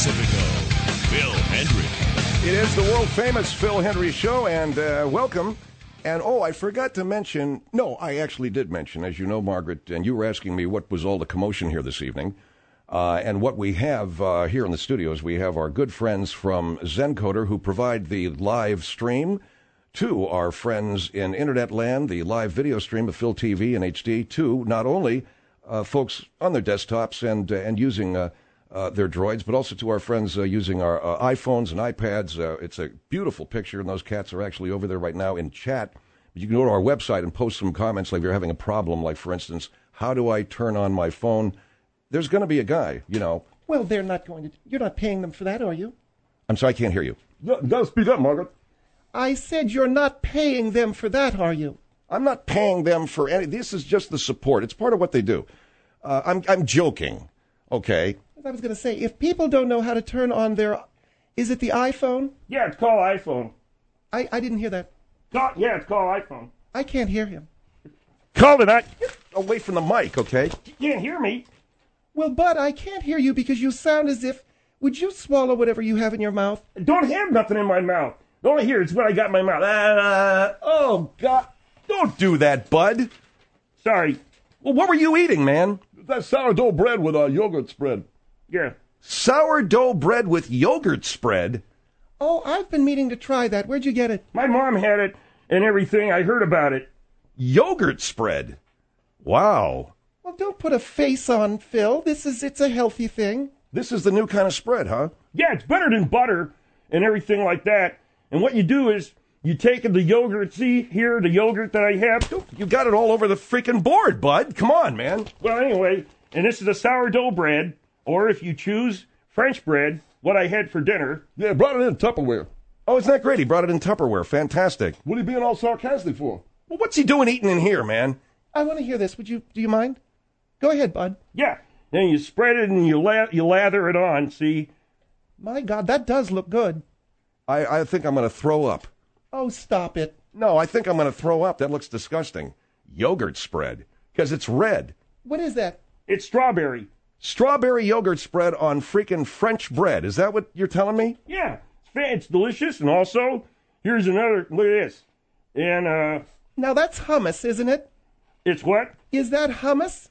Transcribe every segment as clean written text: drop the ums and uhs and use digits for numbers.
Pacifico, Phil Hendrie. It is the world-famous Phil Hendrie Show, and welcome. And, I forgot to mention, no, I actually did mention, as you know, Margaret, and you were asking me what was all the commotion here this evening. And what we have here in the studios, we have our good friends from Zencoder who provide the live stream to our friends in Internet Land, the live video stream of Phil TV and HD, to not only folks on their desktops and using their droids, but also to our friends using our iPhones and iPads. It's a beautiful picture, and those cats are actually over there right now in chat. You can go to our website and post some comments like if you're having a problem, like, for instance, how do I turn on my phone? There's going to be a guy, you know. Well, they're not going to. You're not paying them for that, are you? I'm sorry, I can't hear you. Gotta speak up, Margaret. I said you're not paying them for that, are you? I'm not paying them for any. This is just the support. It's part of what they do. I'm joking, okay? I was going to say, if people don't know how to turn on their, is it the iPhone? Yeah, it's called iPhone. I didn't hear that. Yeah, it's called iPhone. I can't hear him. Called it. Get away from the mic, okay? You can't hear me. Well, Bud, I can't hear you because you sound as if, would you swallow whatever you have in your mouth? I don't have nothing in my mouth. The only here is what I got in my mouth. Oh, God. Don't do that, Bud. Sorry. Well, what were you eating, man? That sourdough bread with a yogurt spread. Yeah. Sourdough bread with yogurt spread? Oh, I've been meaning to try that. Where'd you get it? My mom had it and everything. I heard about it. Yogurt spread? Wow. Well, don't put a face on, Phil. It's a healthy thing. This is the new kind of spread, huh? Yeah, it's better than butter and everything like that. And what you do is you take the yogurt. See here, the yogurt that I have. You got it all over the freaking board, Bud. Come on, man. Well, anyway, and this is a sourdough bread, or if you choose French bread, what I had for dinner. Yeah, brought it in Tupperware. Oh, isn't that great? He brought it in Tupperware. Fantastic. What are you being all sarcastic for? Well, what's he doing eating in here, man? I want to hear this. Do you mind? Go ahead, Bud. Yeah. Then you spread it and you lather it on, see? My God, that does look good. I think I'm going to throw up. Oh, stop it. No, I think I'm going to throw up. That looks disgusting. Yogurt spread. Because it's red. What is that? It's strawberry. Strawberry yogurt spread on freaking French bread. Is that what you're telling me? Yeah. It's delicious. And also, here's another. Look at this. And, Now, that's hummus, isn't it? It's what? Is that hummus?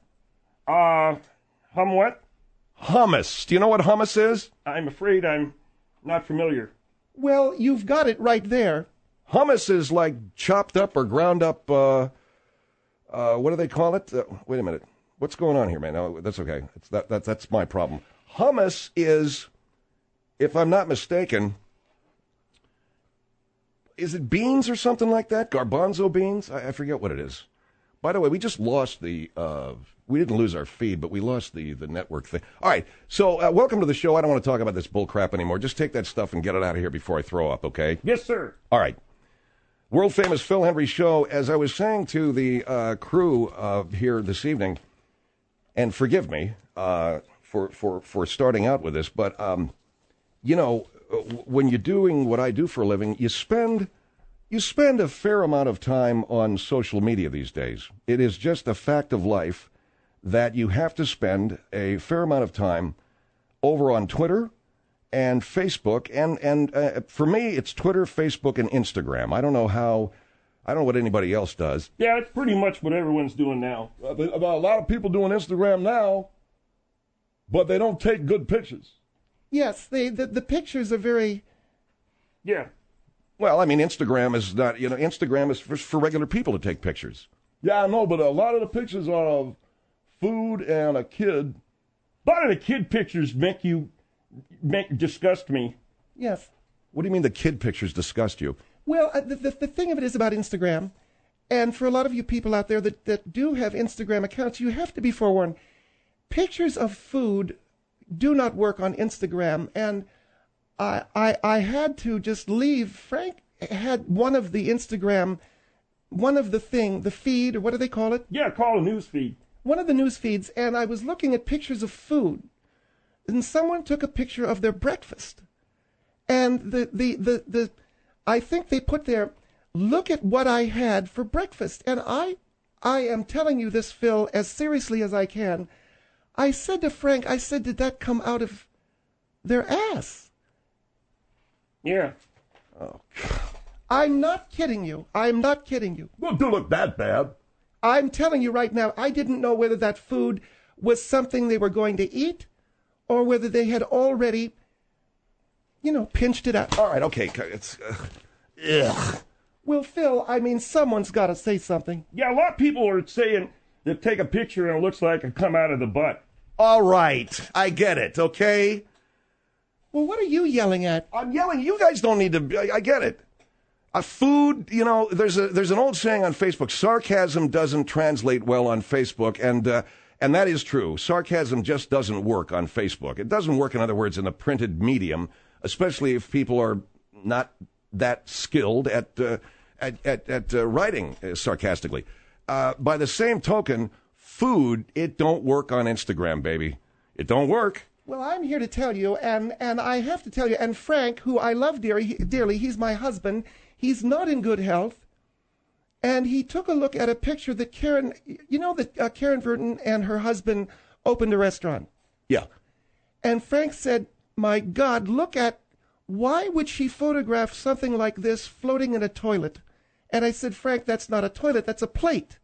What? Hummus. Do you know what hummus is? I'm afraid I'm not familiar. Well, you've got it right there. Hummus is like chopped up or ground up, what do they call it? Wait a minute. What's going on here, man? No, that's okay. That's my problem. Hummus is, if I'm not mistaken, is it beans or something like that? Garbanzo beans? I forget what it is. By the way, we just lost the, we didn't lose our feed, but we lost the network thing. All right, so welcome to the show. I don't want to talk about this bull crap anymore. Just take that stuff and get it out of here before I throw up, okay? Yes, sir. All right. World-famous Phil Hendrie Show. As I was saying to the crew here this evening, and forgive me for starting out with this, but, you know, when you're doing what I do for a living, you spend a fair amount of time on social media these days. It is just a fact of life that you have to spend a fair amount of time over on Twitter and Facebook. And for me, it's Twitter, Facebook, and Instagram. I don't know what anybody else does. Yeah, it's pretty much what everyone's doing now. About a lot of people doing Instagram now, but they don't take good pictures. Yes, the pictures are very... Yeah. Well, I mean, Instagram is not, Instagram is for regular people to take pictures. Yeah, I know, but a lot of the pictures are of food and a kid. A lot of the kid pictures disgust me. Yes. What do you mean the kid pictures disgust you? Well, the thing of it is about Instagram, and for a lot of you people out there that do have Instagram accounts, you have to be forewarned. Pictures of food do not work on Instagram, and I had to just leave. Frank had one of the Instagram, the feed, or what do they call it? Yeah, call a news feed. One of the news feeds, and I was looking at pictures of food, and someone took a picture of their breakfast, and I think they put there, look at what I had for breakfast, and I am telling you this, Phil, as seriously as I can. I said to Frank, did that come out of their ass. Yeah. I'm not kidding you. I'm not kidding you. Well, it don't look that bad. I'm telling you right now, I didn't know whether that food was something they were going to eat or whether they had already, pinched it out. All right, okay. It's ugh. Well, Phil, I mean, someone's got to say something. Yeah, a lot of people are saying they take a picture and it looks like it come out of the butt. All right, I get it. Okay. Well, what are you yelling at? I'm yelling. You guys don't need to. I get it. A food, there's an old saying on Facebook: sarcasm doesn't translate well on Facebook, and that is true. Sarcasm just doesn't work on Facebook. It doesn't work, in other words, in the printed medium, especially if people are not that skilled at writing sarcastically. By the same token, food, it don't work on Instagram, baby. It don't work. Well, I'm here to tell you, and I have to tell you, and Frank, who I love dearly, he's my husband. He's not in good health, and he took a look at a picture that Karen Verdon and her husband opened a restaurant. Yeah. And Frank said, my God, why would she photograph something like this floating in a toilet? And I said, Frank, that's not a toilet, that's a plate.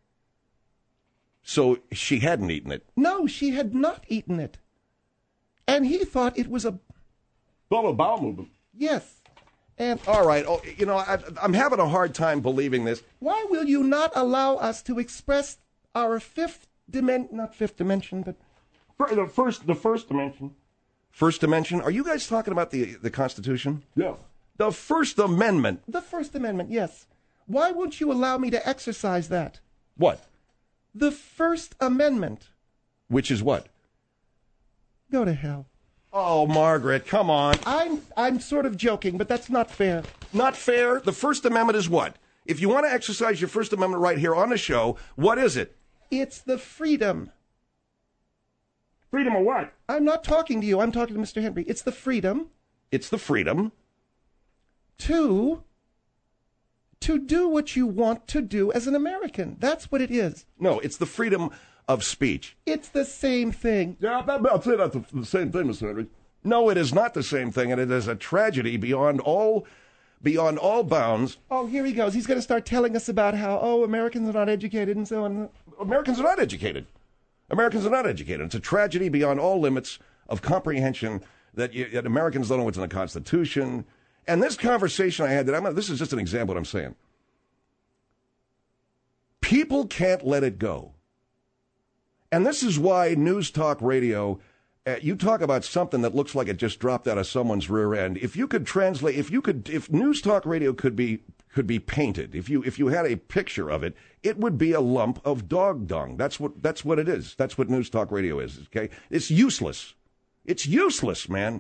So she hadn't eaten it. No, she had not eaten it. And he thought it was a... Well, a bowel movement. Yes. And all right. Oh, I'm having a hard time believing this. why will you not allow us to express our not fifth dimension, but... The first dimension. First dimension? Are you guys talking about the Constitution? Yeah. The First Amendment. The First Amendment, yes. Why won't you allow me to exercise that? What? The First Amendment. Which is what? Go to hell. Oh, Margaret, come on. I'm sort of joking, but that's not fair. Not fair? The First Amendment is what? If you want to exercise your First Amendment right here on the show, what is it? It's the freedom. Freedom of what? I'm not talking to you. I'm talking to Mr. Henry. It's the freedom It's the freedom. to do what you want to do as an American. That's what it is. No, it's the freedom of speech. It's the same thing. Yeah, I'll say that's the same thing, Mr. Henry. No, it is not the same thing, and it is a tragedy beyond all bounds. Oh, here he goes. He's going to start telling us about how, Americans are not educated and so on. Americans are not educated. Americans are not educated. It's a tragedy beyond all limits of comprehension that Americans don't know what's in the Constitution. And this conversation I had, this is just an example of what I'm saying. People can't let it go. And this is why News Talk Radio, you talk about something that looks like it just dropped out of someone's rear end. If you could translate, if News Talk Radio could be painted, if you had a picture of it, it would be a lump of dog dung. That's what it is. That's what News Talk Radio is. Okay, it's useless. It's useless, man.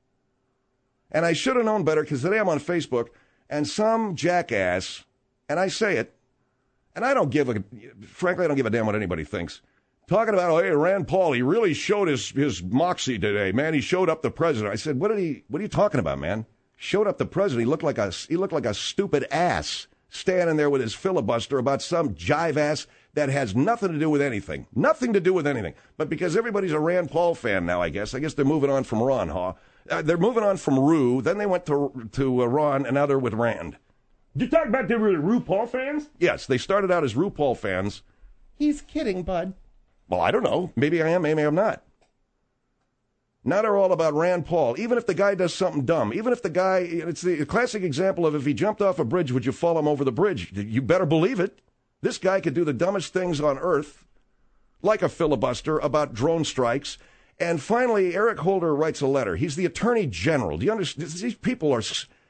And I should have known better, because today I'm on Facebook and some jackass, and I say it, and frankly, I don't give a damn what anybody thinks. Talking about, hey, Rand Paul, he really showed his moxie today, man. He showed up the president. I said, what are you talking about, man? Showed up the president. He looked like a stupid ass standing there with his filibuster about some jive ass that has nothing to do with anything. Nothing to do with anything. But because everybody's a Rand Paul fan now, I guess they're moving on from Ron, huh? They're moving on from Rue. Then they went to Ron, and now they're with Rand. You talk about they were RuPaul fans? Yes, they started out as RuPaul fans. He's kidding, bud. Well, I don't know. Maybe I am, maybe I'm not. Now they're all about Rand Paul. Even if the guy does something dumb, even if the guy, it's the classic example of if he jumped off a bridge, would you follow him over the bridge? You better believe it. This guy could do the dumbest things on earth, like a filibuster about drone strikes. And finally, Eric Holder writes a letter. He's the Attorney General. Do you understand? These people are,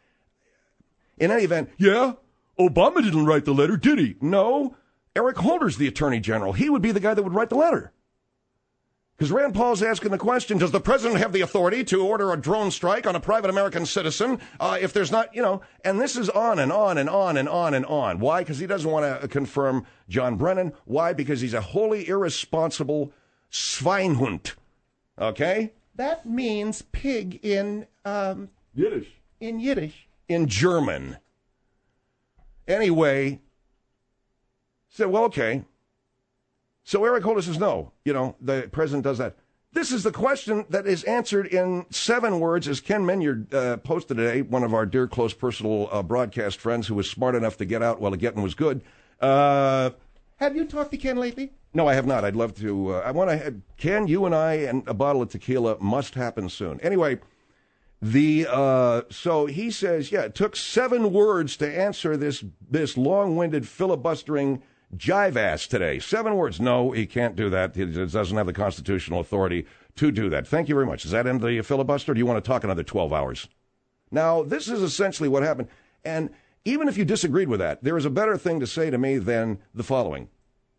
in any event, yeah, Obama didn't write the letter, did he? No. Eric Holder's the Attorney General. He would be the guy that would write the letter. Because Rand Paul's asking the question, does the president have the authority to order a drone strike on a private American citizen if there's not, and this is on and on and on and on and on. Why? Because he doesn't want to confirm John Brennan. Why? Because he's a wholly irresponsible Schweinhund. Okay? That means pig in Yiddish. In Yiddish. In German. Anyway, said, well, okay. So Eric Holder says, no, the president does that. This is the question that is answered in 7 words, as Ken Minyard posted today, one of our dear, close, personal broadcast friends who was smart enough to get out while the getting was good. Have you talked to Ken lately? No, I have not. I'd love to. I want to. Ken, you and I and a bottle of tequila must happen soon. Anyway, so he says, yeah, it took 7 words to answer this long-winded filibustering jive ass today. 7 words. No, he can't do that. He doesn't have the constitutional authority to do that. Thank you very much. Does that end the filibuster? Or do you want to talk another 12 hours? Now, this is essentially what happened. And even if you disagreed with that, there is a better thing to say to me than the following.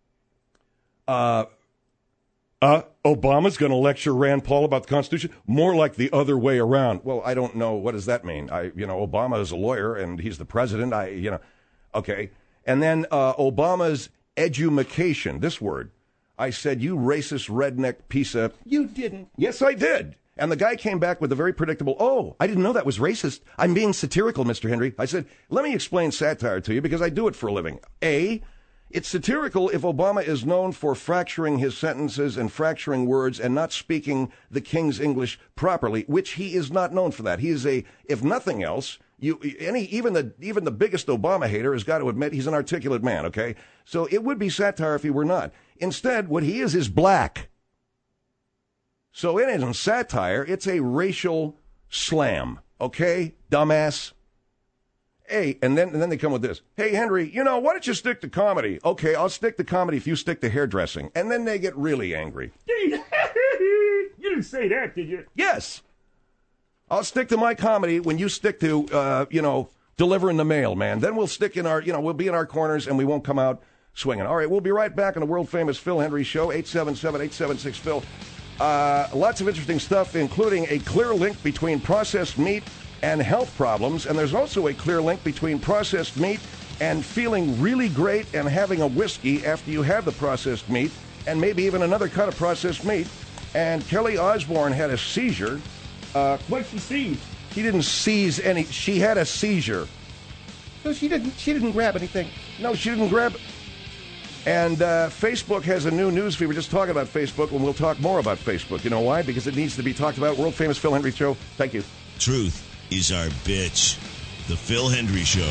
Obama's going to lecture Rand Paul about the Constitution? More like the other way around. Well, I don't know. What does that mean? Obama is a lawyer and he's the president. Okay. And then Obama's edumacation, this word. I said, you racist redneck piece of... You didn't. Yes, I did. And the guy came back with a very predictable, I didn't know that was racist. I'm being satirical, Mr. Henry. I said, let me explain satire to you because I do it for a living. It's satirical if Obama is known for fracturing his sentences and fracturing words and not speaking the King's English properly, which he is not known for that. He is if nothing else, even the biggest Obama hater has got to admit he's an articulate man, okay? So it would be satire if he were not. Instead, what he is black. So it isn't satire, it's a racial slam, okay, dumbass? Hey, and then they come with this. Hey, Henry, why don't you stick to comedy? Okay, I'll stick to comedy if you stick to hairdressing. And then they get really angry. You didn't say that, did you? Yes. I'll stick to my comedy when you stick to, delivering the mail, man. Then we'll stick in our, we'll be in our corners and we won't come out swinging. All right, we'll be right back on the world-famous Phil Henry Show, 877-876-PHIL. Lots of interesting stuff, including a clear link between processed meat and health problems, and there's also a clear link between processed meat and feeling really great and having a whiskey after you have the processed meat, and maybe even another cut of processed meat. And Kelly Osbourne had a seizure. What'd she seize? She didn't seize any. She had a seizure. So she didn't grab anything. No, she didn't grab. And Facebook has a new news feed. We're just talking about Facebook, and we'll talk more about Facebook. You know why? Because it needs to be talked about. World famous Phil Henry Show. Thank you. Truth is our bitch. The Phil Hendry Show.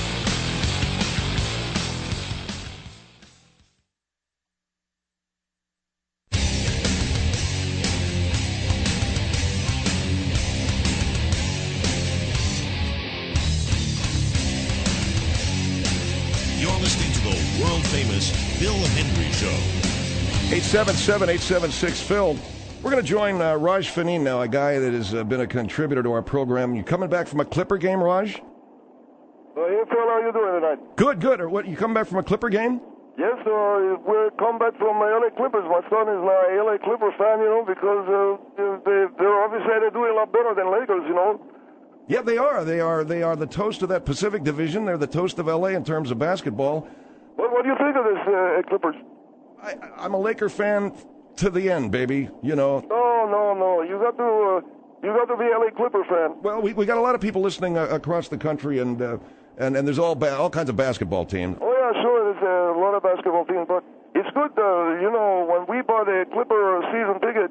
You're listening to the world-famous Phil Hendry Show. 877-876-PHIL. We're going to join Raj Faneen now, a guy that has been a contributor to our program. You coming back from a Clipper game, Raj? Hey, Phil, how you doing tonight? Good, good. Or what? You coming back from a Clipper game? Yes, we're come back from LA Clippers. My son is an LA Clipper fan, because they're obviously they're doing a lot better than Lakers, Yeah, they are. They are the toast of that Pacific Division. They're the toast of LA in terms of basketball. What do you think of this Clippers? I'm a Laker fan to the end, baby. No. You got to be a LA Clipper fan. Well, we got a lot of people listening across the country, and there's all kinds of basketball teams. Oh yeah, sure. There's a lot of basketball teams, but it's good. When we bought a Clipper season ticket,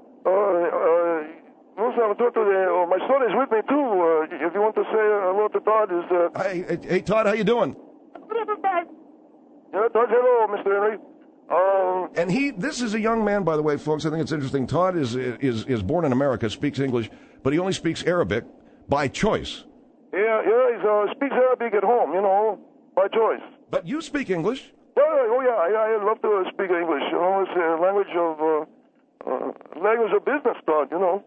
my son is with me too. If you want to say hello to Todd, Hey Todd, how you doing? Yeah, Todd, hello, Mr. Henry. And this is a young man, by the way, folks. I think it's interesting. Todd is born in America, speaks English, but he only speaks Arabic by choice. Yeah, he speaks Arabic at home, by choice. But you speak English? I love to speak English. It's a language of business, Todd. No,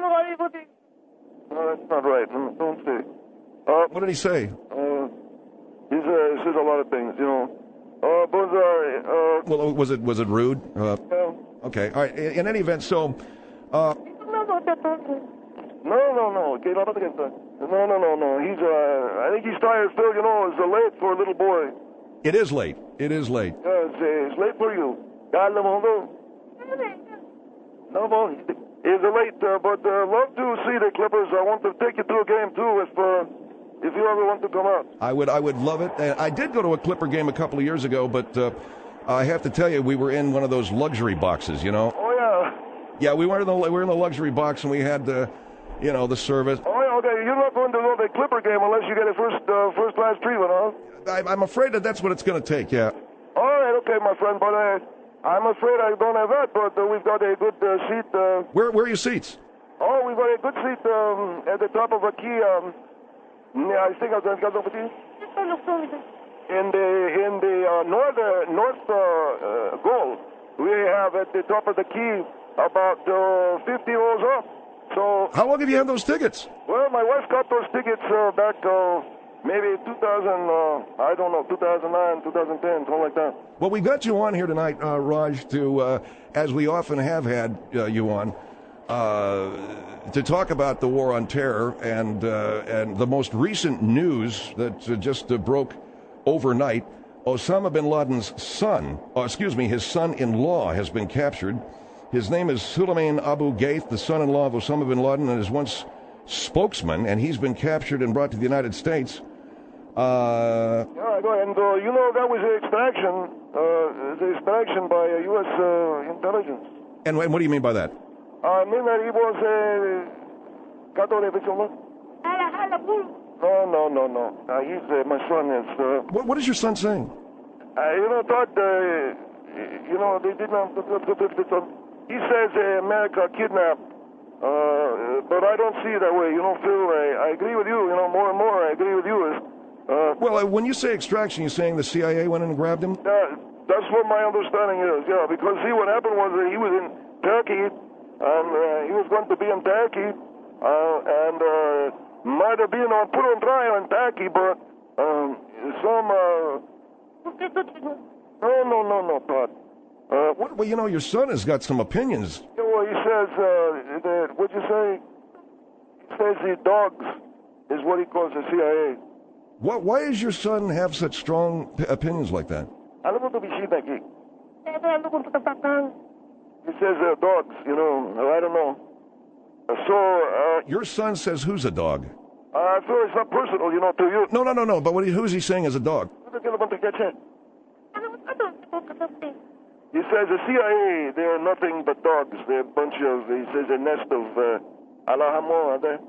that's not right. Don't say. What did he say? He says a lot of things, Well, was it rude? Yeah. Okay. All right. In any event, so. No. No. I think he's tired, Phil. It's late for a little boy. It is late. It is late. Yeah, it's late for you. No, it's late, but love to see the Clippers. I want to take you to a game too, if you ever want to come out. I would love it. I did go to a Clipper game a couple of years ago, but I have to tell you, we were in one of those luxury boxes, Oh yeah. Yeah, we were in the luxury box, and we had the service. Oh, yeah, okay. You're not going to go to the Clipper game unless you get a first class treatment, huh? I'm afraid that's what it's going to take. Yeah. All right, okay, my friend. But I'm afraid I don't have that. But we've got a good seat. Where are your seats? Oh, we've got a good seat at the top of a key. Yeah, I think I've got over here. In the north goal, we have at the top of the key about 50 rows up. So. How long have you had those tickets? Well, my wife got those tickets back maybe 2009, 2010, something like that. Well, we got you on here tonight, Raj, to as we often have had you on. To talk about the war on terror and the most recent news that just broke overnight. Osama bin Laden's son, his son-in-law has been captured. His name is Suleiman Abu Ghaith, the son-in-law of Osama bin Laden and his once spokesman, and he's been captured and brought to the United States. Yeah, go ahead. And that was an extraction by U.S. intelligence. And what do you mean by that? I mean that he was No. He's my son is. What is your son saying? Todd. They did not. He says America kidnapped, but I don't see it that way. Phil. I agree with you. More and more, I agree with you. Well, when you say extraction, you're saying the CIA went in and grabbed him? That's what my understanding is. Yeah, because see, what happened was that he was in Turkey. And he was going to be in Turkey, and might have been put on trial in Turkey, but some. No, Todd. Well, your son has got some opinions. Yeah, well, he says that. What'd you say? He says the dogs is what he calls the CIA. Why does your son have such strong opinions like that? He says they're dogs, I don't know. Your son says who's a dog? So it's not personal, to you. No, but who's he saying is a dog? He says the CIA, they're nothing but dogs. They're a bunch of, he says, a nest of, alahamo, are they?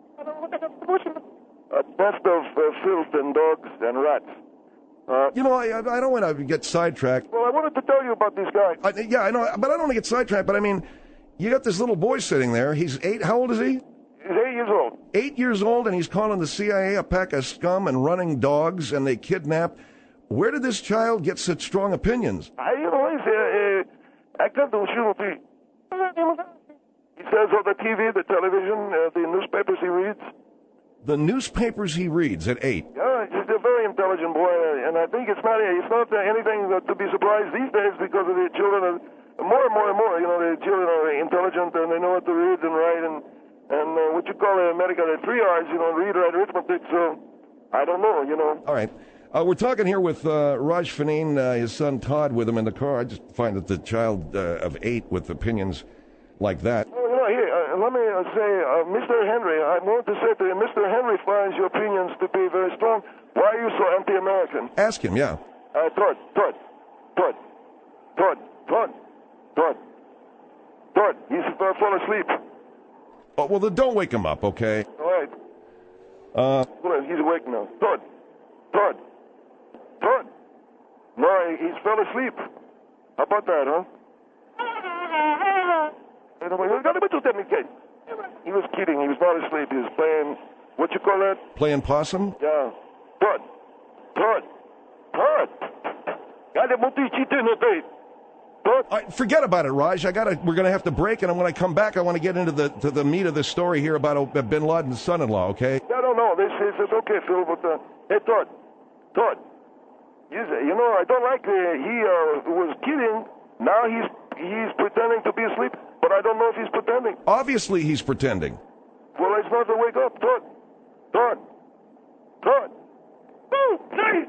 A nest of filth and dogs and rats. I don't want to get sidetracked. Well, I wanted to tell you about this guy. I know, but I don't want to get sidetracked. But I mean, you got this little boy sitting there. He's 8. How old is he? He's 8 years old. 8 years old, and he's calling the CIA a pack of scum and running dogs, and they kidnap. Where did this child get such strong opinions? I can't do shit. He says on the TV, the television, the newspapers he reads. The newspapers he reads at 8. Yeah, he's a very intelligent boy, and I think it's not anything to be surprised these days because of the children. More and more, the children are intelligent and they know what to read and write and what you call in America the 3 R's, read, write, arithmetic. So I don't know, All right. We're talking here with Raj Faneen, his son Todd, with him in the car. I just find that the child of 8 with opinions like that. Let me say, Mr. Henry, I'm going to say to you, Mr. Henry finds your opinions to be very strong. Why are you so anti-American? Ask him, yeah. Todd. He's falling asleep. Oh, well, then don't wake him up, okay? All right. He's awake now. Todd. No, he's fell asleep. How about that, huh? He was kidding. He was not asleep. He was playing, what you call that? Playing possum? Yeah. Todd. Forget about it, Raj. We're going to have to break, and when I come back, I want to get into the meat of the story here about bin Laden's son-in-law, okay? I don't know. This is okay, Phil, but hey, Todd. I don't like he was kidding. Now he's pretending to be asleep, but I don't know if he's pretending. Obviously he's pretending. Well, it's not to wake up. Todd. Oh, hey!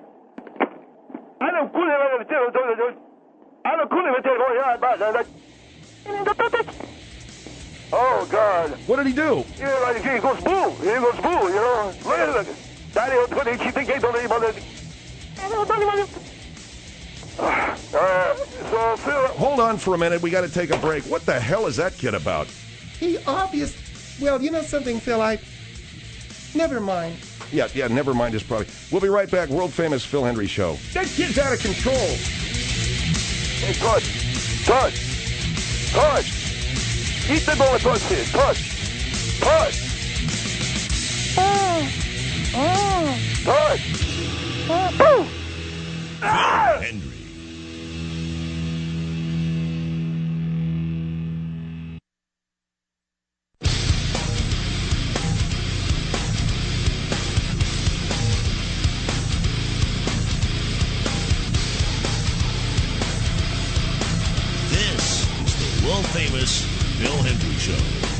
Oh, God. What did he do? Yeah, he goes boo. Look at it. So, Phil... Hold on for a minute. We got to take a break. What the hell is that kid about? Well, you know something, Phil, never mind. Yeah, never mind his product. We'll be right back. World famous Phil Hendry Show. That kid's out of control. Hey, touch. Eat the ball, touch it. Touch. Touch. Hendry. This is the world-famous Phil Hendry Show.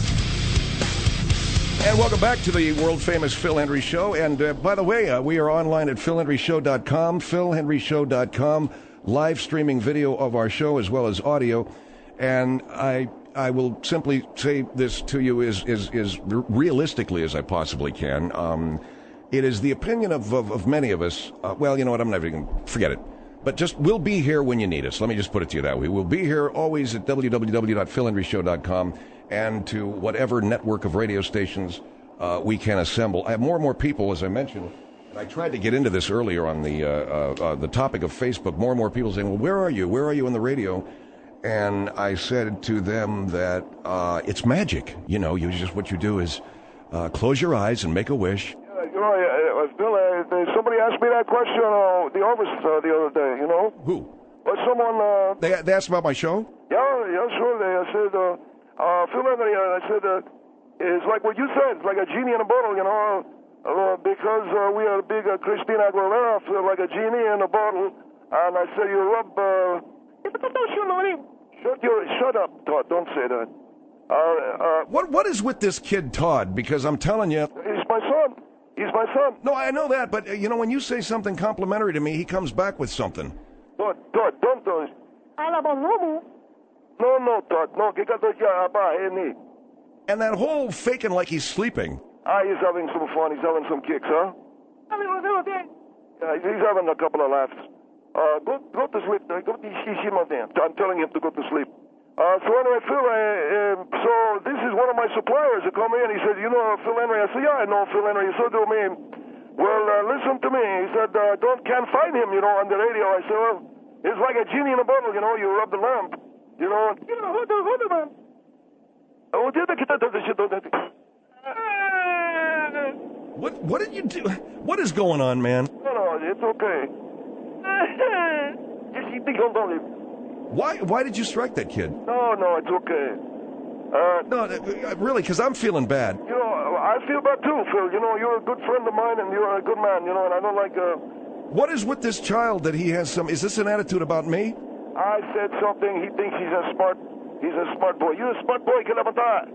And welcome back to the world-famous Phil Hendry Show. And by the way, we are online at philhendryshow.com, philhendryshow.com, live streaming video of our show as well as audio. And I will simply say this to you as realistically as I possibly can. It is the opinion of many of us. Well, you know what? I'm never going to forget it. But just, we'll be here when you need us. Let me just put it to you that way. We'll be here always at www.philhendryshow.com and to whatever network of radio stations we can assemble. I have more and more people, as I mentioned, and I tried to get into this earlier on the topic of Facebook, more and more people saying, well, where are you? Where are you on the radio? And I said to them that it's magic. You know, what you do is close your eyes and make a wish. Bill, somebody asked me that question the office the other day, you know? Who? But someone... They asked about my show? Yeah, sure. They said, Phil Hendry, I said, it's like what you said, it's like a genie in a bottle, you know? Because we are a big Christina Aguilera, like a genie in a bottle. And I said, you rub... Shut up, Todd, don't say that. What is with this kid, Todd? Because I'm telling you... He's my son. He's my son. No, I know that, but, you know, when you say something complimentary to me, he comes back with something. Todd, don't do it. No, Todd, no. And that whole faking like he's sleeping. He's having some fun. He's having some kicks, huh? Yeah, he's having a couple of laughs. Go to sleep. I'm telling him to go to sleep. So anyway, Phil, so this is one of my suppliers who come in. He said, you know Phil Hendry? I said, yeah, I know Phil Hendry. So do me. Well, listen to me. He said, can't find him, you know, on the radio. I said, well, it's like a genie in a bottle, you know. You rub the lamp, you know. What did you do? What is going on, man? No, it's okay. Why did you strike that kid? No, it's okay. No, really, because I'm feeling bad. You know, I feel bad too, Phil. You know, you're a good friend of mine, and you're a good man, you know, and I don't like... What is with this child that he has some... Is this an attitude about me? I said something. He thinks he's a smart boy. You're a smart boy, Kilabata.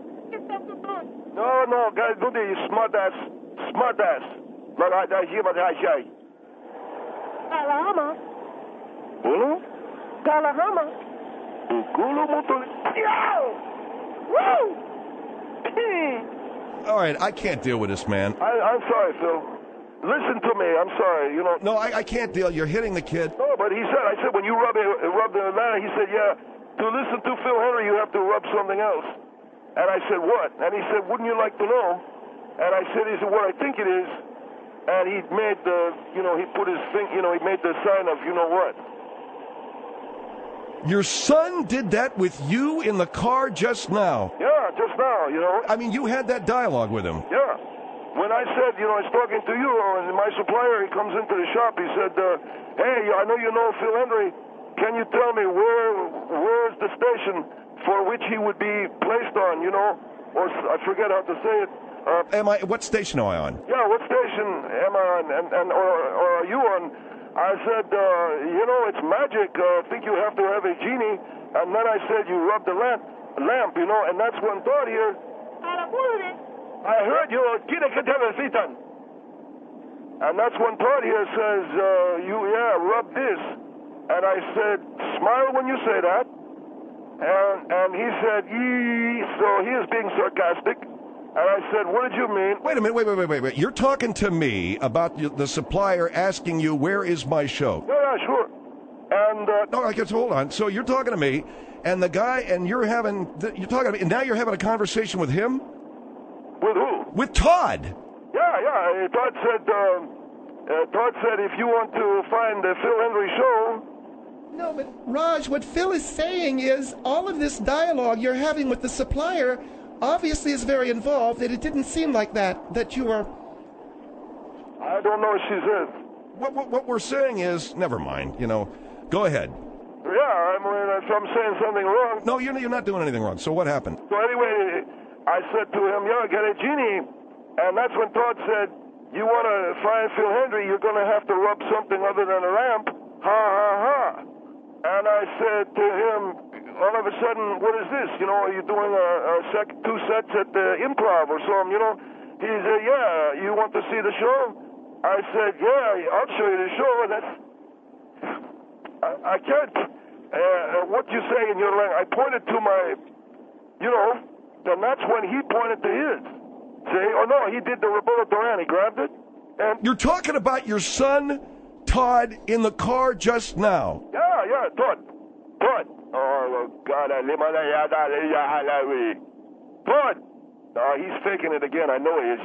No, guys, do this, you smart ass. But I hear what I say. Kalahama. Bulu? Kalahama. Bukulu Mutuli. Woo! All right, I can't deal with this, man. I'm sorry, Phil. Listen to me. I'm sorry. You know. No, I can't deal. You're hitting the kid. No, but I said when you rub the ladder, he said, yeah, to listen to Phil Hendry, you have to rub something else. And I said, what? And he said, wouldn't you like to know? And I said, is it what I think it is? And he made he put his finger, he made the sign of, you know what? Your son did that with you in the car just now? Yeah, just now, you know. I mean, you had that dialogue with him. Yeah. When I said, I was talking to you, and my supplier, he comes into the shop, he said, hey, I know you know Phil Hendry. Can you tell me where's the station for which he would be placed on, you know? Or I forget how to say it. What station am I on? Yeah, what station am I on, or are you on? I said, it's magic. I think you have to have a genie. And then I said, you rub the lamp, you know, and that's when Todd here. I heard you. And that's when Todd here says, rub this. And I said, smile when you say that. And he said, so he is being sarcastic. And I said, what did you mean? Wait a minute, wait. You're talking to me about the supplier asking you, where is my show? Yeah, sure. And No, I guess, hold on. So you're talking to me, and the guy, and you're talking to me, and now you're having a conversation with him? with who? With Todd. Yeah. Todd said if you want to find the Phil Hendry show. No, but Raj, what Phil is saying is all of this dialogue you're having with the supplier obviously is very involved, and it didn't seem like that you were... I don't know what she said. What we're saying is, never mind, go ahead. Yeah, I mean, if I'm saying something wrong. No, you're not doing anything wrong. So what happened? So anyway, I said to him, get a genie. And that's when Todd said, you want to find Phil Hendry, you're going to have to rub something other than a lamp. Ha, ha, ha. And I said to him, all of a sudden, what is this? Are you doing two sets at the Improv or something, He said, yeah, you want to see the show? I said, yeah, I'll show you the show. I can't. What you say in your language, I pointed to my, then that's when he pointed to his. See? Oh, no, he did the Roberto Duran. He grabbed it. And You're talking about your son, Todd, in the car just now. Yeah, Todd. Oh, God. Todd. He's faking it again. I know he is.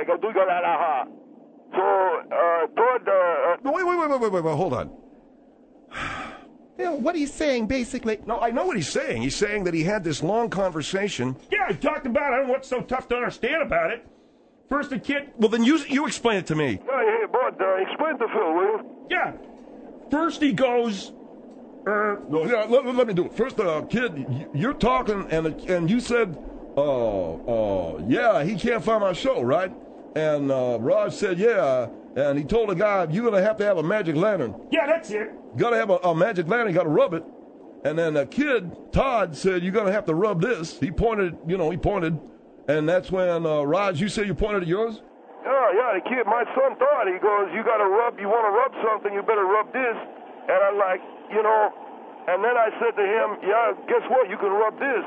So, Todd... Wait, hold on. Phil, what he's saying, basically... No, I know what he's saying. He's saying that he had this long conversation. Yeah, I talked about it. I don't know what's so tough to understand about it. First, the kid... Well, then you explain it to me. Hey, Bud, explain to Phil, will you? Yeah. First, he goes... No, yeah, let me do it. First, kid, you're talking, and you said, yeah, he can't find my show, right? And Raj said, yeah, and he told the guy, you're going to have a magic lantern. Yeah, that's it. Got to have a magic lantern, you got to rub it. And then the kid, Todd, said, you're going to have to rub this. He pointed, and that's when, Raj, you said you pointed at yours? Yeah, the kid, my son Todd, he goes, you want to rub something, you better rub this. And I'm like, and then I said to him, yeah, guess what, you can rub this.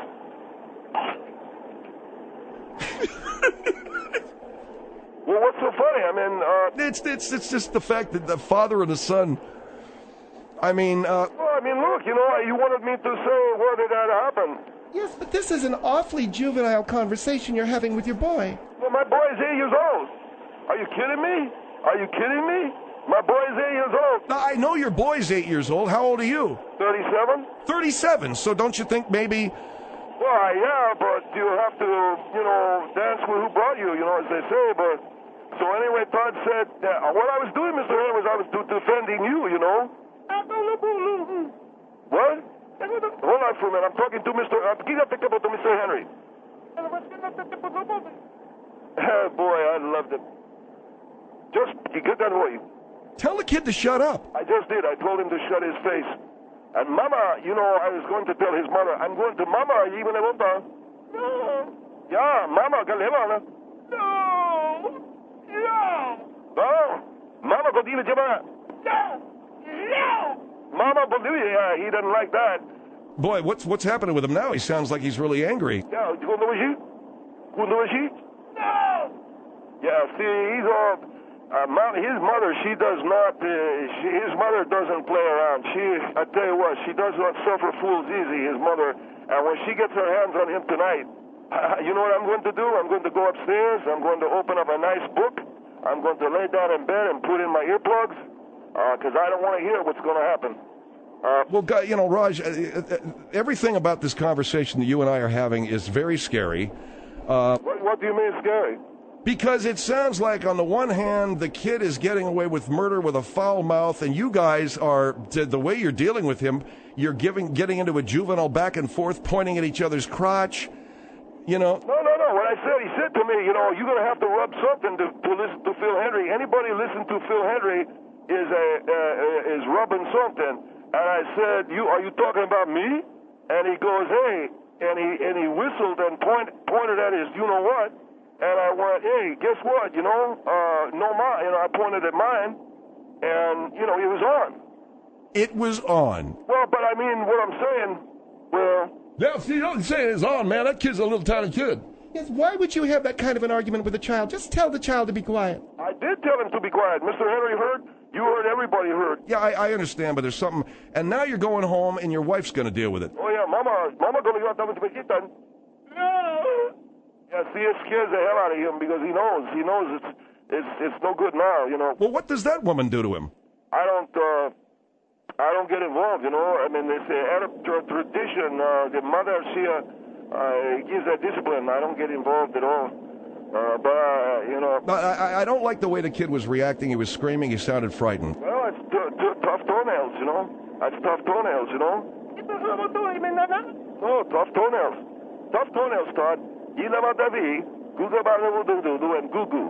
Well, what's so funny? I mean, It's just the fact that the father and the son. I mean, look, you wanted me to say where did that happen? Yes, but this is an awfully juvenile conversation you're having with your boy. Well, my boy's 8 years old. Are you kidding me? My boy's 8 years old. I know your boy's 8 years old. How old are you? 37? 37. So don't you think maybe... Well, yeah, but you have to, dance with who brought you, as they say. But so anyway, Todd said, what I was doing, Mr. Henry, was I was defending you, What? Hold on for a minute. I'm talking to Mr. Henry. Boy, I loved it. Just, you get that way. Tell the kid to shut up. I just did. I told him to shut his face. And Mama, I was going to tell his mother, I'm going to Mama, even No. Yeah, Mama, galera. No. Mama, go deal with No. Mama, believe yeah, he doesn't like that. Boy, what's happening with him now? He sounds like he's really angry. Yeah, who knows he? No. Yeah, see, he's all... his mother, she does not, his mother doesn't play around. I tell you what, she does not suffer fools easy, his mother. And when she gets her hands on him tonight, you know what I'm going to do? I'm going to go upstairs, I'm going to open up a nice book, I'm going to lay down in bed and put in my earplugs, because I don't want to hear what's going to happen. Well, Raj, everything about this conversation that you and I are having is very scary. What do you mean scary? Because it sounds like, on the one hand, the kid is getting away with murder with a foul mouth, and you guys are, the way you're dealing with him, you're getting into a juvenile back and forth, pointing at each other's crotch, No. What I said, he said to me, you're going to have to rub something to listen to Phil Hendry. Anybody listen to Phil Hendry is rubbing something. And I said, are you talking about me? And he goes, hey, and he whistled and pointed at his, you-know-what. And I went, hey, guess what, I pointed at mine, and, it was on. It was on. Well, but I mean, what I'm saying, Yeah, see, you don't say it's on, man. That kid's a little tiny kid. Yes, why would you have that kind of an argument with a child? Just tell the child to be quiet. I did tell him to be quiet. Mr. Henry heard? You heard, everybody heard. Yeah, I understand, but there's something. And now you're going home, and your wife's going to deal with it. Oh, yeah, Mama going to go out to Mexican. No. Yeah, see, it scares the hell out of him because he knows it's no good now, you know. Well, what does that woman do to him? I don't get involved, you know. I mean, it's an Arab tradition. The mother, she gives that discipline. I don't get involved at all. But, you know. I don't like the way the kid was reacting. He was screaming. He sounded frightened. Well, it's tough toenails, you know. That's tough toenails, you know. No, tough toenails. Tough toenails, Todd. And goo-goo.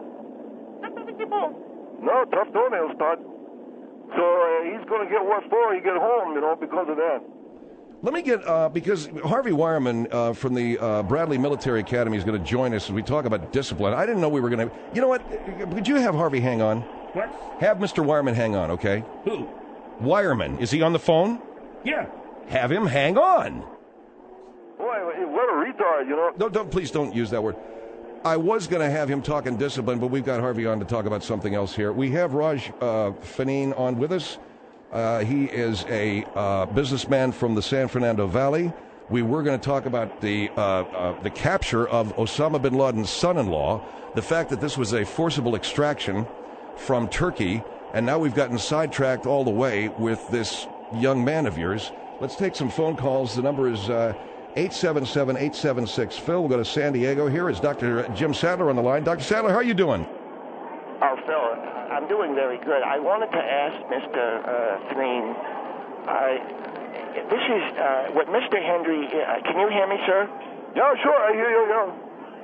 No, tough toenails, Todd. So he's going to get what for when he get home, you know, because of that. Let me get, because Harvey Wireman from the Bradley Military Academy is going to join us as we talk about discipline. I didn't know we were going to. You know what? Could you have Harvey hang on? What? Have Mr. Wireman hang on, okay? Who? Wireman. Is he on the phone? Yeah. Have him hang on. Boy, what a retard, you know. Please don't use that word. I was going to have him talking discipline, but we've got Harvey on to talk about something else here. We have Raj Faneen on with us. He is a businessman from the San Fernando Valley. We were going to talk about the capture of Osama bin Laden's son-in-law, the fact that this was a forcible extraction from Turkey, and now we've gotten sidetracked all the way with this young man of yours. Let's take some phone calls. The number is 877-876-PHIL. We'll go to San Diego. Here is Dr. Jim Sadler on the line. Dr. Sadler, how are you doing? Oh, Phil, I'm doing very good. I wanted to ask Mr. Faneen, this is what Mr. Henry, can you hear me, sir? Yeah, sure, I hear you, yeah.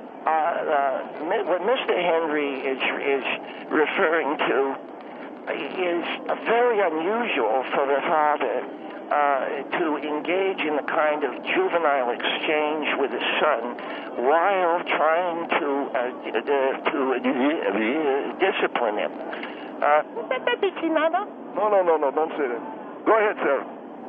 What Mr. Henry is referring to is very unusual for the father to engage in the kind of juvenile exchange with his son while trying to discipline him. No, don't say that. Go ahead, sir.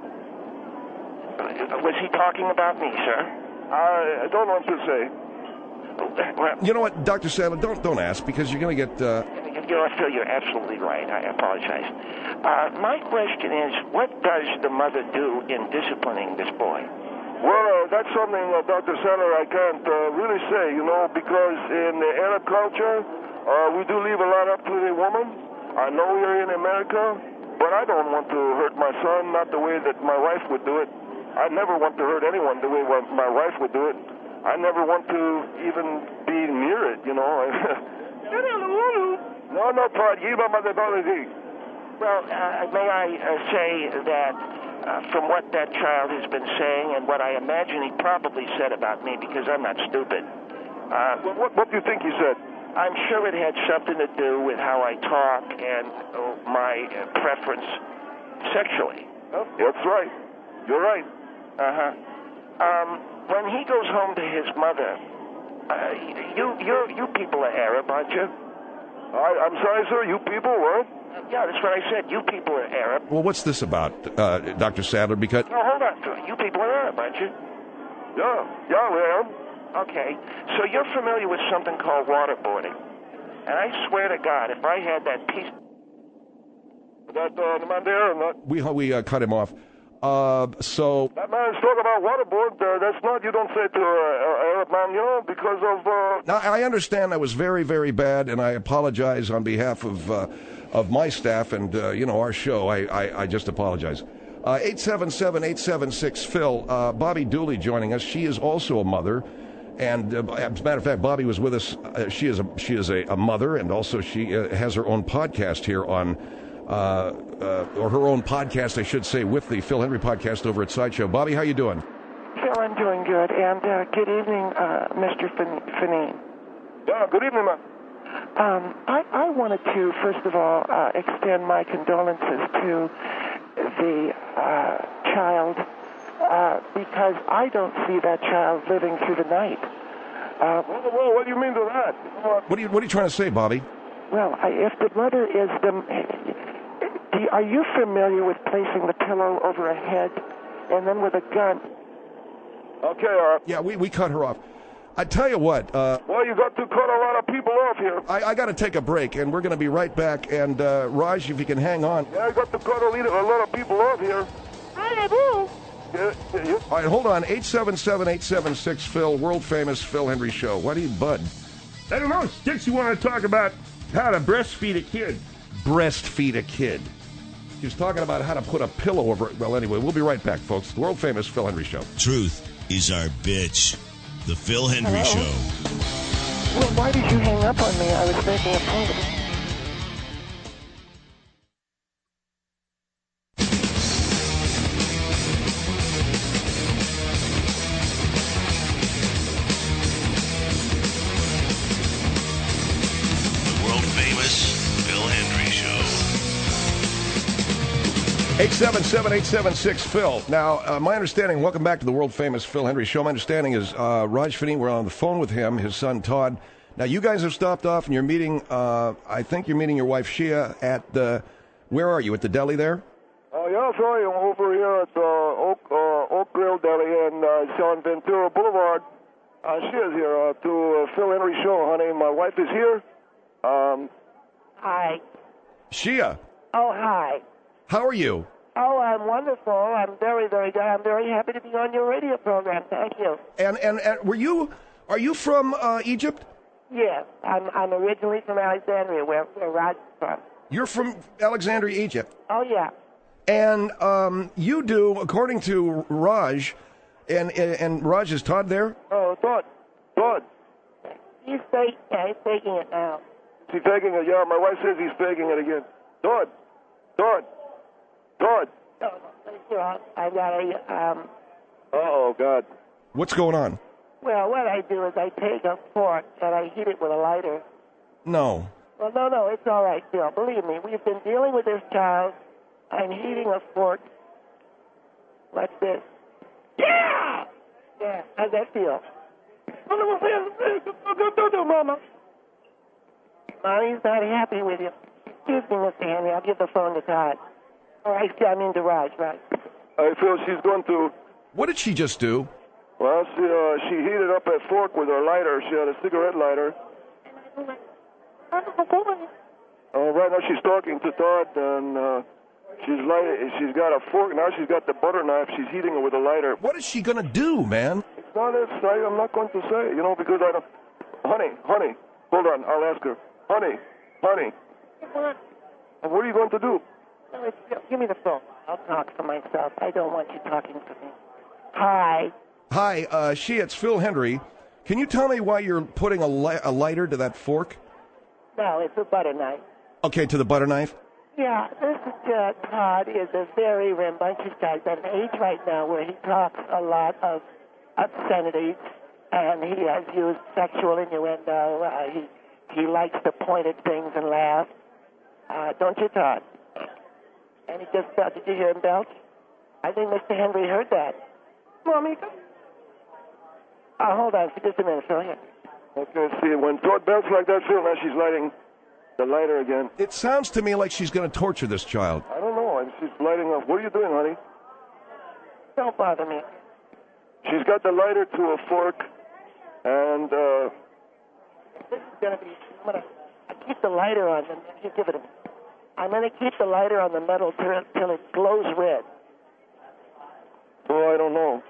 Was he talking about me, sir? I don't want to say. You know what, Dr. Sadler, don't ask, because you're going to get... Phil, you're absolutely right. I apologize. My question is, what does the mother do in disciplining this boy? Well, that's something, Dr. Sadler, I can't really say, you know, because in the Arab culture, we do leave a lot up to the woman. I know we're in America, but I don't want to hurt my son, not the way that my wife would do it. I never want to hurt anyone the way my wife would do it. I never want to even be near it, you know. No, Todd. Well, may I say that from what that child has been saying and what I imagine he probably said about me, because I'm not stupid. What do you think he said? I'm sure it had something to do with how I talk and my preference sexually. Oh, that's right. You're right. When he goes home to his mother, you people are Arab, aren't you? I'm sorry, sir. You people, what? Yeah, that's what I said. You people are Arab. Well, what's this about, Dr. Sadler? Because... No, hold on. You people are Arab, aren't you? Yeah, we are. Okay. So you're familiar with something called waterboarding. And I swear to God, if I had that piece... That the man there or not? We cut him off. So... That man's talking about waterboard. That's not, you don't say to an Arab man, you know, because of... Now, I understand that was very, very bad, and I apologize on behalf of my staff and, our show. I just apologize. 877-876-PHIL. Bobby Dooley joining us. She is also a mother. And as a matter of fact, Bobby was with us. She is a mother, and also she has her own podcast here on... or her own podcast, I should say, with the Phil Henry podcast over at Sideshow. Bobby, how you doing? Phil, I'm doing good. And good evening, Mr. Faneen. Yeah, good evening, man. I wanted to, first of all, extend my condolences to the child because I don't see that child living through the night. Well, what do you mean to that? What are you trying to say, Bobby? Well, if the mother is are you familiar with placing the pillow over a head and then with a gun? Okay, Yeah, we cut her off. I tell you what. Well, you got to cut a lot of people off here. I got to take a break, and we're going to be right back. And Raj, if you can hang on. Yeah, I got to cut a lot of people off here. I do. Yeah. All right, hold on. 877-876-PHIL, world famous Phil Hendry Show. What do you, bud? I don't know. Sticks, you want to talk about how to breastfeed a kid. Breastfeed a kid. He was talking about how to put a pillow over it. Well, anyway, we'll be right back, folks. The world famous Phil Hendry Show. Truth is our bitch. The Phil Hendry Show. Well, why did you hang up on me? I was making a phone call. The world famous Phil Hendry Show. 877-876-PHIL. Now, my understanding, welcome back to the world-famous Phil Hendry Show. My understanding is Raj Finney, we're on the phone with him, his son Todd. Now, you guys have stopped off and you're meeting, I think you're meeting your wife Shia at the, where are you, at the deli there? Yeah, sorry, I'm over here at Oak Grill Deli and on Ventura Boulevard. Shia's here to Phil Hendry Show, honey. My wife is here. Hi. Shia, Oh, hi. how are you? Oh, I'm wonderful. I'm very, very good. I'm very happy to be on your radio program. Thank you. And are you from Egypt? Yes, I'm originally from Alexandria, where Raj is from. You're from Alexandria, Egypt. Oh, yeah. And you do, according to Raj, and Raj, is Todd there? Oh, Todd. He's faking it now. Is he faking it? Yeah, my wife says he's faking it again. Todd. No, sure. I've got a, Oh, God. What's going on? well, what I do is I take a fork and I heat it with a lighter. No. Well, no, it's all right, Bill. Believe me, we've been dealing with this child. I'm heating a fork. What's this? Yeah! Yeah, how's that feel? Mama. Mommy's not happy with you. Excuse me, Mr. Henry. I'll give the phone to Todd. All right, I mean to Raj, right? I feel she's going to... What did she just do? Well, she heated up that fork with her lighter. She had a cigarette lighter. Right now she's talking to Todd, and she's got a fork. Now she's got the butter knife. She's heating it with a lighter. What is she going to do, man? It's not I'm not going to say, because I don't... Honey, hold on. I'll ask her. Honey. What? What are you going to do? No, give me the phone. I'll talk for myself. I don't want you talking for me. Hi. Hi, Shia, it's Phil Hendry. Can you tell me why you're putting a lighter to that fork? No, it's a butter knife. Okay, to the butter knife? Yeah, this is Todd is a very rambunctious guy. He's at an age right now where he talks a lot of obscenities, and he has used sexual innuendo. He likes to point at things and laugh. Don't you, Todd? And he just did you hear him belch? I think Mr. Henry heard that. Mommy. Hold on for just a minute, Phil. Here. Okay, see, when Todd belts like that, Phil, now she's lighting the lighter again. It sounds to me like she's going to torture this child. I don't know. She's lighting up. What are you doing, honey? Don't bother me. She's got the lighter to a fork, and, This is going to be... I keep the lighter on. You give it a minute. I'm going to keep the lighter on the metal till it glows red. Oh, I don't know.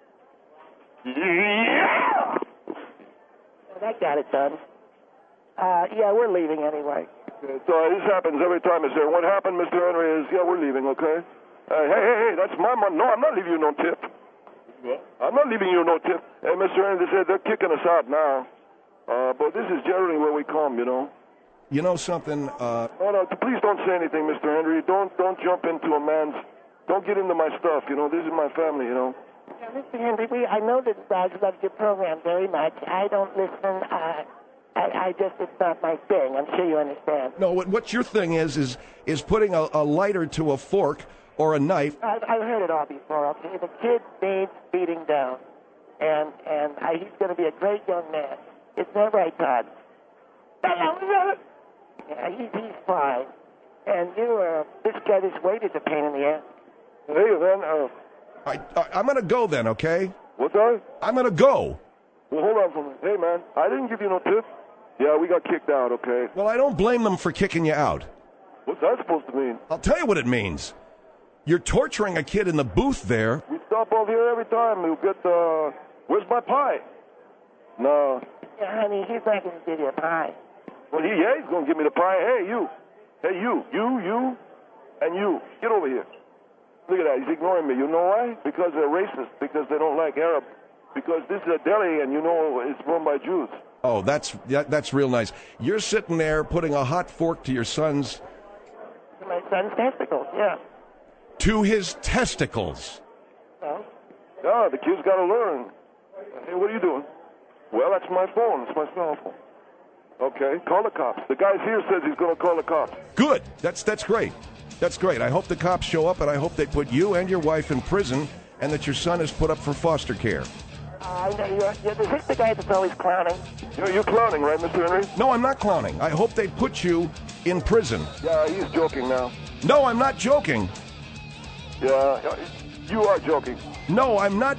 Yeah! That got it done. Yeah, we're leaving anyway. So this happens every time. Sir. What happened, Mr. Henry, is, we're leaving, okay? Hey, that's my money. No, I'm not leaving you no tip. What? I'm not leaving you no tip. Hey, Mr. Henry, they said they're kicking us out now. But this is generally where we come, You know something? No, please don't say anything, Mr. Henry. Don't jump into a man's... Don't get into my stuff, This is my family, Yeah, Mr. Henry, I know that Raj loves your program very much. I don't listen. It's not my thing. I'm sure you understand. No, what your thing is putting a lighter to a fork or a knife. I've heard it all before, okay? The kid needs beating down. And he's going to be a great young man. Isn't that right, Todd? Yeah, he's fine. And this weight is a pain in the ass. Hey, then, I'm going to go then, okay? What's that? I'm going to go. Well, hold on for a minute. Hey, man, I didn't give you no tip. Yeah, we got kicked out, okay? Well, I don't blame them for kicking you out. What's that supposed to mean? I'll tell you what it means. You're torturing a kid in the booth there. We stop over here every time. We'll get, where's my pie? No. Yeah, honey, he's not going to give you a pie. Well, he's going to give me the pie. Hey, you. Hey, you, and you. Get over here. Look at that. He's ignoring me. You know why? Because they're racist. Because they don't like Arab. Because this is a deli, and you know it's run by Jews. Oh, that's real nice. You're sitting there putting a hot fork to your son's... To my son's testicles, yeah. To his testicles. Well? Yeah, the kid's got to learn. Hey, what are you doing? Well, that's my phone. It's my cell phone. Okay, call the cops. The guy here says he's going to call the cops. Good. That's great. That's great. I hope the cops show up, and I hope they put you and your wife in prison, and that your son is put up for foster care. I know is this the guy that's always clowning? You're clowning, right, Mr. Henry? No, I'm not clowning. I hope they put you in prison. Yeah, he's joking now. No, I'm not joking. Yeah, you are joking. No, I'm not.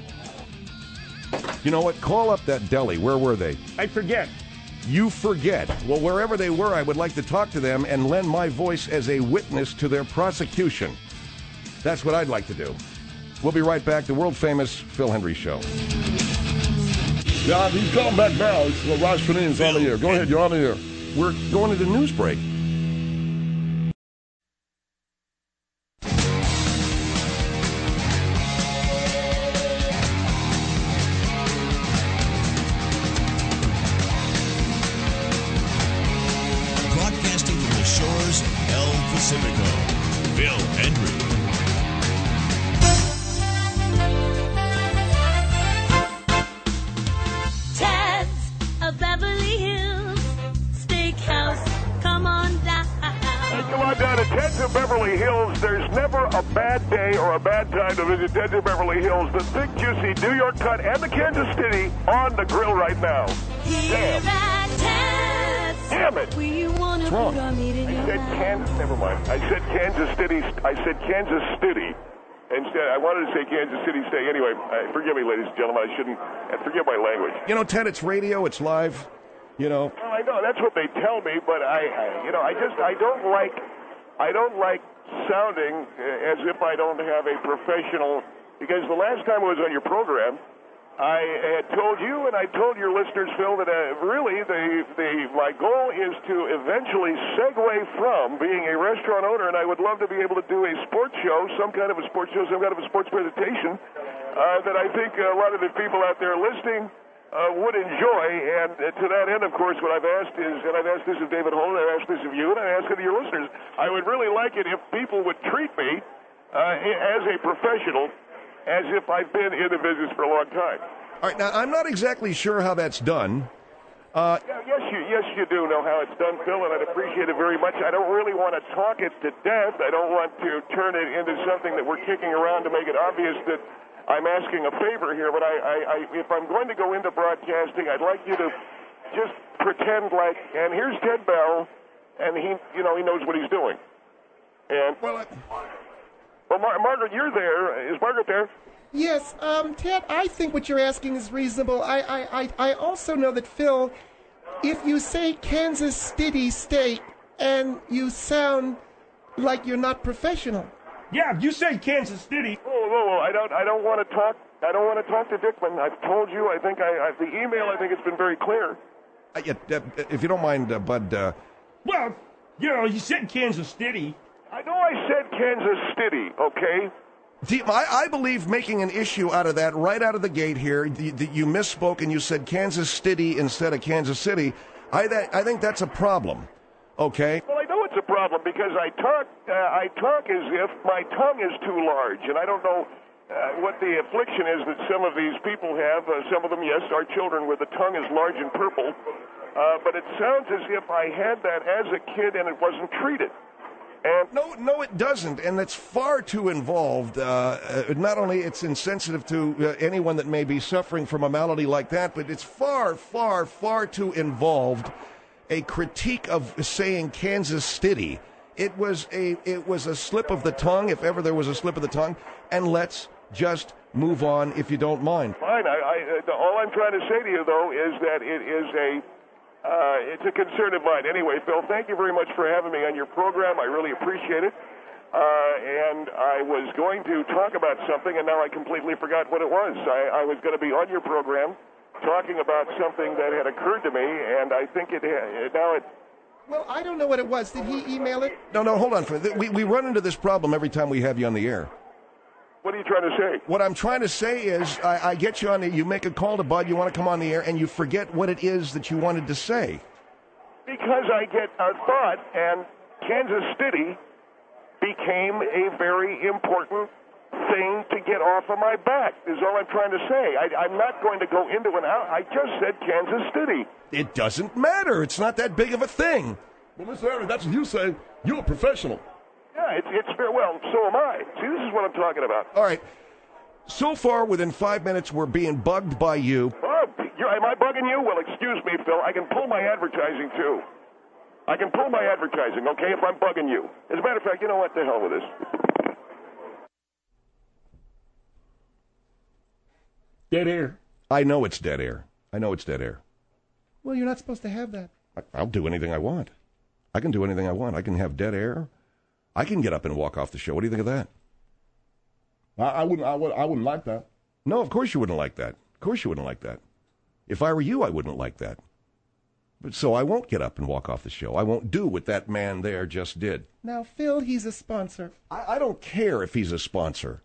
You know what? Call up that deli. Where were they? I forget. You forget. Well, wherever they were, I would like to talk to them and lend my voice as a witness to their prosecution. That's what I'd like to do. We'll be right back. The world-famous Phil Hendrie Show. Yeah, he's calling back now. Raj Panine's on the air. Go ahead, you're on the air. We're going to the news break. Broadcasting from the shores of El Pacifico, Phil Hendrie. Beverly Hills Steakhouse, come on down. Hey, come on down to Ted's of Beverly Hills. There's never a bad day or a bad time to visit Ted's of Beverly Hills. The thick, juicy New York cut and the Kansas City on the grill right now. Here at Ted's. Damn it. We want to put our meat in your Kansas. Never mind. I said Kansas City. Instead, I wanted to say Kansas City Steak. Anyway, forgive me, ladies and gentlemen. I shouldn't. And forgive my language. You know, Ted, it's radio. It's live. You know. Well, I know that's what they tell me, but I don't like sounding as if I don't have a professional. Because the last time I was on your program, I had told you and I told your listeners, Phil, that really my goal is to eventually segue from being a restaurant owner, and I would love to be able to do a sports show, some kind of a sports presentation that I think a lot of the people out there listening would enjoy. And to that end, of course, what I've asked is, and I've asked this of David Holden, I've asked this of you, and I asked it of your listeners, I would really like it if people would treat me as a professional, as if I've been in the business for a long time. All right, now, I'm not exactly sure how that's done. Yes, you do know how it's done, Phil, and I'd appreciate it very much. I don't really want to talk it to death. I don't want to turn it into something that we're kicking around to make it obvious that I'm asking a favor here. But if I'm going to go into broadcasting, I'd like you to just pretend like, and here's Ted Bell, and he knows what he's doing. And Margaret, you're there. Is Margaret there? Yes, Ted, I think what you're asking is reasonable. I also know that, Phil, if you say Kansas City Steak and you sound like you're not professional. Yeah, if you say Kansas City. Whoa, I don't want to talk. I don't want to talk to Dickman. I've told you. I think the email. I think it's been very clear. If you don't mind, Bud. Well, you said Kansas City. I know I said Kansas City, okay? I believe making an issue out of that right out of the gate here, you misspoke and you said Kansas City instead of Kansas City. I think that's a problem, okay? Well, I know it's a problem because I talk as if my tongue is too large, and I don't know what the affliction is that some of these people have. Some of them, yes, are children where the tongue is large and purple, but it sounds as if I had that as a kid and it wasn't treated. No, it doesn't, and it's far too involved. Not only it's insensitive to anyone that may be suffering from a malady like that, but it's far, far, far too involved. A critique of saying Kansas City. It was a slip of the tongue, if ever there was a slip of the tongue, and let's just move on if you don't mind. Fine. All I'm trying to say to you, though, is that it's a concern of mine. Anyway, Phil, thank you very much for having me on your program. I really appreciate it. And I was going to talk about something, and now I completely forgot what it was. I was going to be on your program talking about something that had occurred to me, and I think Well, I don't know what it was. Did he email it? No, hold on. We run into this problem every time we have you on the air. What are you trying to say? What I'm trying to say is I get you on the, you make a call to Bud, you want to come on the air, and you forget what it is that you wanted to say. Because I get a thought, and Kansas City became a very important thing to get off of my back, is all I'm trying to say. I'm not going to go into an out. I just said Kansas City. It doesn't matter. It's not that big of a thing. Well, Mr. Henry, that's what you say. You're a professional. Yeah, it's very well, so am I. See, this is what I'm talking about. All right. So far, within 5 minutes, we're being bugged by you. Oh, am I bugging you? Well, excuse me, Phil. I can pull my advertising, too. I can pull my advertising, okay, if I'm bugging you. As a matter of fact, you know what? The hell with this. Dead air. I know it's dead air. Well, you're not supposed to have that. I'll do anything I want. I can do anything I want. I can have dead air. I can get up and walk off the show. What do you think of that? I wouldn't like that. No, of course you wouldn't like that. Of course you wouldn't like that. If I were you, I wouldn't like that. But so I won't get up and walk off the show. I won't do what that man there just did. Now, Phil, he's a sponsor. I don't care if he's a sponsor.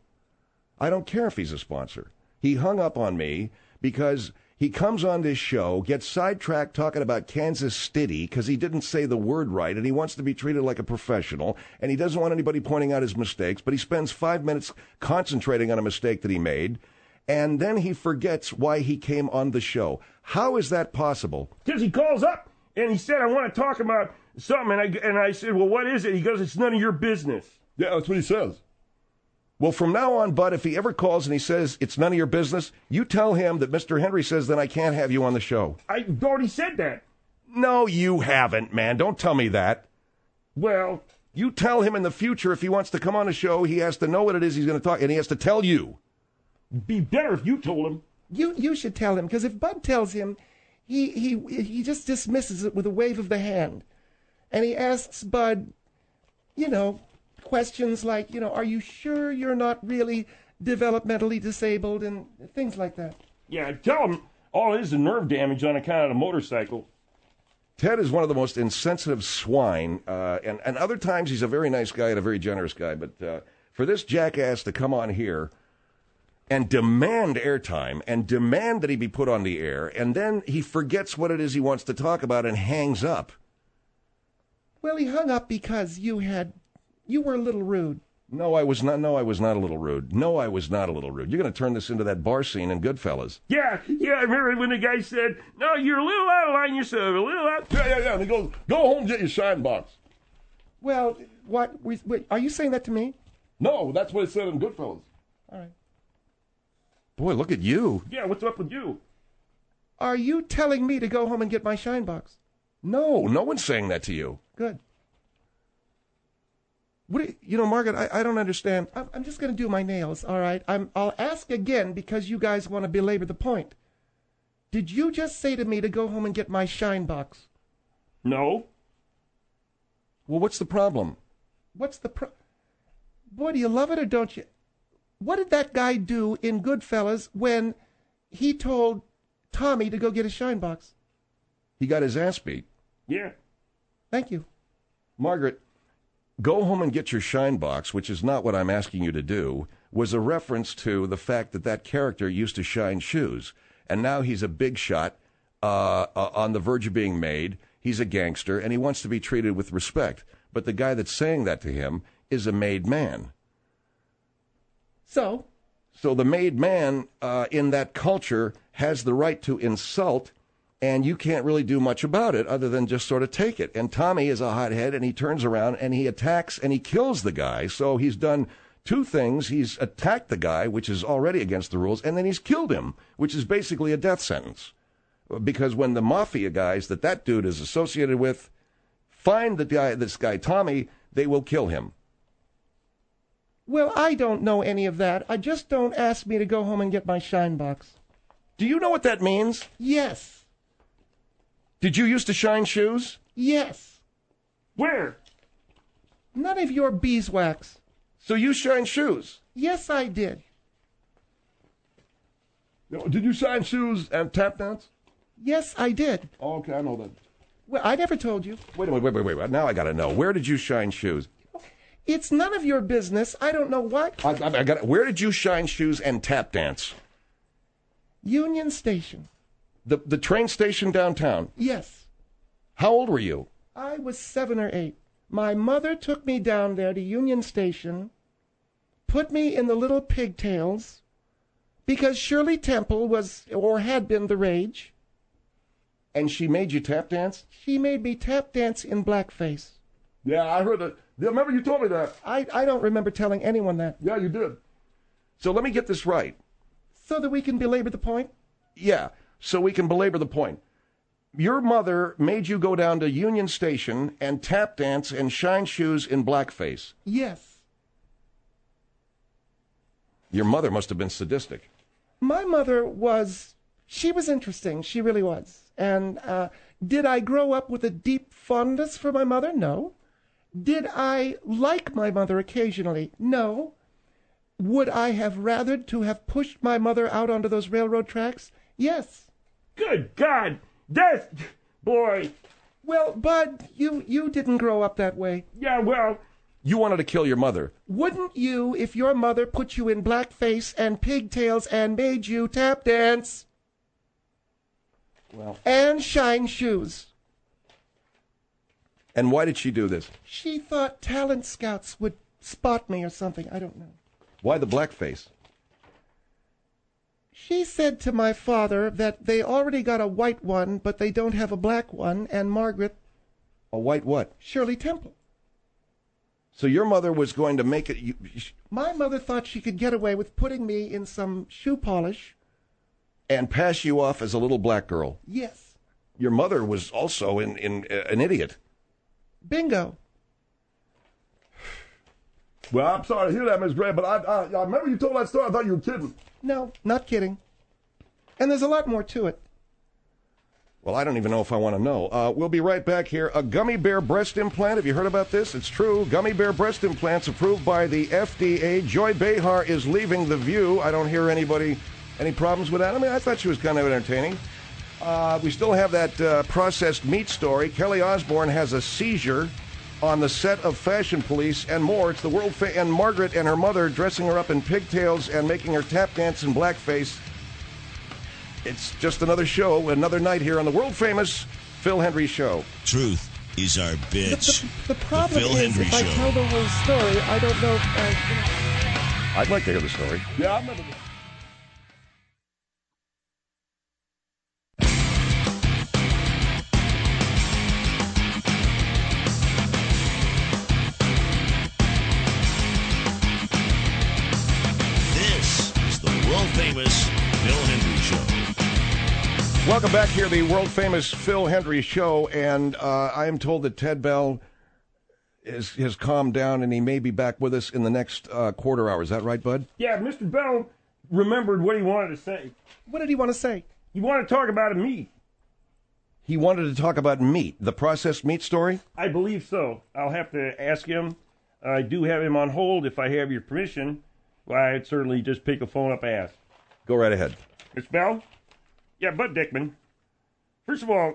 He hung up on me because he comes on this show, gets sidetracked talking about Kansas City because he didn't say the word right, and he wants to be treated like a professional, and he doesn't want anybody pointing out his mistakes, but he spends 5 minutes concentrating on a mistake that he made, and then he forgets why he came on the show. How is that possible? Because he calls up and he said, I want to talk about something. And I said, well, what is it? He goes, it's none of your business. Yeah, that's what he says. Well, from now on, Bud, if he ever calls and he says it's none of your business, you tell him that Mr. Henry says then I can't have you on the show. I already said that. No, you haven't, man. Don't tell me that. Well, you tell him in the future if he wants to come on the show, he has to know what it is he's going to talk, and he has to tell you. Be better if you told him. You should tell him, because if Bud tells him, he just dismisses it with a wave of the hand. And he asks Bud, questions like, are you sure you're not really developmentally disabled and things like that. Yeah, tell him all it is nerve damage on account of the motorcycle. Ted is one of the most insensitive swine, and other times he's a very nice guy and a very generous guy, but for this jackass to come on here and demand airtime and demand that he be put on the air, and then he forgets what it is he wants to talk about and hangs up. Well, he hung up because you were a little rude. No, I was not a little rude. You're going to turn this into that bar scene in Goodfellas. Yeah, I remember when the guy said, no, you're a little out of line yourself, a little out. Yeah, and he goes, go home and get your shine box. Well, what, are you saying that to me? No, that's what it said in Goodfellas. All right. Boy, look at you. Yeah, what's up with you? Are you telling me to go home and get my shine box? No one's saying that to you. Good. Margaret, I don't understand. I'm just going to do my nails, all right? I'll ask again because you guys want to belabor the point. Did you just say to me to go home and get my shine box? No. Well, what's the problem? Boy, do you love it or don't you? What did that guy do in Goodfellas when he told Tommy to go get a shine box? He got his ass beat. Yeah. Thank you. Margaret, go home and get your shine box, which is not what I'm asking you to do, was a reference to the fact that character used to shine shoes. And now he's a big shot on the verge of being made. He's a gangster, and he wants to be treated with respect. But the guy that's saying that to him is a made man. So the made man in that culture has the right to insult, and you can't really do much about it other than just sort of take it. And Tommy is a hothead, and he turns around, and he attacks, and he kills the guy. So he's done two things. He's attacked the guy, which is already against the rules, and then he's killed him, which is basically a death sentence. Because when the mafia guys that dude is associated with find this guy Tommy, they will kill him. Well, I don't know any of that. I just don't ask me to go home and get my shine box. Do you know what that means? Yes. Did you used to shine shoes? Yes. Where? None of your beeswax. So you shine shoes? Yes, I did. Did you shine shoes and tap dance? Yes, I did. Oh, okay, I know that. Well, I never told you. Wait. Now I got to know. Where did you shine shoes? It's none of your business. I don't know what. I got it. Where did you shine shoes and tap dance? Union Station. The train station downtown. Yes. How old were you? I was 7 or 8. My mother took me down there to Union Station, put me in the little pigtails, because Shirley Temple was, or had been, the rage. And she made you tap dance? She made me tap dance in blackface. Yeah, I heard that. Yeah, remember you told me that. I don't remember telling anyone that. Yeah, you did. So let me get this right. So that we can belabor the point? Yeah, so we can belabor the point. Your mother made you go down to Union Station and tap dance and shine shoes in blackface. Yes. Your mother must have been sadistic. My mother she was interesting. She really was. And did I grow up with a deep fondness for my mother? No. Did I like my mother occasionally? No. Would I have rathered to have pushed my mother out onto those railroad tracks? Yes. Good God! Boy. Well, Bud, you didn't grow up that way. Yeah, well. You wanted to kill your mother. Wouldn't you if your mother put you in blackface and pigtails and made you tap dance? Well. And shine shoes. And why did she do this? She thought talent scouts would spot me or something. I don't know. Why the blackface? She said to my father that they already got a white one, but they don't have a black one, and Margaret... A white what? Shirley Temple. So your mother was going to make it... My mother thought she could get away with putting me in some shoe polish. And pass you off as a little black girl. Yes. Your mother was also an idiot. Bingo. Well, I'm sorry to hear that, Miss Gray, but I remember you told that story. I thought you were kidding. No, not kidding. And there's a lot more to it. Well, I don't even know if I want to know. We'll be right back here. A gummy bear breast implant. Have you heard about this? It's true. Gummy bear breast implants approved by the FDA. Joy Behar is leaving The View. I don't hear any problems with that. I mean, I thought she was kind of entertaining. We still have that processed meat story. Kelly Osbourne has a seizure on the set of Fashion Police and more. It's the and Margaret and her mother dressing her up in pigtails and making her tap dance in blackface. It's just another show, another night here on the world-famous Phil Hendrie Show. Truth is our bitch. The problem Phil is, Hendrie if I Show. tell the whole story, I don't know if I'd like to hear the story. Yeah, I remember that. This is the world-famous Phil Hendrie Show. Welcome back here, the world-famous Phil Hendrie Show, and I am told that Ted Bell has calmed down, and he may be back with us in the next quarter hour. Is that right, Bud? Yeah, Mr. Bell remembered what he wanted to say. What did he want to say? He wanted to talk about a meat. He wanted to talk about meat, the processed meat story? I believe so. I'll have to ask him. I do have him on hold. If I have your permission, well, I'd certainly just pick a phone up and ask. Go right ahead. Mr. Bell? Yeah, Bud Dickman. First of all,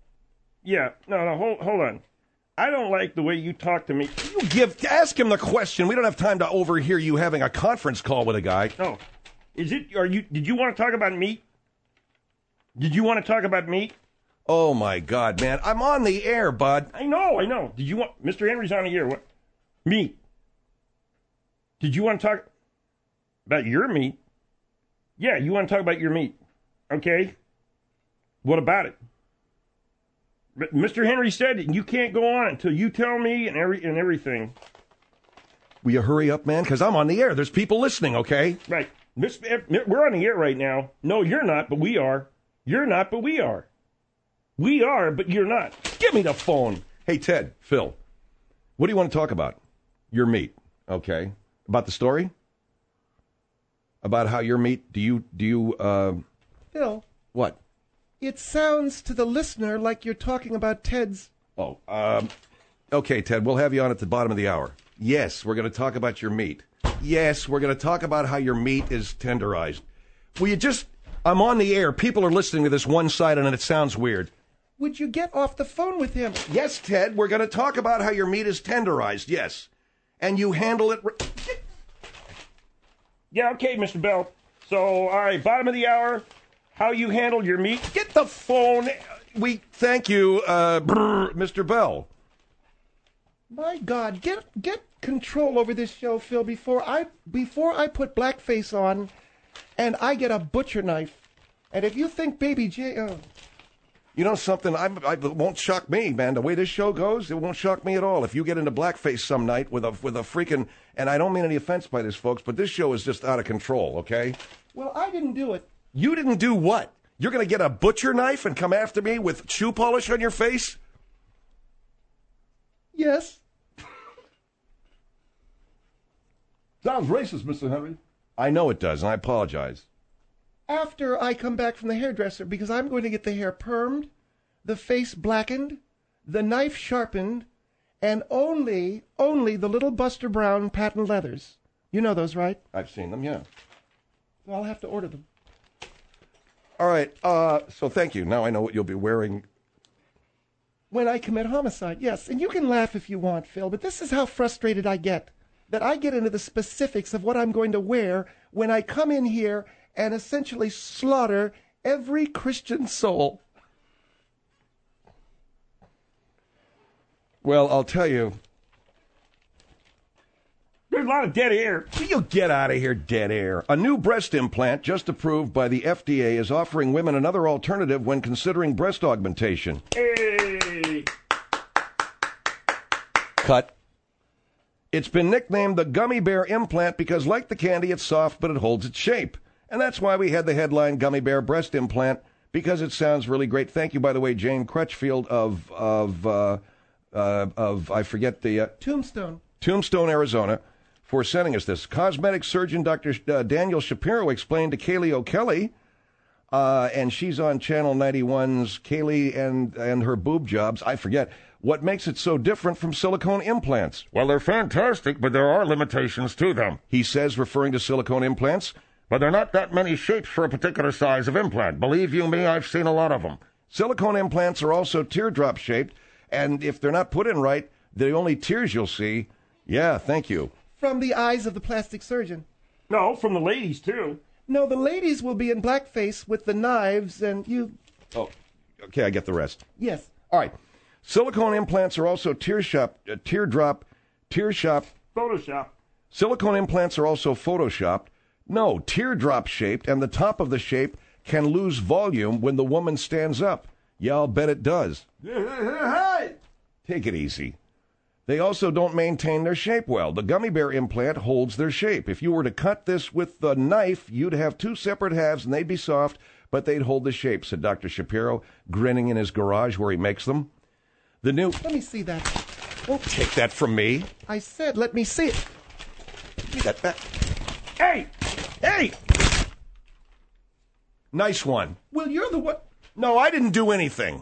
hold on. I don't like the way you talk to me. Ask him the question. We don't have time to overhear you having a conference call with a guy. Oh, did you want to talk about meat? Did you want to talk about meat? Oh, my God, man. I'm on the air, Bud. I know. Did you want... Mr. Henry's on the air. What? Meat. Did you want to talk about your meat? Yeah, you want to talk about your meat. Okay. What about it? But Mr. Henry said you can't go on until you tell me and everything. Will you hurry up, man? Because I'm on the air. There's people listening, okay? Right. We're on the air right now. No, you're not, but we are. You're not, but we are. We are, but you're not. Give me the phone. Hey, Ted, Phil, what do you want to talk about? Your meat, okay? About the story? About how your meat, do you, Phil, what? it sounds to the listener like you're talking about Ted's. Oh, okay, Ted, we'll have you on at the bottom of the hour. Yes, we're going to talk about your meat. Yes, we're going to talk about how your meat is tenderized. Will you just, I'm on the air. People are listening to this one side and it sounds weird. Would you get off the phone with him? Yes, Ted, we're going to talk about how your meat is tenderized, yes. And you handle it... Yeah, okay, Mr. Bell. So, all right, bottom of the hour, how you handle your meat. Get the phone. Thank you, Mr. Bell. My God, get control over this show, Phil, before I put blackface on and I get a butcher knife. And if you think Baby J... You know something? It won't shock me, man. The way this show goes, it won't shock me at all. If you get into blackface some night with a freaking, and I don't mean any offense by this, folks, but this show is just out of control. Okay? Well, I didn't do it. You didn't do what? You're going to get a butcher knife and come after me with shoe polish on your face? Yes. Sounds racist, Mr. Henry. I know it does, and I apologize. After I come back from the hairdresser, because I'm going to get the hair permed, the face blackened, the knife sharpened, and only the little Buster Brown patent leathers. You know those, right? I've seen them, yeah. So I'll have to order them. All right, so thank you. Now I know what you'll be wearing. When I commit homicide, yes. And you can laugh if you want, Phil, but this is how frustrated I get. That I get into the specifics of what I'm going to wear when I come in here and essentially slaughter every Christian soul. Well, I'll tell you. There's a lot of dead air. You get out of here, dead air. A new breast implant just approved by the FDA is offering women another alternative when considering breast augmentation. Hey! Cut. It's been nicknamed the Gummy Bear Implant because, like the candy, it's soft, but it holds its shape. And that's why we had the headline Gummy Bear Breast Implant, because it sounds really great. Thank you, by the way, Jane Crutchfield of I forget the... Tombstone, Arizona, for sending us this. Cosmetic surgeon Dr. Daniel Shapiro explained to Kaylee O'Kelly, and she's on Channel 91's Kaylee and her boob jobs, I forget, what makes it so different from silicone implants. Well, they're fantastic, but there are limitations to them. He says, referring to silicone implants. But there are not that many shapes for a particular size of implant. Believe you me, I've seen a lot of them. Silicone implants are also teardrop shaped, and if they're not put in right, the only tears you'll see... Yeah, thank you. From the eyes of the plastic surgeon. No, from the ladies, too. No, the ladies will be in blackface with the knives, and you... Oh, okay, I get the rest. Yes. All right. Silicone implants are also Photoshop. Silicone implants are also photoshopped. No, teardrop shaped, and the top of the shape can lose volume when the woman stands up. Yeah, I'll bet it does. Hey! Take it easy. They also don't maintain their shape well. The Gummy Bear implant holds their shape. If you were to cut this with the knife, you'd have two separate halves, and they'd be soft, but they'd hold the shape, said Dr. Shapiro, grinning in his garage where he makes them. The new... Let me see that. Don't take that from me. I said, let me see it. Give me that back. Hey! Hey! Nice one. Well, you're the one... No, I didn't do anything.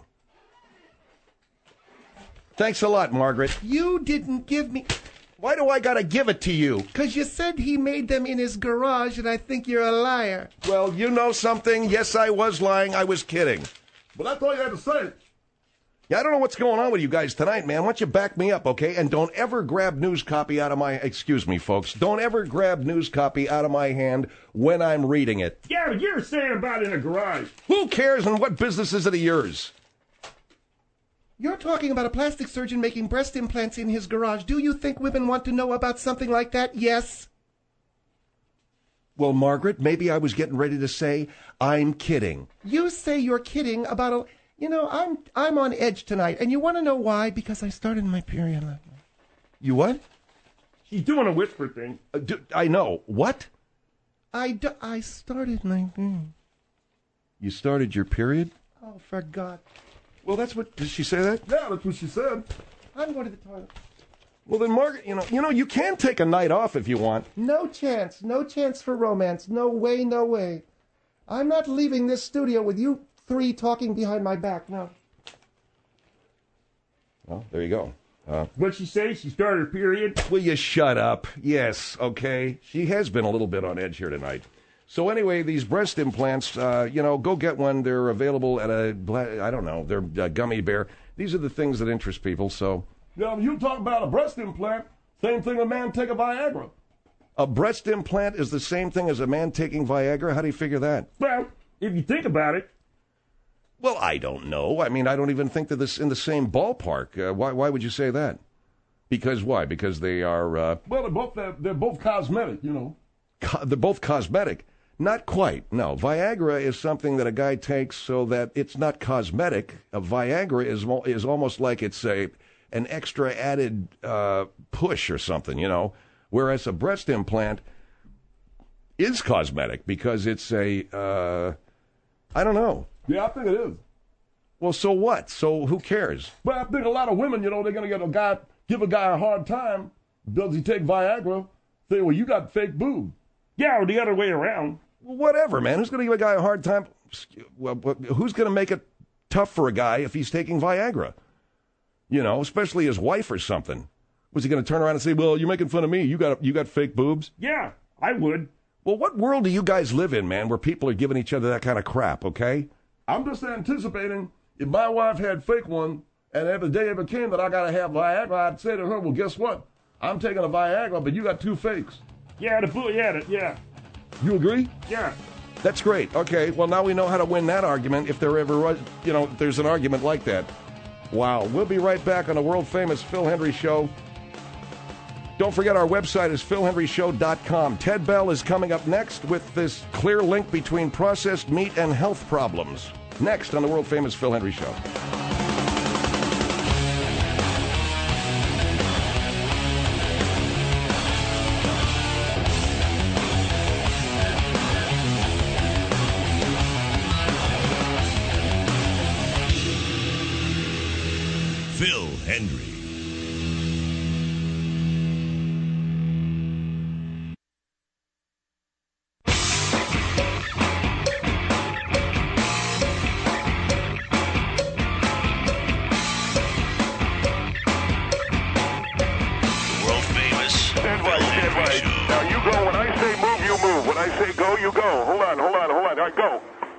Thanks a lot, Margaret. You didn't give me... Why do I gotta give it to you? 'Cause you said he made them in his garage, and I think you're a liar. Well, you know something? Yes, I was lying. I was kidding. But that's all you had to say. Yeah, I don't know what's going on with you guys tonight, man. Why don't you back me up, okay? And don't ever grab news copy out of my... Excuse me, folks. Don't ever grab news copy out of my hand when I'm reading it. Yeah, but you're saying about in a garage. Who cares, and what business is it of yours? You're talking about a plastic surgeon making breast implants in his garage. Do you think women want to know about something like that? Yes. Well, Margaret, maybe I was getting ready to say I'm kidding. You say you're kidding about a... You know, I'm on edge tonight, and you want to know why? Because I started my period last night. You what? She's doing a whisper thing. I know. What? I started my period. You started your period? Oh, for God. Well, that's what... Did she say that? Yeah, that's what she said. I'm going to the toilet. Well, then, Margaret, you can take a night off if you want. No chance for romance. No way, no way. I'm not leaving this studio with you three talking behind my back, no. Well, there you go. What'd she say? She started her period? Will you shut up? Yes, okay. She has been a little bit on edge here tonight. So anyway, these breast implants, go get one. They're available at they're a gummy bear. These are the things that interest people, so. Yeah, you talk about a breast implant, same thing a man take a Viagra. A breast implant is the same thing as a man taking Viagra? How do you figure that? Well, if you think about it. Well, I don't know. I mean, I don't even think they're in the same ballpark. Why would you say that? Because why? Because they are... well, they're both cosmetic, They're both cosmetic. Not quite, no. Viagra is something that a guy takes so that it's not cosmetic. A Viagra is almost like it's an extra added push or something, Whereas a breast implant is cosmetic because it's I don't know. Yeah, I think it is. Well, so what? So who cares? But I think a lot of women, they're going to give a guy a hard time. Does he take Viagra? Say, well, you got fake boobs. Yeah, or the other way around. Well, whatever, man. Who's going to give a guy a hard time? Well, who's going to make it tough for a guy if he's taking Viagra? Especially his wife or something. Was he going to turn around and say, well, you're making fun of me. You got fake boobs? Yeah, I would. Well, what world do you guys live in, man, where people are giving each other that kind of crap, okay? I'm just anticipating if my wife had fake one and every day ever came that I got to have Viagra, I'd say to her, well, guess what? I'm taking a Viagra, but you got two fakes. Yeah, yeah. You agree? Yeah. That's great. Okay, well, now we know how to win that argument if there ever was, if there's an argument like that. Wow. We'll be right back on the world-famous Phil Hendrie Show. Don't forget our website is philhendrieshow.com. Ted Bell is coming up next with this clear link between processed meat and health problems. Next on the world-famous Phil Hendrie Show. Phil Hendrie. When I say go, you go. Hold on. All right, go.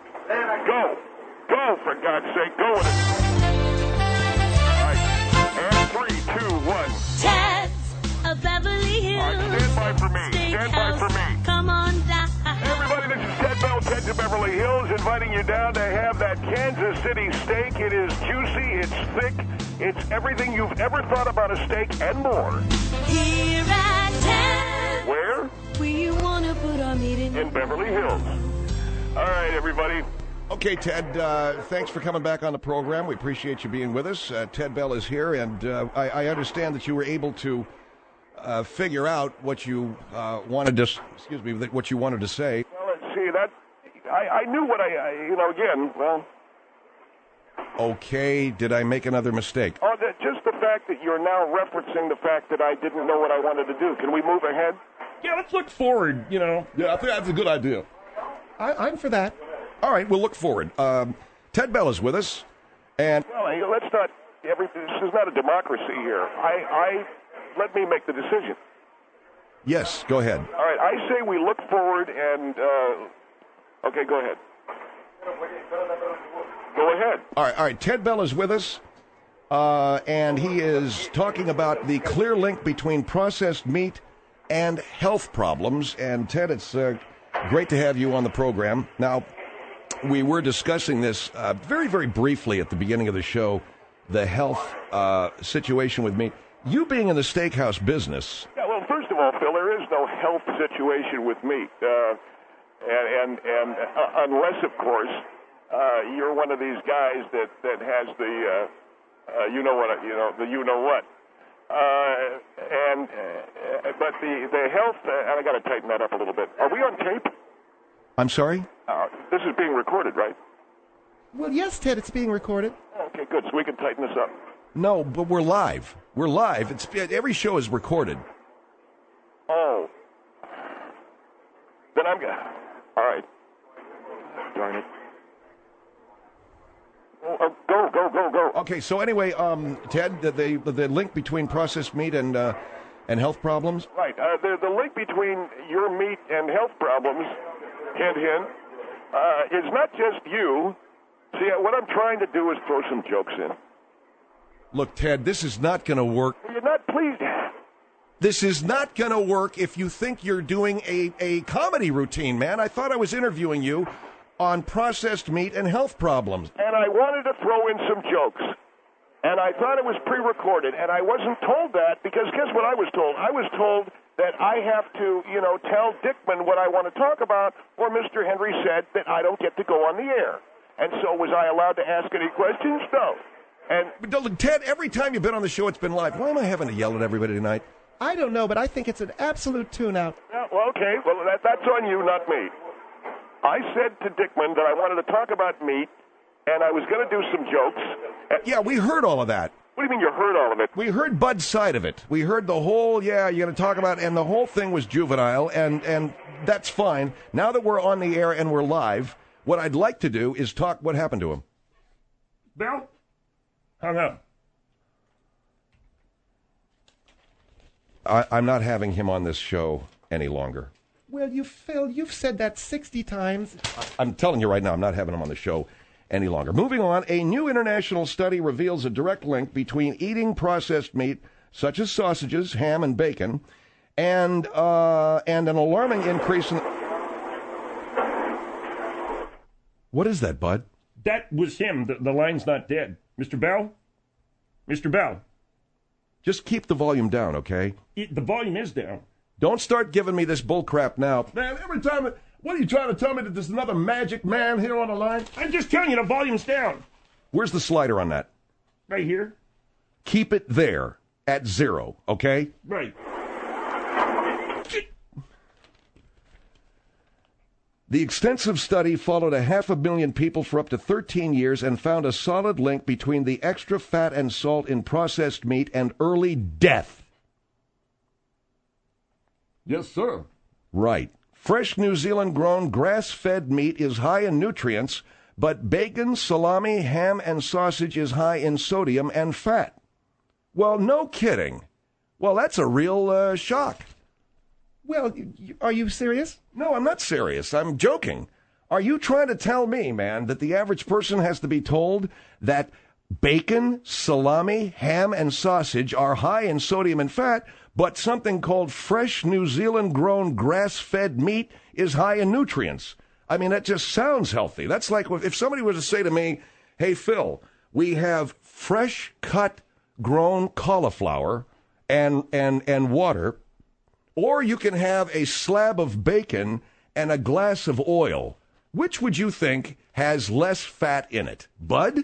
Go, for God's sake. Go with it. All right. And 3, 2, 1. Ted's of Beverly Hills. All right, stand by for me. Stand by for me. Come on down. Everybody, this is Ted Bell, Ted's of Beverly Hills, inviting you down to have that Kansas City steak. It is juicy, it's thick, it's everything you've ever thought about a steak and more. Here at Ted's. Where? We want to put our meat in Beverly Hills. All right, everybody. Okay, Ted, thanks for coming back on the program. We appreciate you being with us. Ted Bell is here, and I understand that you were able to figure out what you wanted to, what you wanted to say. Well, let's see, that, I knew what again, well. Okay, did I make another mistake? Oh, just the fact that you're now referencing the fact that I didn't know what I wanted to do. Can we move ahead? Yeah, let's look forward, Yeah, I think that's a good idea. I'm for that. All right, we'll look forward. Ted Bell is with us, and... Well, let's not... This is not a democracy here. Let me make the decision. Yes, go ahead. All right, I say we look forward and... Okay, go ahead. Go ahead. All right, Ted Bell is with us, and he is talking about the clear link between processed meat and health problems. And Ted, it's great to have you on the program. Now, we were discussing this very, very briefly at the beginning of the show, the health situation with meat. You being in the steakhouse business. Yeah, well, first of all, Phil, there is no health situation with meat. And unless, of course, you're one of these guys that has the, what. But the health, and I got to tighten that up a little bit. Are we on tape? I'm sorry? This is being recorded, right? Well, yes, Ted, it's being recorded. Okay, good. So we can tighten this up. No, but we're live. We're live. Every show is recorded. Oh. Then I'm good. All right. Darn it. Go. Okay, so anyway, Ted, the link between processed meat and health problems? Right. The link between your meat and health problems, hint, is not just you. See, what I'm trying to do is throw some jokes in. Look, Ted, this is not going to work. You're not pleased. This is not going to work if you think you're doing a comedy routine, man. I thought I was interviewing you on processed meat and health problems. And I wanted to throw in some jokes. And I thought it was pre-recorded. And I wasn't told that because guess what I was told? I was told that I have to, tell Dickman what I want to talk about, or Mr. Henry said that I don't get to go on the air. And so was I allowed to ask any questions? No. But Ted, every time you've been on the show, it's been live. Why am I having to yell at everybody tonight? I don't know, but I think it's an absolute tune-out. Yeah, well, okay. Well, that's on you, not me. I said to Dickman that I wanted to talk about meat, and I was going to do some jokes. Yeah, we heard all of that. What do you mean you heard all of it? We heard Bud's side of it. We heard the whole, you're going to talk about, and the whole thing was juvenile, and that's fine. Now that we're on the air and we're live, what I'd like to do is talk what happened to him. Bill? Hung up. I'm not having him on this show any longer. Well, Phil, you've said that 60 times. I'm telling you right now, I'm not having him on the show any longer. Moving on, a new international study reveals a direct link between eating processed meat, such as sausages, ham, and bacon, and an alarming increase in... What is that, Bud? That was him. The line's not dead. Mr. Bell? Mr. Bell? Just keep the volume down, okay? The volume is down. Don't start giving me this bull crap now. Man, every time, what are you trying to tell me that there's another magic man here on the line? I'm just telling you the volume's down. Where's the slider on that? Right here. Keep it there at 0, okay? Right. The extensive study followed 500,000 people for up to 13 years and found a solid link between the extra fat and salt in processed meat and early death. Yes, sir. Right. Fresh New Zealand-grown grass-fed meat is high in nutrients, but bacon, salami, ham, and sausage is high in sodium and fat. Well, no kidding. Well, that's a real shock. Well, are you serious? No, I'm not serious. I'm joking. Are you trying to tell me, man, that the average person has to be told that bacon, salami, ham, and sausage are high in sodium and fat, but something called fresh New Zealand-grown grass-fed meat is high in nutrients? I mean, that just sounds healthy. That's like if somebody was to say to me, hey, Phil, we have fresh-cut grown cauliflower and water, or you can have a slab of bacon and a glass of oil. Which would you think has less fat in it? Bud?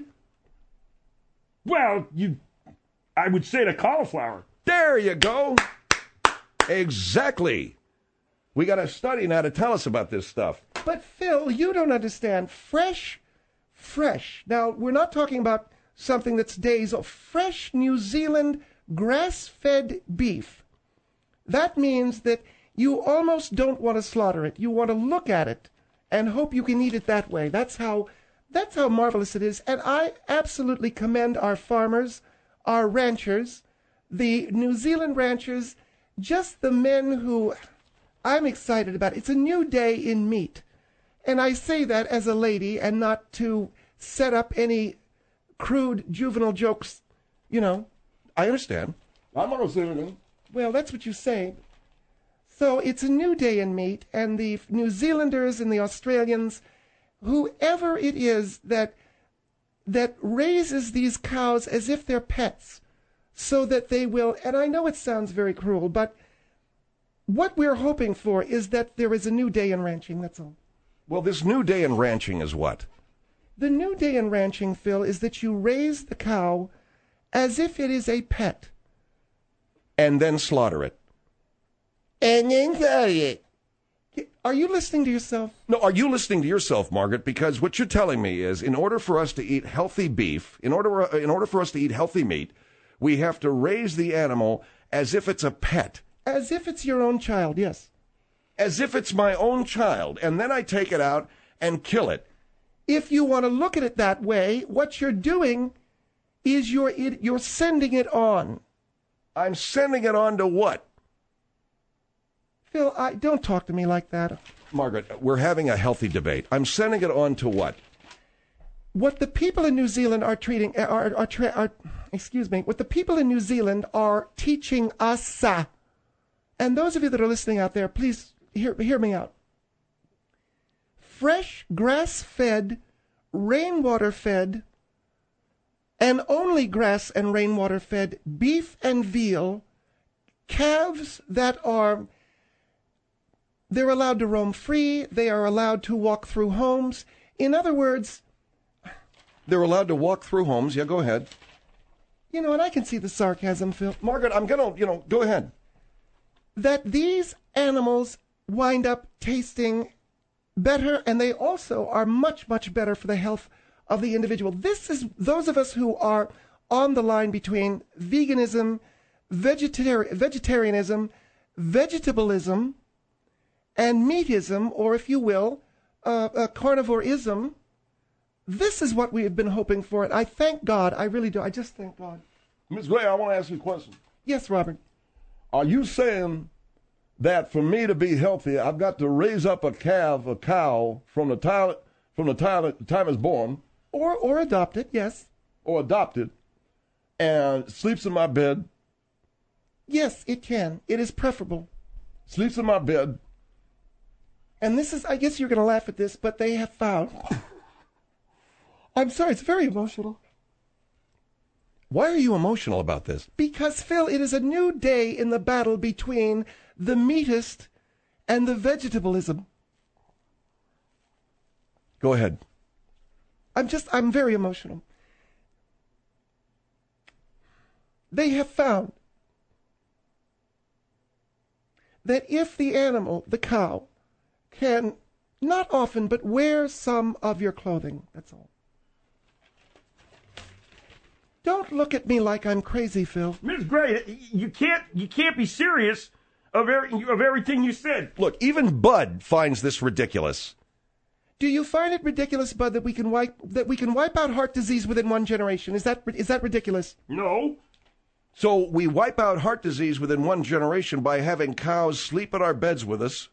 Well, I would say the cauliflower. There you go. Exactly. We got a study now to tell us about this stuff. But, Phil, you don't understand. Fresh. Now, we're not talking about something that's days old. Fresh New Zealand grass-fed beef. That means that you almost don't want to slaughter it. You want to look at it and hope you can eat it that way. That's how marvelous it is. And I absolutely commend our farmers, our ranchers, the New Zealand ranchers, just the men who I'm excited about. It's a new day in meat. And I say that as a lady and not to set up any crude juvenile jokes, I understand. I'm not going to say anything. Well, that's what you say. So it's a new day in meat, and the New Zealanders and the Australians, whoever it is that raises these cows as if they're pets, so that they will, and I know it sounds very cruel, but what we're hoping for is that there is a new day in ranching, that's all. Well, this new day in ranching is what? The new day in ranching, Phil, is that you raise the cow as if it is a pet. And then slaughter it. And then slaughter it. Are you listening to yourself? No, are you listening to yourself, Margaret? Because what you're telling me is, in order for us to eat healthy beef, in order for us to eat healthy meat, we have to raise the animal as if it's a pet. As if it's your own child, yes. As if it's my own child, and then I take it out and kill it. If you want to look at it that way, what you're doing is you're sending it on. I'm sending it on to what? Phil, don't talk to me like that. Margaret, we're having a healthy debate. I'm sending it on to what? What the people in New Zealand what the people in New Zealand are teaching us, and those of you that are listening out there, please hear me out. Fresh, grass-fed, rainwater-fed, and only grass and rainwater-fed beef and veal, calves that are... They're allowed to roam free. They are allowed to walk through homes. In other words... They're allowed to walk through homes. Yeah, go ahead. You know, and I can see the sarcasm, Phil. Margaret, I'm going to, go ahead. That these animals wind up tasting better, and they also are much, much better for the health of the individual. This is those of us who are on the line between veganism, vegetarianism, vegetabilism, and meatism, or if you will, carnivoreism. This is what we have been hoping for, and I thank God. I really do. I just thank God. Ms. Gray, I want to ask you a question. Yes, Robert. Are you saying that for me to be healthy, I've got to raise up a cow from the time it's born, or adopt it? Yes. Or adopt it, and sleeps in my bed? Yes, it can. It is preferable. Sleeps in my bed. And this is, I guess you're going to laugh at this, but they have found... I'm sorry, it's very emotional. Why are you emotional about this? Because, Phil, it is a new day in the battle between the meatist and the vegetabilism. Go ahead. I'm very emotional. They have found that if the animal, the cow, can, not often, but wear some of your clothing, that's all. Don't look at me like I'm crazy, Phil. Ms. Gray, you can't be serious of everything you said. Look, even Bud finds this ridiculous. Do you find it ridiculous, Bud, that we can wipe out heart disease within one generation? Is that ridiculous? No. So we wipe out heart disease within one generation by having cows sleep in our beds with us.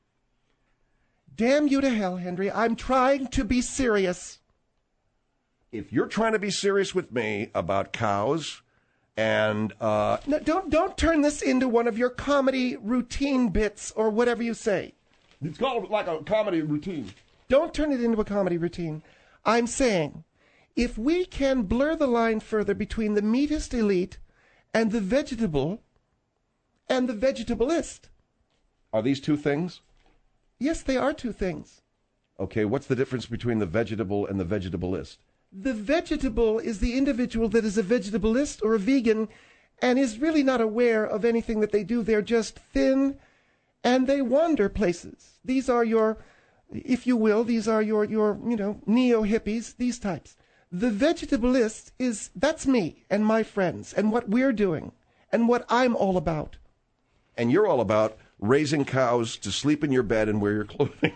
Damn you to hell, Henry. I'm trying to be serious. If you're trying to be serious with me about cows and... No, don't turn this into one of your comedy routine bits or whatever you say. It's called like a comedy routine. Don't turn it into a comedy routine. I'm saying, if we can blur the line further between the meatist elite and the vegetable and the vegetablist... Are these two things? Yes, they are two things. Okay, what's the difference between the vegetable and the vegetablist? The vegetable is the individual that is a vegetabilist or a vegan and is really not aware of anything that they do. They're just thin and they wander places. These are your, if you will, your neo-hippies, these types. The vegetabilist that's me and my friends and what we're doing and what I'm all about. And you're all about raising cows to sleep in your bed and wear your clothing.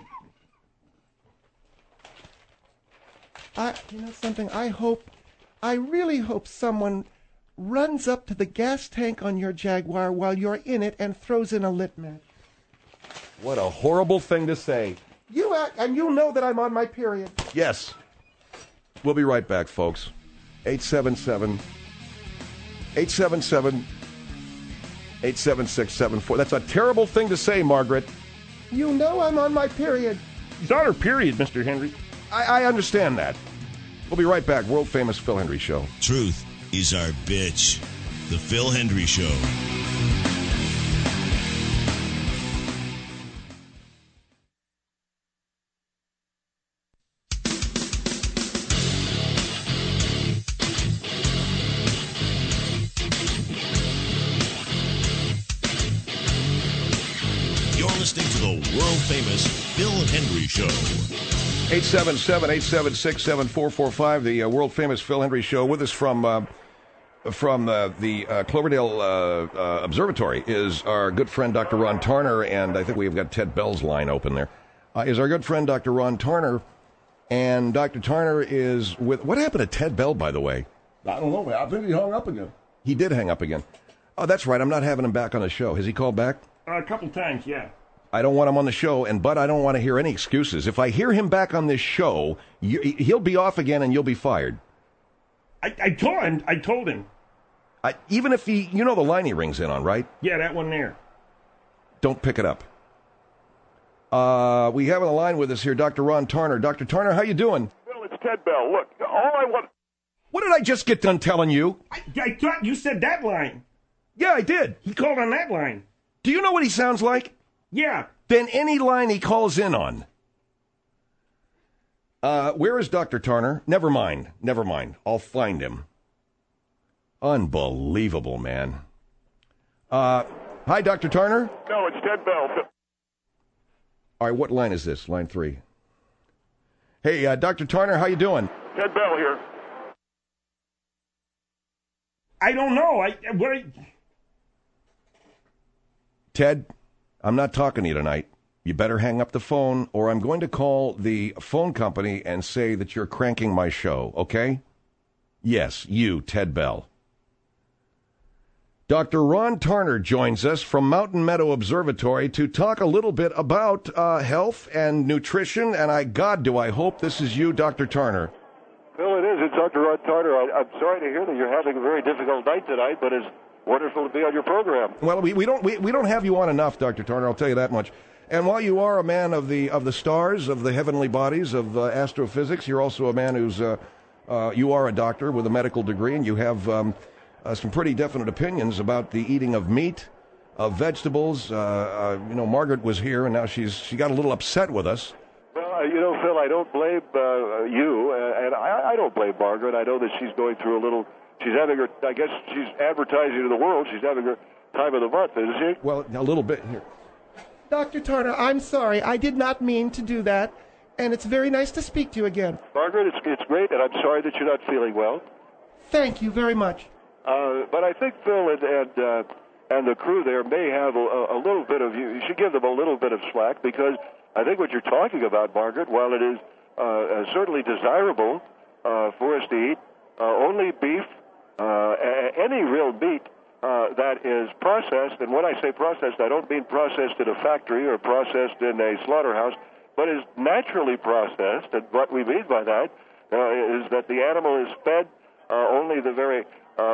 You know something? I really hope someone runs up to the gas tank on your Jaguar while you're in it and throws in a lit match. What a horrible thing to say. And you know that I'm on my period. Yes. We'll be right back, folks. 877-876-74. That's a terrible thing to say, Margaret. You know I'm on my period. She's on her period, Mr. Henry. I understand that. We'll be right back. World famous Phil Hendrie Show. Truth is our bitch. The Phil Hendrie Show. You're listening to the world-famous Phil Hendry Show. 877-876-7445, the world-famous Phil Hendry Show. With us from the Cloverdale Observatory is our good friend Dr. Ron Tarner, and I think we've got Ted Bell's line open there. Is our good friend Dr. Ron Tarner, and Dr. Tarner is with... What happened to Ted Bell, by the way? I don't know. I think he hung up again. He did hang up again. Oh, that's right. I'm not having him back on the show. Has he called back? A couple times, yeah. I don't want him on the show, but I don't want to hear any excuses. If I hear him back on this show, he'll be off again and you'll be fired. I told him. Even if he... You know the line he rings in on, right? Yeah, that one there. Don't pick it up. We have on the line with us here Dr. Ron Tarner. Dr. Tarner, how you doing? Well, it's Ted Bell. Look, all I want... What did I just get done telling you? I thought you said that line. Yeah, I did. He called on that line. Do you know what he sounds like? Yeah. Then any line he calls in on. Where is Dr. Tarner? Never mind. I'll find him. Unbelievable, man. Hi, Dr. Tarner? No, it's Ted Bell. All right, what line is this? Line 3. Hey, Dr. Tarner, how you doing? Ted Bell here. I don't know. Ted, I'm not talking to you tonight. You better hang up the phone, or I'm going to call the phone company and say that you're cranking my show, okay? Yes, you, Ted Bell. Dr. Ron Tarner joins us from Mountain Meadow Observatory to talk a little bit about health and nutrition, and God, do I hope this is you, Dr. Tarner. Well, it is. It's Dr. Ron Tarner. I'm sorry to hear that you're having a very difficult night tonight, but it's wonderful to be on your program. Well, we don't have you on enough, Dr. Tarner, I'll tell you that much. And while you are a man of the stars, of the heavenly bodies, of astrophysics, you're also a man who's you are a doctor with a medical degree, and you have some pretty definite opinions about the eating of meat, of vegetables. Margaret was here, and now she got a little upset with us. Well, Phil, I don't blame you, and I don't blame Margaret. I know that she's going through a little. She's having her. I guess she's advertising to the world. She's having her time of the month, isn't she? Well, a little bit here. Dr. Tarner, I'm sorry. I did not mean to do that, and it's very nice to speak to you again. Margaret, it's great, and I'm sorry that you're not feeling well. Thank you very much. But I think Phil and the crew there may have a little bit of you should give them a little bit of slack, because I think what you're talking about, Margaret, while it is certainly desirable for us to eat only beef, any real meat that is processed, and when I say processed, I don't mean processed in a factory or processed in a slaughterhouse, but is naturally processed. And what we mean by that is that the animal is fed only the very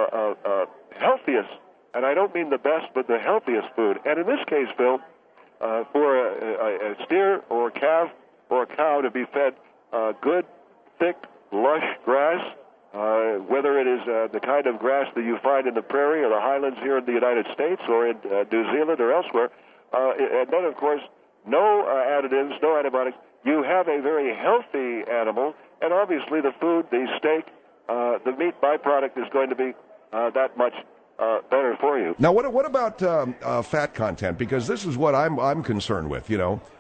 healthiest, and I don't mean the best, but the healthiest food. And in this case, Phil, for a steer or a calf or a cow to be fed good, thick, lush grass, whether it is the kind of grass that you find in the prairie or the highlands here in the United States or in New Zealand or elsewhere, and then, of course, no additives, no antibiotics, you have a very healthy animal, and obviously the food, the steak, the meat byproduct is going to be that much better for you. Now, what about fat content? Because this is what I'm concerned with.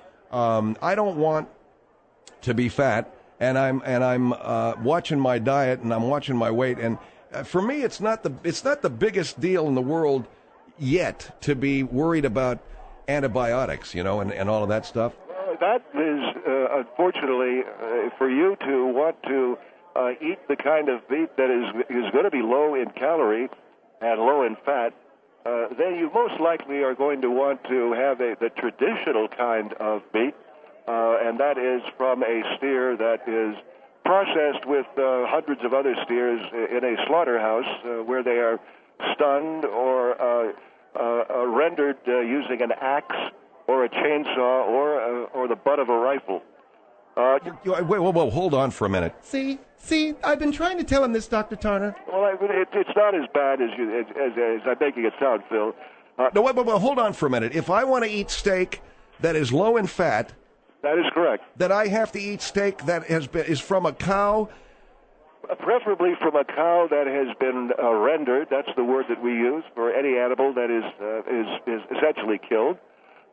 I don't want to be fat, and I'm watching my diet and I'm watching my weight, and for me, it's not the biggest deal in the world yet to be worried about antibiotics, and all of that stuff. Well, that is unfortunately for you to want to eat the kind of meat that is going to be low in calorie and low in fat, then you most likely are going to want to have the traditional kind of meat, and that is from a steer that is processed with hundreds of other steers in a slaughterhouse where they are stunned or rendered using an axe or a chainsaw or the butt of a rifle. Wait, whoa, hold on for a minute. See, I've been trying to tell him this, Dr. Tarner. Well, it's not as bad as I'm making it sound, Phil. No, wait, hold on for a minute. If I want to eat steak that is low in fat, that is correct. That I have to eat steak that is from a cow. Preferably from a cow that has been rendered. That's the word that we use for any animal that is essentially killed.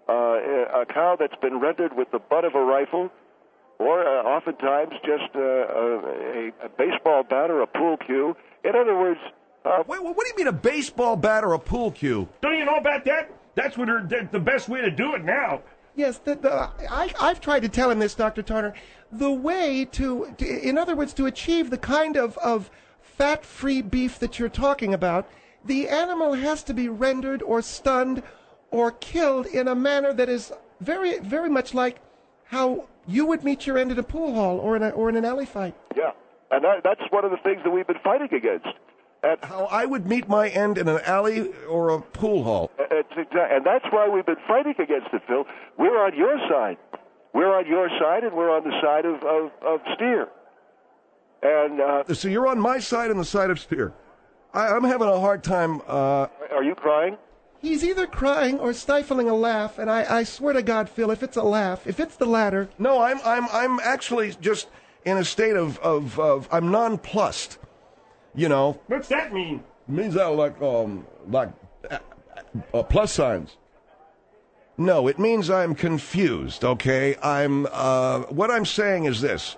a cow that's been rendered with the butt of a rifle, or oftentimes just a baseball bat or a pool cue. In other words... Wait, what do you mean a baseball bat or a pool cue? Don't you know about that? That's what the best way to do it now. Yes, I've tried to tell him this, Dr. Turner. The way to in other words, to achieve the kind of fat-free beef that you're talking about, the animal has to be rendered or stunned or killed in a manner that is very, very much like how you would meet your end at a pool hall or in an alley fight. Yeah, and that's one of the things that we've been fighting against. How I would meet my end in an alley or a pool hall. And that's why we've been fighting against it, Phil. We're on your side. We're on your side, and we're on the side of steer. And so you're on my side and the side of steer. I'm having a hard time. Are you crying? He's either crying or stifling a laugh, and I swear to God, Phil, if it's a laugh, if it's the latter. No, I'm actually just in a state of I'm nonplussed. You know. What's that mean? It means that like plus signs. No, it means I'm confused. Okay, what I'm saying is this.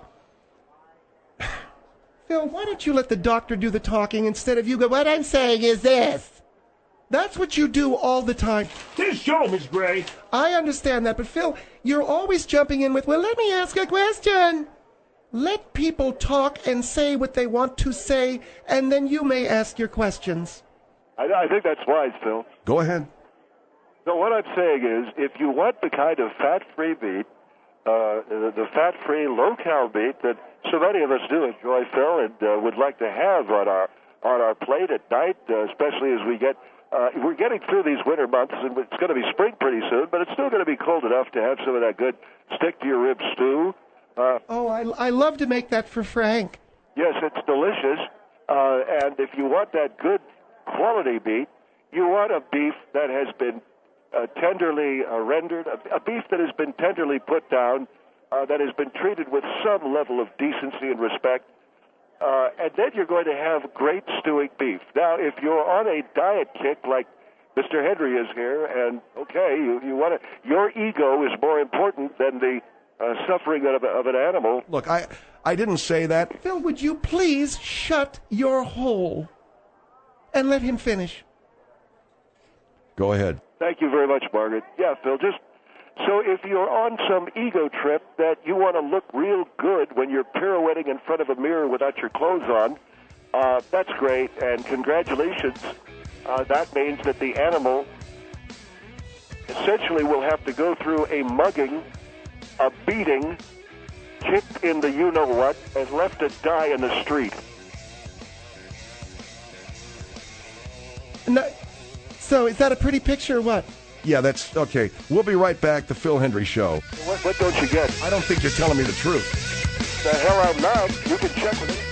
Phil, why don't you let the doctor do the talking instead of you go? What I'm saying is this. That's what you do all the time. This show, Miss Gray. I understand that, but Phil, you're always jumping in with, well, let me ask a question. Let people talk and say what they want to say, and then you may ask your questions. I think that's wise, Phil. Go ahead. So what I'm saying is, if you want the kind of fat-free meat, the fat-free, low-cal meat that so many of us do enjoy, Phil, and would like to have on our plate at night, especially as we're getting through these winter months, and it's going to be spring pretty soon, but it's still going to be cold enough to have some of that good stick-to-your-ribs stew. I love to make that for Frank. Yes, it's delicious. And if you want that good quality meat, you want a beef that has been tenderly rendered, a beef that has been tenderly put down, that has been treated with some level of decency and respect. And then you're going to have great stewing beef. Now, if you're on a diet kick like Mr. Henry is here, and okay, you want to, your ego is more important than the suffering of an animal. Look, I didn't say that. Phil, would you please shut your hole and let him finish? Go ahead. Thank you very much, Margaret. Yeah, Phil, just so if you're on some ego trip that you want to look real good when you're pirouetting in front of a mirror without your clothes on, that's great, and congratulations. That means that the animal essentially will have to go through a mugging, a beating, kicked in the you-know-what, and left to die in the street. No, so is that a pretty picture or what? Yeah, that's okay. We'll be right back. The Phil Hendry Show. What don't you get? I don't think you're telling me the truth. The hell I'm not. You can check with it.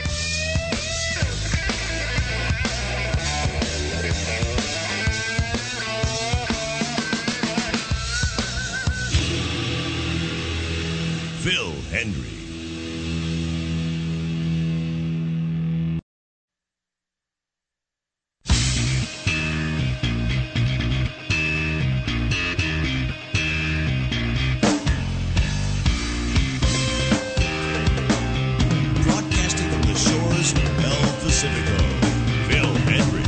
Phil Hendry. Broadcasting from the shores of El Pacifico, Phil Hendry.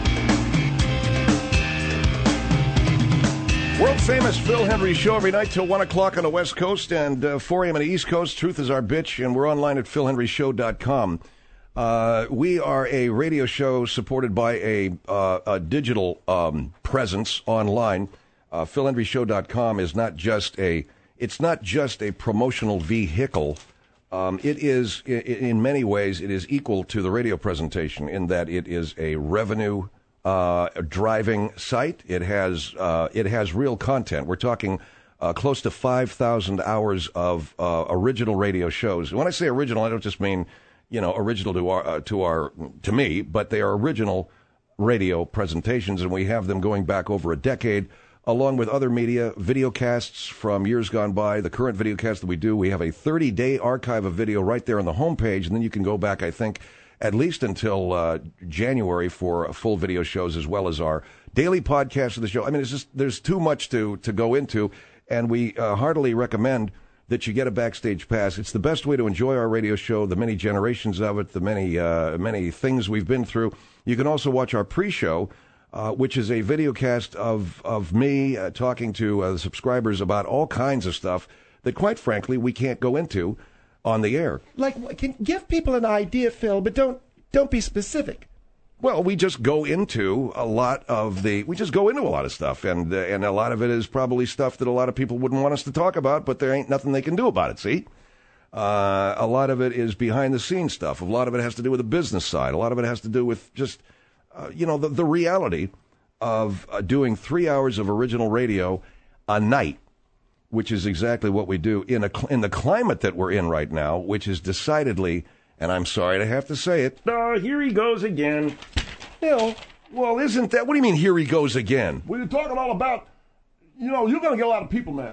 World-famous Phil Hendry Show every night till 1 o'clock on the West Coast and 4 a.m. on the East Coast. Truth is our bitch, and we're online at philhenryshow.com. We are a radio show supported by a digital presence online. philhenryshow.com is not just a promotional vehicle. It is, in many ways, it is equal to the radio presentation in that it is a revenue driving site. It has real content. We're talking close to 5,000 hours of original radio shows. When I say original, I don't just mean original to me, but they are original radio presentations, and we have them going back over a decade, along with other media, videocasts from years gone by. The current videocast that we do, we have a 30-day archive of video right there on the homepage, and then you can go back, I think, at least until January for full video shows as well as our daily podcast of the show. I mean, it's just there's too much to go into, and we heartily recommend that you get a backstage pass. It's the best way to enjoy our radio show, the many generations of it, the many things we've been through. You can also watch our pre-show, which is a video cast of me talking to the subscribers about all kinds of stuff that, quite frankly, we can't go into on the air. Give people an idea, Phil, but don't be specific. Well, we just go into a lot of stuff, and a lot of it is probably stuff that a lot of people wouldn't want us to talk about, but there ain't nothing they can do about it, see? A lot of it is behind-the-scenes stuff. A lot of it has to do with the business side. A lot of it has to do with just, the reality of doing 3 hours of original radio a night, which is exactly what we do in the climate that we're in right now, which is decidedly... And I'm sorry to have to say it. Oh, here he goes again. Phil, well, isn't that... What do you mean, here he goes again? Well, you're talking all about... you're going to get a lot of people mad.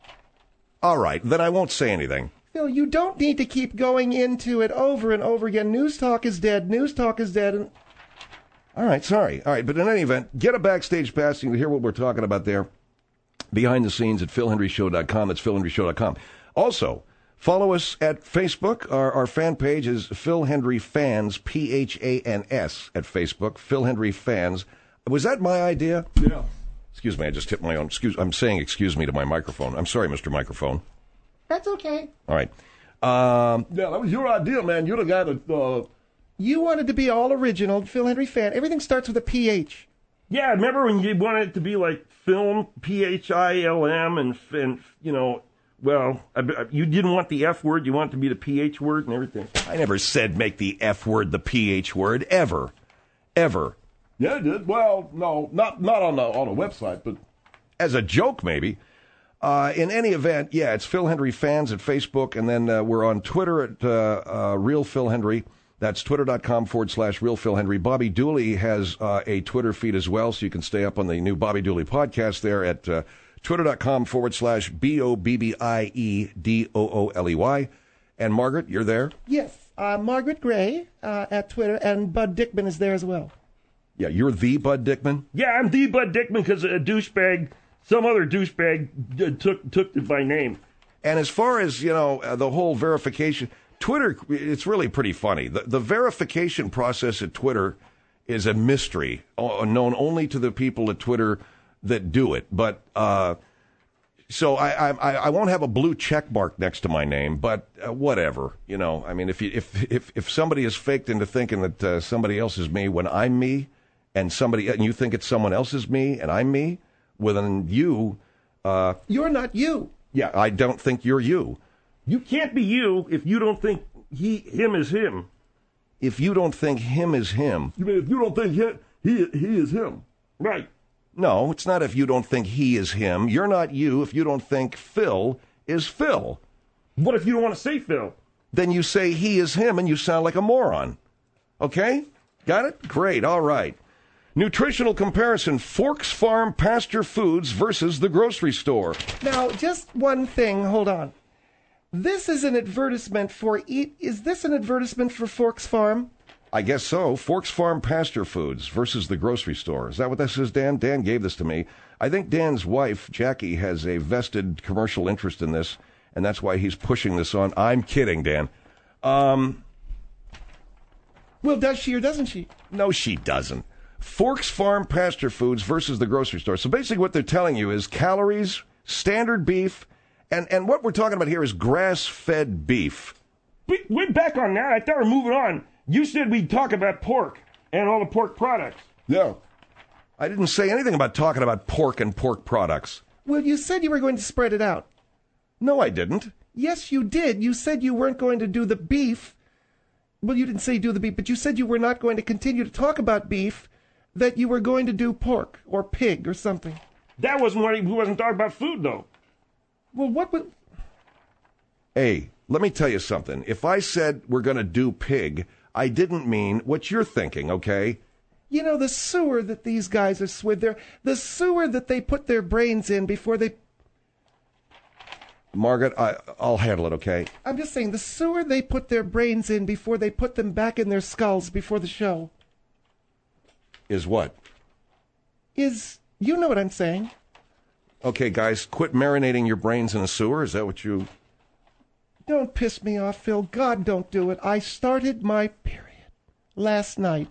All right, then I won't say anything. Phil, you don't need to keep going into it over and over again. News talk is dead. News talk is dead. And... All right, sorry. All right, but in any event, get a backstage pass to hear what we're talking about there. Behind the scenes at philhenryshow.com. That's philhenryshow.com. Also... follow us at Facebook. Our fan page is Phil Hendrie Fans, P-H-A-N-S, at Facebook. Phil Hendrie Fans. Was that my idea? Yeah. Excuse me, I just hit my own. I'm saying excuse me to my microphone. I'm sorry, Mr. Microphone. That's okay. All right. Yeah, that was your idea, man. You're the guy that... You wanted to be all original, Phil Hendrie Fan. Everything starts with a P-H. Yeah, remember when you wanted it to be like film, P-H-I-L-M, and well, you didn't want the F word. You want it to be the PH word and everything. I never said make the F word the PH word, ever. Ever. Yeah, I did. Well, no, not on the website, but... as a joke, maybe. In any event, yeah, it's Phil Hendrie Fans at Facebook, and then we're on Twitter at Real Phil Hendrie. That's twitter.com/Real Phil Hendrie. Bobby Dooley has a Twitter feed as well, so you can stay up on the new Bobby Dooley podcast there at... twitter.com/BOBBIEDOOLEY. And Margaret, you're there? Yes, Margaret Gray at Twitter, and Bud Dickman is there as well. Yeah, you're the Bud Dickman? Yeah, I'm the Bud Dickman because a douchebag, some other douchebag took my name. And as far as, the whole verification, Twitter, it's really pretty funny. The verification process at Twitter is a mystery, known only to the people at Twitter that do it, but so I won't have a blue check mark next to my name, but whatever, I mean, if somebody is faked into thinking that somebody else is me when I'm me, and you think it's someone else is me and I'm me, well then you're not you. Yeah, I don't think you're you. You can't be you if you don't think him is him. If you don't think him is him. You mean if you don't think he is him? Right. No, it's not if you don't think he is him. You're not you if you don't think Phil is Phil. What if you don't want to say Phil? Then you say he is him and you sound like a moron. Okay? Got it? Great. All right. Nutritional comparison, Forks Farm pasture foods versus the grocery store. Now, just one thing. Hold on. This is an advertisement for... Is this an advertisement for Forks Farm? I guess so. Forks Farm pasture foods versus the grocery store. Is that what this is, Dan? Dan gave this to me. I think Dan's wife, Jackie, has a vested commercial interest in this, and that's why he's pushing this on. I'm kidding, Dan. Well, does she or doesn't she? No, she doesn't. Forks Farm pasture foods versus the grocery store. So basically what they're telling you is calories, standard beef, and what we're talking about here is grass-fed beef. We're back on that. I thought we were moving on. You said we'd talk about pork and all the pork products. Yeah. I didn't say anything about talking about pork and pork products. Well, you said you were going to spread it out. No, I didn't. Yes, you did. You said you weren't going to do the beef. Well, you didn't say do the beef, but you said you were not going to continue to talk about beef, that you were going to do pork or pig or something. That wasn't what we wasn't talking about food, though. Well, what would... Hey, let me tell you something. If I said we're going to do pig... I didn't mean what you're thinking, okay? You know, the sewer that these guys are the sewer that they put their brains in before they... Margaret, I'll handle it, okay? I'm just saying, the sewer they put their brains in before they put them back in their skulls before the show Is what? you know what I'm saying. Okay, guys, quit marinating your brains in a sewer. Is that what you... Don't piss me off, Phil. God, don't do it. I started my period last night.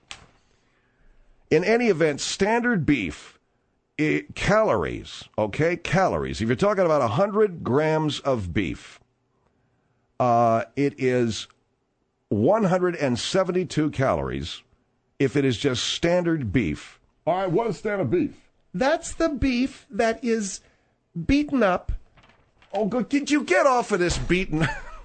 In any event, standard beef, calories, okay? Calories. If you're talking about 100 grams of beef, it is 172 calories if it is just standard beef. All right, what is standard beef? That's the beef that is beaten up. Oh, good. Did you get off of this beaten?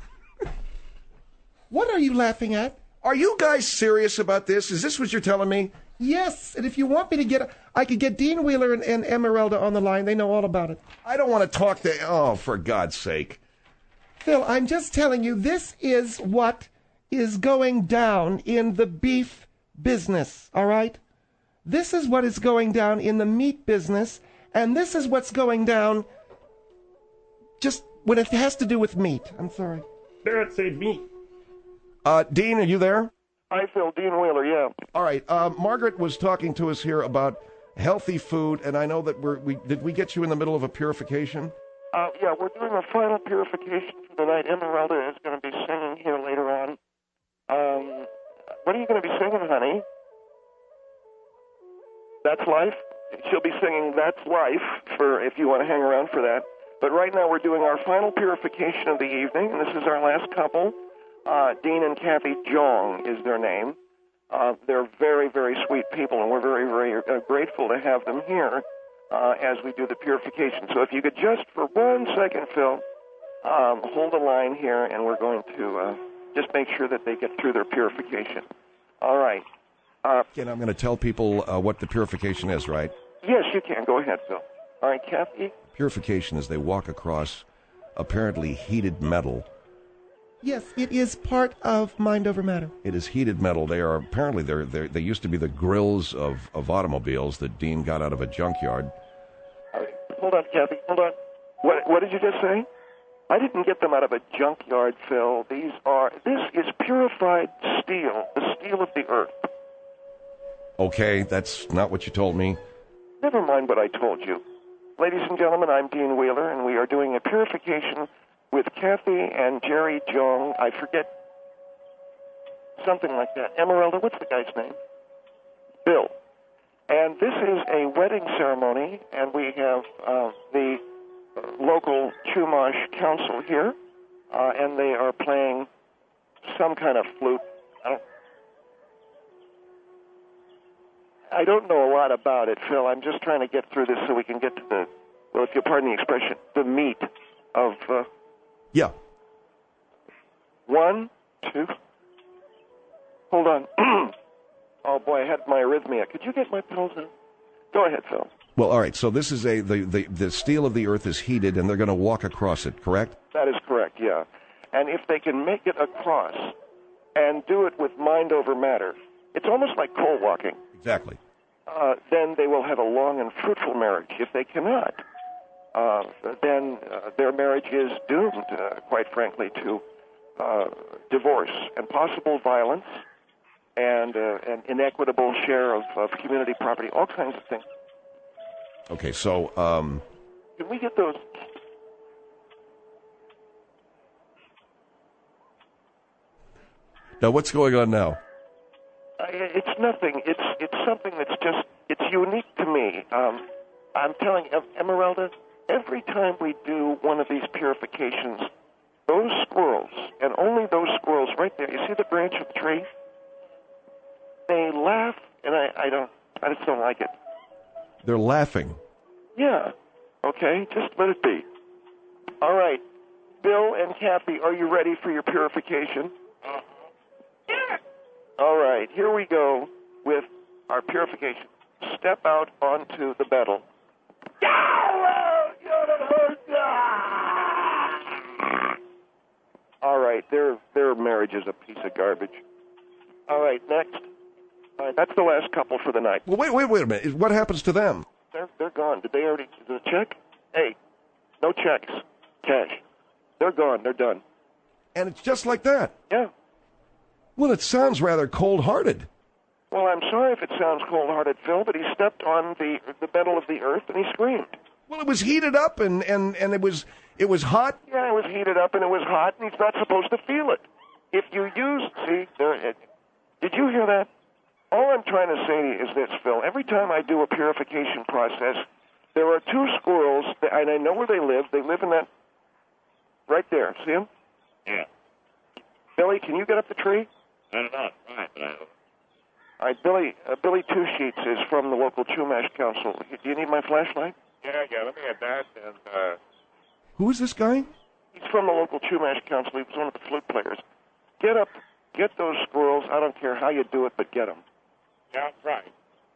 What are you laughing at? Are you guys serious about this? Is this what you're telling me? Yes, and if you want me to I could get Dean Wheeler and Emeralda on the line. They know all about it. I don't want to talk to... Oh, for God's sake. Phil, I'm just telling you, this is what is going down in the beef business, all right? This is what is going down in the meat business, and this is what's going down just when it has to do with meat. I'm sorry. Barrett said meat. Dean, are you there? Hi, Phil. Dean Wheeler, yeah. All right. Margaret was talking to us here about healthy food, and I know that did we get you in the middle of a purification? Yeah, we're doing a final purification for the night. Emeralda is going to be singing here later on. What are you going to be singing, honey? That's Life? She'll be singing That's Life for if you want to hang around for that. But right now we're doing our final purification of the evening, and this is our last couple. Dean and Kathy Jong is their name. They're very, very sweet people, and we're very, very grateful to have them here as we do the purification. So if you could just for 1 second, Phil, hold the line here, and we're going to just make sure that they get through their purification. All right. And I'm going to tell people what the purification is, right? Yes, you can. Go ahead, Phil. All right, Kathy? Purification is they walk across apparently heated metal. Yes, it is part of Mind Over Matter. It is heated metal. They are apparently they used to be the grills of automobiles that Dean got out of a junkyard. All right. Hold on, Kathy. Hold on. What did you just say? I didn't get them out of a junkyard, Phil. This is purified steel, the steel of the earth. Okay, that's not what you told me. Never mind what I told you. Ladies and gentlemen, I'm Dean Wheeler, and we are doing a purification with Kathy and Jerry Jong. I forget something like that. Emeralda, what's the guy's name? Bill. And this is a wedding ceremony, and we have the local Chumash council here, and they are playing some kind of flute. I don't know a lot about it, Phil. I'm just trying to get through this so we can get to the, well, if you'll pardon the expression, the meat of... Yeah. 1, 2... Hold on. Oh, boy, I had my arrhythmia. Could you get my pills in? Go ahead, Phil. Well, all right, so this is the steel of the earth is heated, and they're going to walk across it, correct? That is correct, yeah. And if they can make it across and do it with mind over matter, it's almost like coal walking. Exactly. Then they will have a long and fruitful marriage. If they cannot, then their marriage is doomed, quite frankly, to divorce and possible violence and an inequitable share of community property, all kinds of things. Okay, so... Can we get those... Now, what's going on now? It's nothing. It's something that's just, it's unique to me. I'm telling Emeralda, every time we do one of these purifications, those squirrels, and only those squirrels right there, you see the branch of the tree? They laugh, and I just don't like it. They're laughing. Yeah. Okay, just let it be. All right. Bill and Kathy, are you ready for your purification? Yeah. All right, here we go with our purification. Step out onto the betel. All right, their marriage is a piece of garbage. All right, next. All right, that's the last couple for the night. Well, wait a minute. What happens to them? They're gone. Did they already... Is it a check? Hey, no checks. Cash. They're gone. They're done. And it's just like that. Yeah. Well, it sounds rather cold-hearted. Well, I'm sorry if it sounds cold-hearted, Phil, but he stepped on the metal of the earth and he screamed. Well, it was heated up and it was hot. Yeah, it was heated up and it was hot, and he's not supposed to feel it. If you use, did you hear that? All I'm trying to say to you is this, Phil. Every time I do a purification process, there are two squirrels, and I know where they live. They live in that, right there. See them? Yeah. Billy, can you get up the tree? I don't know. Fine, but I... All right, Billy Two Sheets is from the local Chumash Council. Do you need my flashlight? Yeah, let me get that, and, Who is this guy? He's from the local Chumash Council. He was one of the flute players. Get up, get those squirrels. I don't care how you do it, but get them. Yeah, right.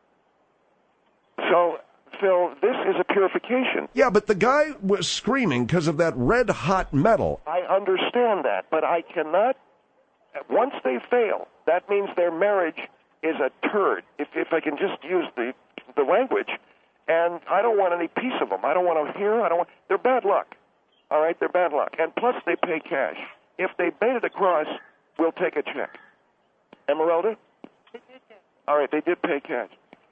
So, Phil, this is a purification. Yeah, but the guy was screaming because of that red-hot metal. I understand that, but I cannot... Once they fail, that means their marriage is a turd, if I can just use the language, and I don't want any piece of them. I don't want to hear, they're bad luck. All right, they're bad luck. And plus, they pay cash. If they made it across, we'll take a check. Emeralda? All right, they did pay cash.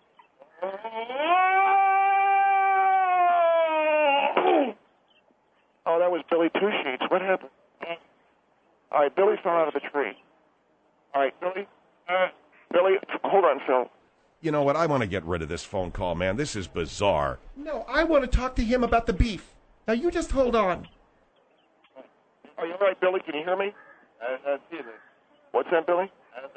Oh, that was Billy Two Sheets. What happened? All right, Billy fell out of the tree. All right, Billy, hold on, Phil. You know what? I want to get rid of this phone call, man. This is bizarre. No, I want to talk to him about the beef. Now, you just hold on. Are you all right, Billy? Can you hear me? What's that, Billy?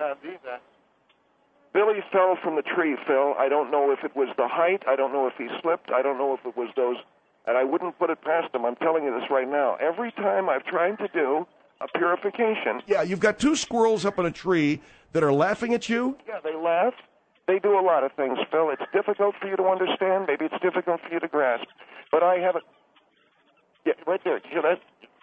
Billy fell from the tree, Phil. I don't know if it was the height. I don't know if he slipped. I don't know if it was those... And I wouldn't put it past him. I'm telling you this right now. Every time I've tried to do a purification... Yeah, you've got two squirrels up in a tree that are laughing at you? Yeah, they laugh. They do a lot of things, Phil. It's difficult for you to understand. Maybe it's difficult for you to grasp. But I haven't... Yeah, right there. You hear that?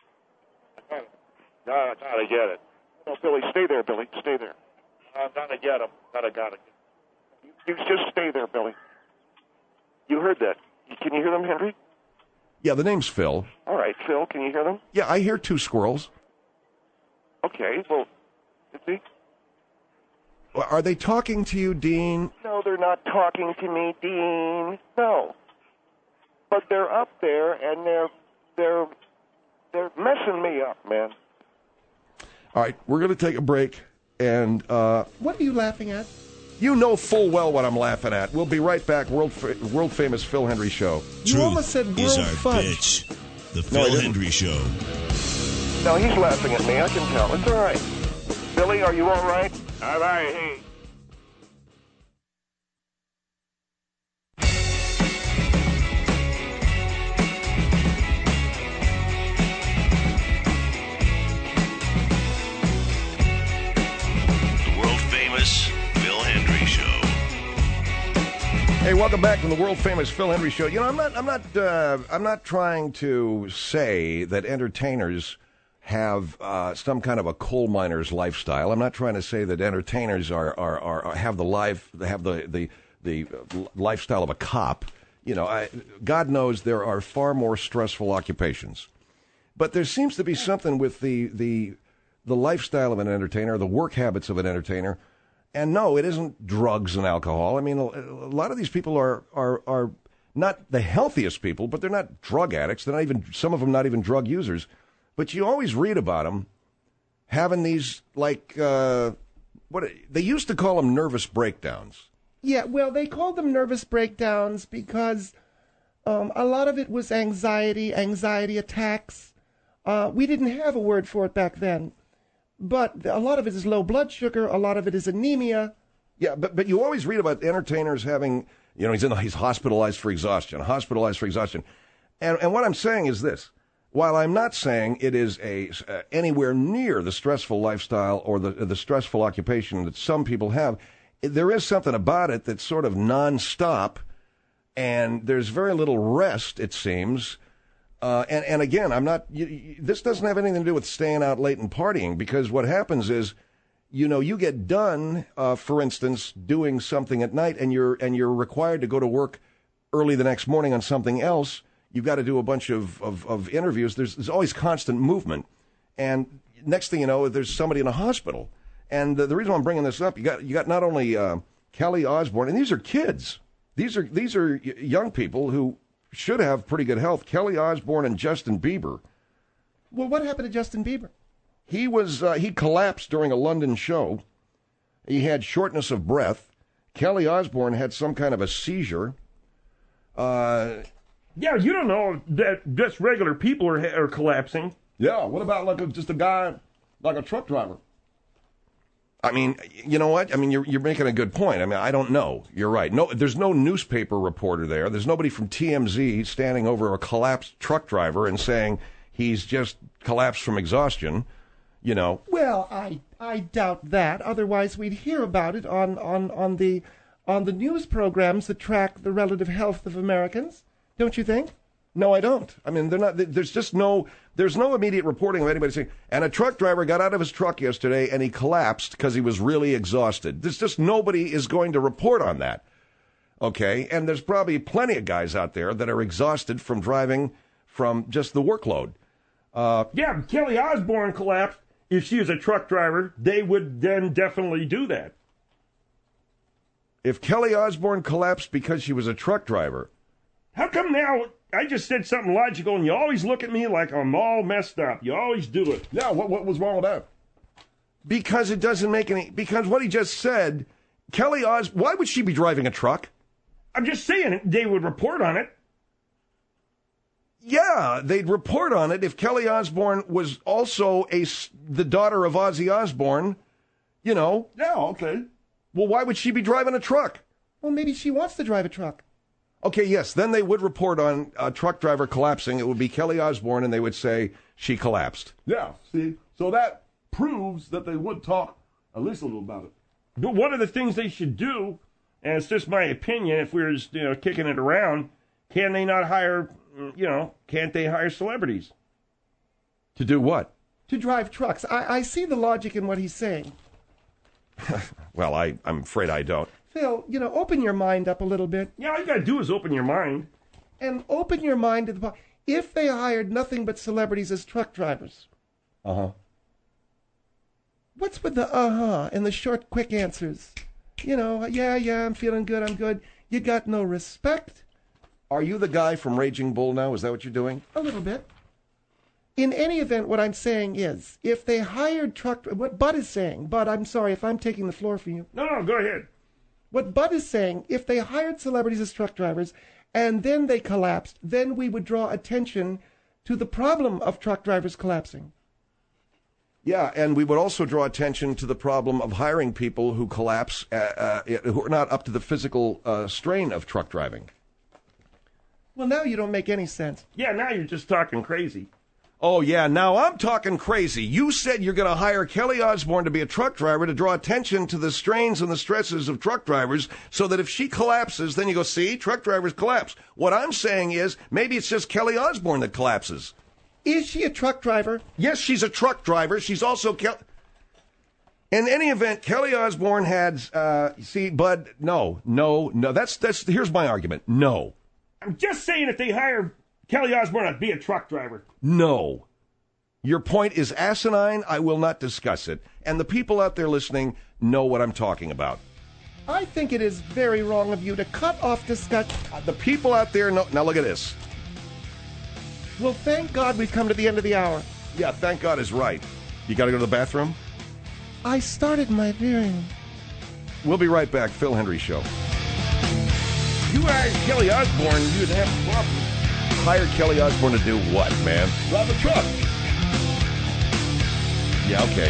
No, I gotta get it. No, Billy, stay there, Billy. Stay there. I'm gonna get him. Gotta get him. You just stay there, Billy. You heard that. Can you hear them, Henry? Yeah, the name's Phil. All right, Phil, can you hear them? Yeah, I hear two squirrels. Okay, well, is he? Are they talking to you, Dean? No, they're not talking to me, Dean. No. But they're up there, and they're messing me up, man. All right, we're going to take a break, and... What are you laughing at? You know full well what I'm laughing at. We'll be right back. World-famous Phil Hendrie Show. You almost said world is our fudge. bitch. The Phil Hendrie Show. No, he's laughing at me. I can tell. It's all right. Billy, are you all right? All right, hey. Hey, welcome back to the world-famous Phil Hendrie Show. You know, I'm not trying to say that entertainers have some kind of a coal miner's lifestyle. I'm not trying to say that entertainers have the lifestyle of a cop. You know, God knows there are far more stressful occupations, but there seems to be something with the lifestyle of an entertainer, the work habits of an entertainer. And no, it isn't drugs and alcohol. I mean, a lot of these people are not the healthiest people, but they're not drug addicts. They're not even, some of them not even drug users. But you always read about them having these, like, what they used to call them nervous breakdowns. Yeah, well, they called them nervous breakdowns because a lot of it was anxiety attacks. We didn't have a word for it back then. But a lot of it is low blood sugar. A lot of it is anemia. Yeah, but you always read about entertainers having, you know, he's hospitalized for exhaustion. And what I'm saying is this. While I'm not saying it is anywhere near the stressful lifestyle or the stressful occupation that some people have, there is something about it that's sort of nonstop, and there's very little rest, it seems. And again, this doesn't have anything to do with staying out late and partying, because what happens is, you know, you get done, for instance, doing something at night, and you're required to go to work early the next morning on something else. you've got to do a bunch of interviews. There's always constant movement. And next thing you know, there's somebody in a hospital. And the reason I'm bringing this up, you got not only Kelly Osbourne, and these are kids. These are young people who should have pretty good health. Kelly Osbourne and Justin Bieber. Well, what happened to Justin Bieber? He collapsed during a London show. He had shortness of breath. Kelly Osbourne had some kind of a seizure. Yeah, you don't know that just regular people are collapsing. Yeah, what about just a guy, like a truck driver? I mean, you know what? I mean, you're making a good point. I mean, I don't know. You're right. No, there's no newspaper reporter there. There's nobody from TMZ standing over a collapsed truck driver and saying he's just collapsed from exhaustion. You know. Well, I doubt that. Otherwise, we'd hear about it on the news programs that track the relative health of Americans. Don't you think? No, I don't. I mean, there's no immediate reporting of anybody saying, and a truck driver got out of his truck yesterday and he collapsed because he was really exhausted. There's just nobody is going to report on that. Okay? And there's probably plenty of guys out there that are exhausted from driving from just the workload. Yeah, Kelly Osbourne collapsed. If she was a truck driver, they would then definitely do that. If Kelly Osbourne collapsed because she was a truck driver. How come now I just said something logical and you always look at me like I'm all messed up? You always do it. Yeah, what was wrong with that? Because it doesn't make any... Because what he just said, Kelly Osbourne... Why would she be driving a truck? I'm just saying they would report on it. Yeah, they'd report on it if Kelly Osbourne was also the daughter of Ozzy Osbourne, you know. Yeah, okay. Well, why would she be driving a truck? Well, maybe she wants to drive a truck. Okay, yes, then they would report on a truck driver collapsing. It would be Kelly Osbourne, and they would say she collapsed. Yeah, see? So that proves that they would talk at least a little about it. But one of the things they should do, and it's just my opinion, if we're just, kicking it around, can they not hire... can't they hire celebrities? To do what? To drive trucks. I see the logic in what he's saying. Well, I'm afraid I don't. Phil, open your mind up a little bit. Yeah, all you got to do is open your mind. And open your mind to the... If they hired nothing but celebrities as truck drivers. Uh-huh. What's with the uh-huh and the short, quick answers? Yeah, I'm feeling good, I'm good. You got no respect. Are you the guy from Raging Bull now? Is that what you're doing? A little bit. In any event, what I'm saying is, if they hired what Bud is saying, Bud, I'm sorry if I'm taking the floor for you. No, go ahead. What Bud is saying, if they hired celebrities as truck drivers, and then they collapsed, then we would draw attention to the problem of truck drivers collapsing. Yeah, and we would also draw attention to the problem of hiring people who collapse, who are not up to the physical strain of truck driving. Well, now you don't make any sense. Yeah, now you're just talking crazy. Oh, yeah, now I'm talking crazy. You said you're going to hire Kelly Osbourne to be a truck driver to draw attention to the strains and the stresses of truck drivers so that if she collapses, then you go, see, truck drivers collapse. What I'm saying is maybe it's just Kelly Osbourne that collapses. Is she a truck driver? Yes, she's a truck driver. She's also... In any event, Kelly Osbourne had... Bud, no. That's here's my argument. No. I'm just saying if they hire Kelly Osbourne to be a truck driver. No. Your point is asinine. I will not discuss it. And the people out there listening know what I'm talking about. I think it is very wrong of you to cut off discussion. The people out there know... Now look at this. Well, thank God we've come to the end of the hour. Yeah, thank God is right. You got to go to the bathroom? I started my hearing. We'll be right back. Phil Hendrie Show. You hired Kelly Osbourne, you'd have a problem. Hired Kelly Osbourne to do what, man? Drive a truck. Yeah, okay.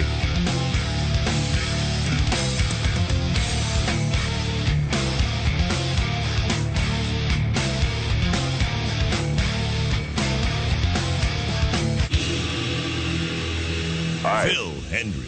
Phil Hendrie.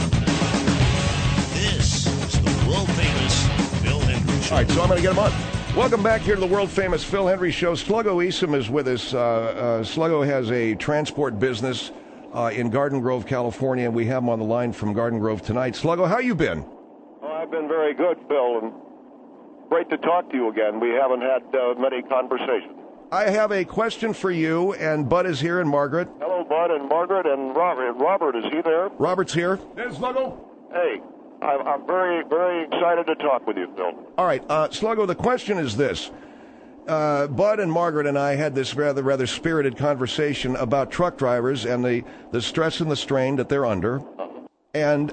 All right, so I'm going to get him on. Welcome back here to the world-famous Phil Hendry Show. Sluggo Easom is with us. Sluggo has a transport business in Garden Grove, California, and we have him on the line from Garden Grove tonight. Sluggo, how you been? Oh, I've been very good, Phil, and great to talk to you again. We haven't had many conversations. I have a question for you, and Bud is here, and Margaret. Hello, Bud and Margaret and Robert. Robert, is he there? Robert's here. Hey, Sluggo. Hey, I'm very, very excited to talk with you, Phil. All right, Sluggo, the question is this. Bud and Margaret and I had this rather spirited conversation about truck drivers and the stress and the strain that they're under. And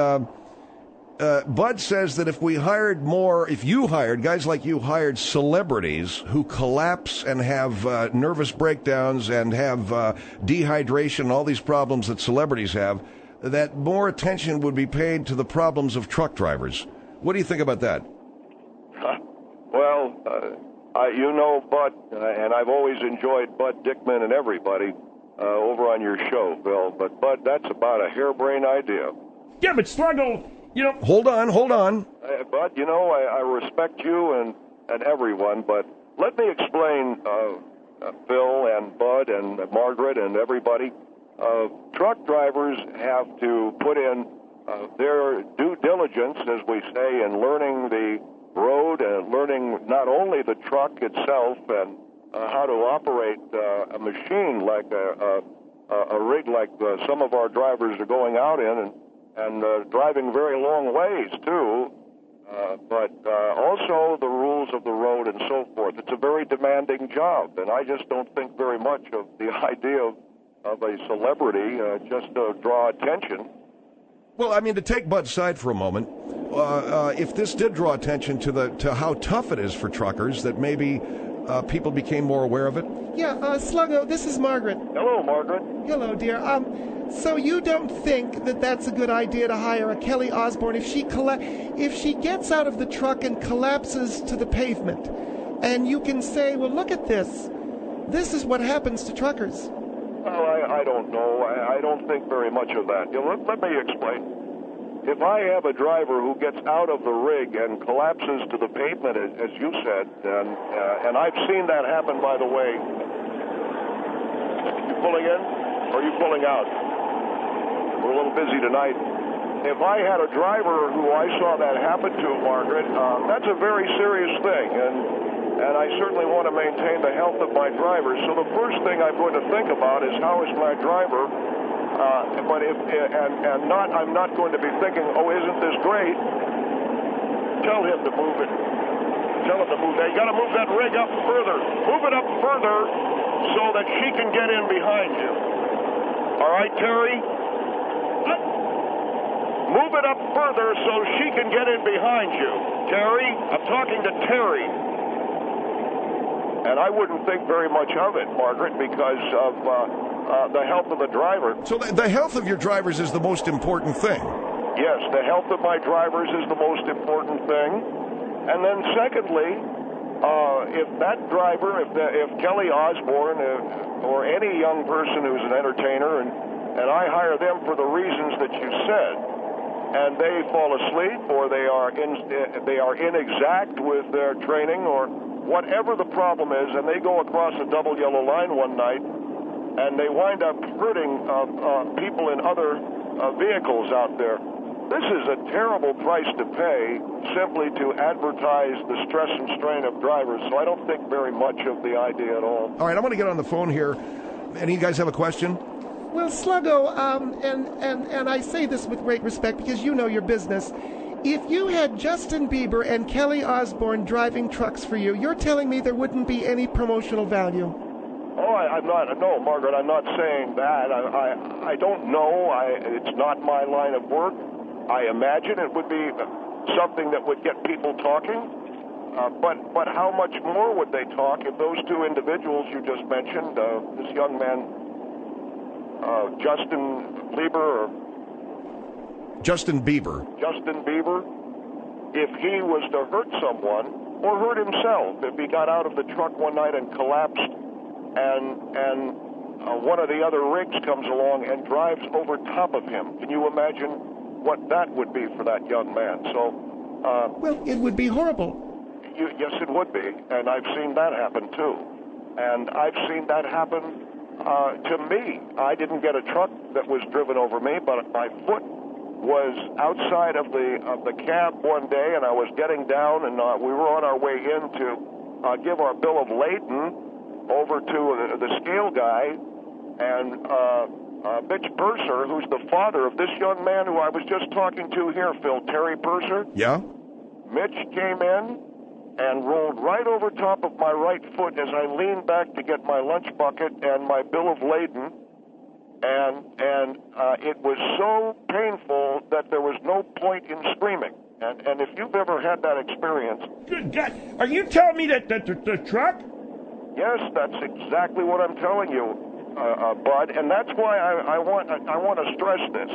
Bud says that if you hired, guys like you hired celebrities who collapse and have nervous breakdowns and have dehydration, all these problems that celebrities have, that more attention would be paid to the problems of truck drivers. What do you think about that? Well, you know Bud, and I've always enjoyed Bud Dickman and everybody over on your show, Phil. But, Bud, that's about a harebrained idea. Yeah, but Sluggo, you know... Hold on. Bud, you know, I respect you and everyone, but let me explain, Phil and Bud and Margaret and everybody. Truck drivers have to put in their due diligence, as we say, in learning the road and learning not only the truck itself and how to operate a machine like a rig like some of our drivers are going out in and driving very long ways, too, but also the rules of the road and so forth. It's a very demanding job, and I just don't think very much of the idea of a celebrity just to draw attention. Well, I mean, to take Bud's side for a moment, if this did draw attention to how tough it is for truckers, that maybe people became more aware of it? Yeah, Sluggo, this is Margaret. Hello, Margaret. Hello, dear. So you don't think that that's a good idea to hire a Kelly Osbourne if she gets out of the truck and collapses to the pavement, and you can say, well, look at this. This is what happens to truckers. Well, I don't know. I don't think very much of that. You know, let me explain. If I have a driver who gets out of the rig and collapses to the pavement, as you said, and I've seen that happen, by the way. You pulling in, or are you pulling out? We're a little busy tonight. If I had a driver who I saw that happen to, Margaret, that's a very serious thing, and I certainly want to maintain the health of my drivers. So the first thing I'm going to think about is how is my driver. I'm not going to be thinking, oh, isn't this great? Tell him to move it. Tell him to move that. You got to move that rig up further. Move it up further so that she can get in behind you. All right, Terry? Move it up further so she can get in behind you. Terry, I'm talking to Terry. And I wouldn't think very much of it, Margaret, because of the health of the driver. So the health of your drivers is the most important thing? Yes, the health of my drivers is the most important thing. And then secondly, if that driver, if Kelly Osbourne or any young person who's an entertainer, and I hire them for the reasons that you said, and they fall asleep or they are inexact with their training or whatever the problem is, and they go across a double yellow line one night, and they wind up hurting people in other vehicles out there. This is a terrible price to pay simply to advertise the stress and strain of drivers, so I don't think very much of the idea at all. All right, I'm going to get on the phone here. Any of you guys have a question? Well, Sluggo, and I say this with great respect because you know your business. If you had Justin Bieber and Kelly Osbourne driving trucks for you, you're telling me there wouldn't be any promotional value? Oh, I'm not. No, Margaret, I'm not saying that. I don't know. It's not my line of work. I imagine it would be something that would get people talking. But how much more would they talk if those two individuals you just mentioned, this young man, Justin Bieber, if he was to hurt someone or hurt himself, if he got out of the truck one night and collapsed and one of the other rigs comes along and drives over top of him, can you imagine what that would be for that young man? So, well, it would be horrible. yes, it would be, and I've seen that happen too. And I've seen that happen to me. I didn't get a truck that was driven over me, but my foot was outside of the cab one day, and I was getting down, and we were on our way in to give our bill of lading over to the scale guy, and Mitch Purser, who's the father of this young man who I was just talking to here, Phil, Terry Purser. Yeah? Mitch came in and rolled right over top of my right foot as I leaned back to get my lunch bucket and my bill of lading. And it was so painful that there was no point in screaming. And if you've ever had that experience... Good God. Are you telling me that the truck? Yes, that's exactly what I'm telling you, Bud. And that's why I want to stress this.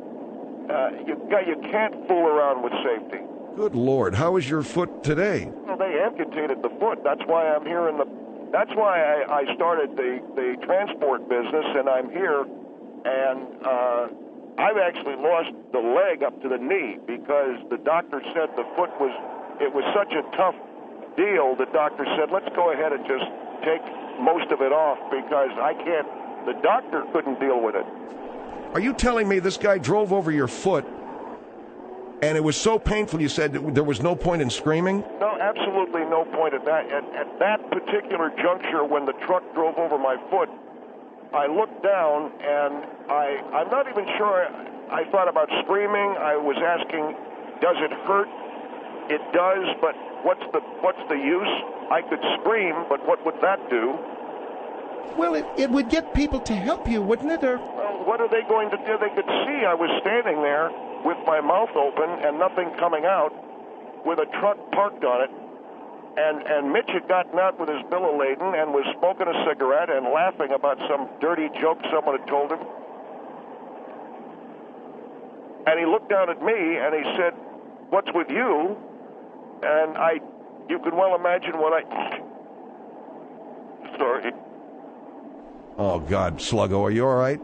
You can't fool around with safety. Good Lord, how is your foot today? Well, they amputated the foot. That's why I'm here in the... That's why I started the transport business, and I'm here, and I've actually lost the leg up to the knee because the doctor said the foot was such a tough deal. The doctor said, let's go ahead and just take most of it off because the doctor couldn't deal with it. Are you telling me this guy drove over your foot and it was so painful you said there was no point in screaming? No, absolutely no point at that. At that particular juncture when the truck drove over my foot, I looked down and I'm not even sure I thought about screaming. I was asking, does it hurt? It does, but what's the use? I could scream, but what would that do? Well, it would get people to help you, wouldn't it? Or well, what are they going to do? They could see I was standing there with my mouth open and nothing coming out with a truck parked on it. And Mitch had gotten out with his bill of lading and was smoking a cigarette and laughing about some dirty joke someone had told him. And he looked down at me and he said, "What's with you?" And you can well imagine what Sorry. Oh, God, Sluggo, are you all right?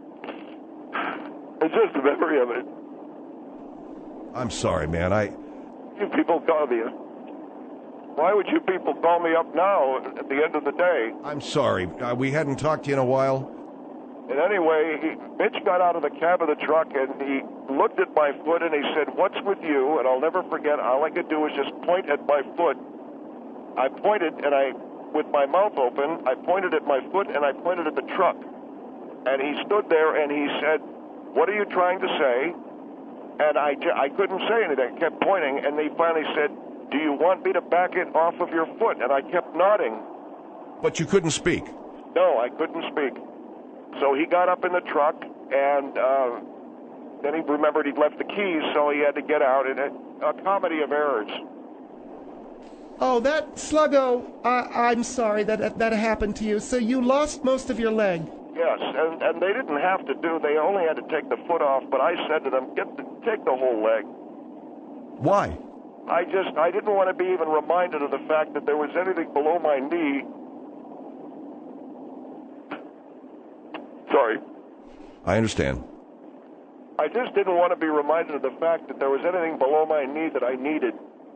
It's just a memory of it. I'm sorry, man. You people call me. Why would you people call me up now at the end of the day? I'm sorry. We hadn't talked to you in a while. And anyway, Mitch got out of the cab of the truck and he looked at my foot and he said, "What's with you?" And I'll never forget, all I could do was just point at my foot. I pointed and with my mouth open, I pointed at my foot and I pointed at the truck. And he stood there and he said, "What are you trying to say?" And I couldn't say anything. I kept pointing and he finally said, "Do you want me to back it off of your foot?" And I kept nodding. But you couldn't speak? No, I couldn't speak. So he got up in the truck, and then he remembered he'd left the keys, so he had to get out. And a comedy of errors. oh, that Sluggo, I'm sorry that happened to you. So you lost most of your leg. Yes, and they didn't have to they only had to take the foot off, but I said to them, take the whole leg. Why? I didn't want to be even reminded of the fact that there was anything below my knee. Sorry. I understand. I just didn't want to be reminded of the fact that there was anything below my knee that I needed.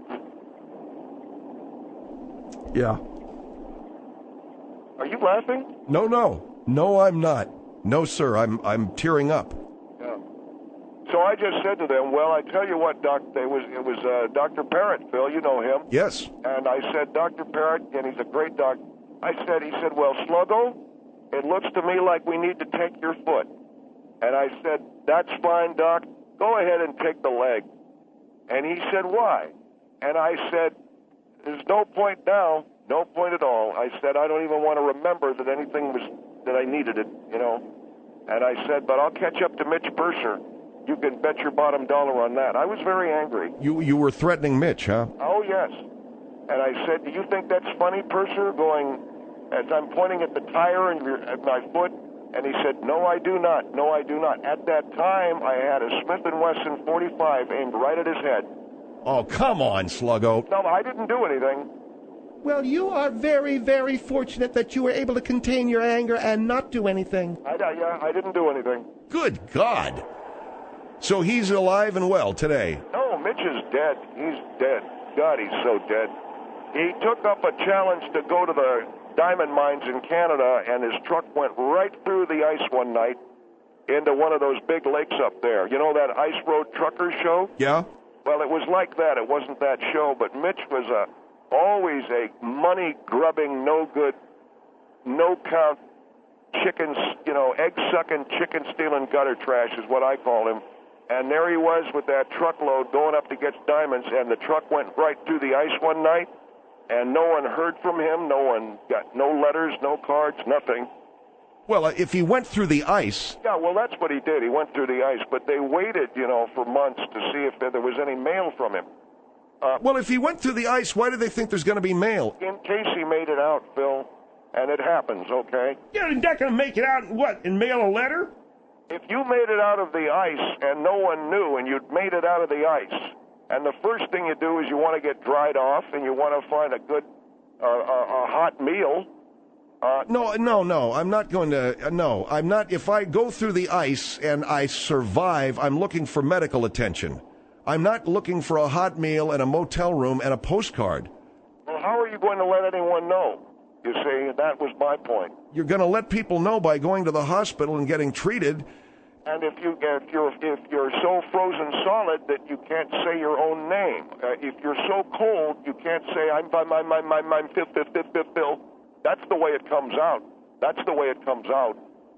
Yeah. Are you laughing? No, I'm not. No, sir, I'm tearing up. Yeah. So I just said to them, "Well, I tell you what, Doc, it was Dr. Parrott, Phil, you know him." Yes. And I said, "Dr. Parrott, and he's a great doc." He said, "Well, Sluggo, it looks to me like we need to take your foot." And I said, "That's fine, Doc. Go ahead and take the leg." And he said, "Why?" And I said, "There's no point now, no point at all." I said, "I don't even want to remember that that I needed it, you know." And I said, "But I'll catch up to Mitch Purser. You can bet your bottom dollar on that." I was very angry. You were threatening Mitch, huh? Oh, yes. And I said, "Do you think that's funny, Purser?" As I'm pointing at the tire at my foot. And he said, "No, I do not. No, I do not." At that time, I had a Smith & Wesson 45 aimed right at his head. Oh, come on, Sluggo. No, I didn't do anything. Well, you are very, very fortunate that you were able to contain your anger and not do anything. I didn't do anything. Good God. So he's alive and well today? No, Mitch is dead. He's dead. God, he's so dead. He took up a challenge to go to the diamond mines in Canada, and his truck went right through the ice one night into one of those big lakes up there. You know that Ice Road Trucker show? Yeah? Well, it was like that. It wasn't that show, but Mitch was always a money-grubbing, no-good, no-count, egg-sucking, chicken-stealing gutter trash is what I call him. And there he was with that truckload going up to get diamonds, and the truck went right through the ice one night, and no one heard from him. No one got no letters, no cards, nothing. Well, if he went through the ice... Yeah, well, that's what he did. He went through the ice, but they waited, for months to see if there was any mail from him. Well, if he went through the ice, why do they think there's going to be mail? In case he made it out, Phil, and it happens, okay? Yeah, you're not going to make it out and mail a letter? If you made it out of the ice and no one knew, and you'd made it out of the ice, and the first thing you do is you want to get dried off, and you want to find a good, a hot meal... No, I'm not going to, no, I'm not, if I go through the ice and I survive, I'm looking for medical attention. I'm not looking for a hot meal and a motel room and a postcard. Well, how are you going to let anyone know? You see, that was my point. You're going to let people know by going to the hospital and getting treated. And if you're so frozen solid that you can't say your own name, if you're so cold you can't say I'm Phil. That's the way it comes out. That's the way it comes out.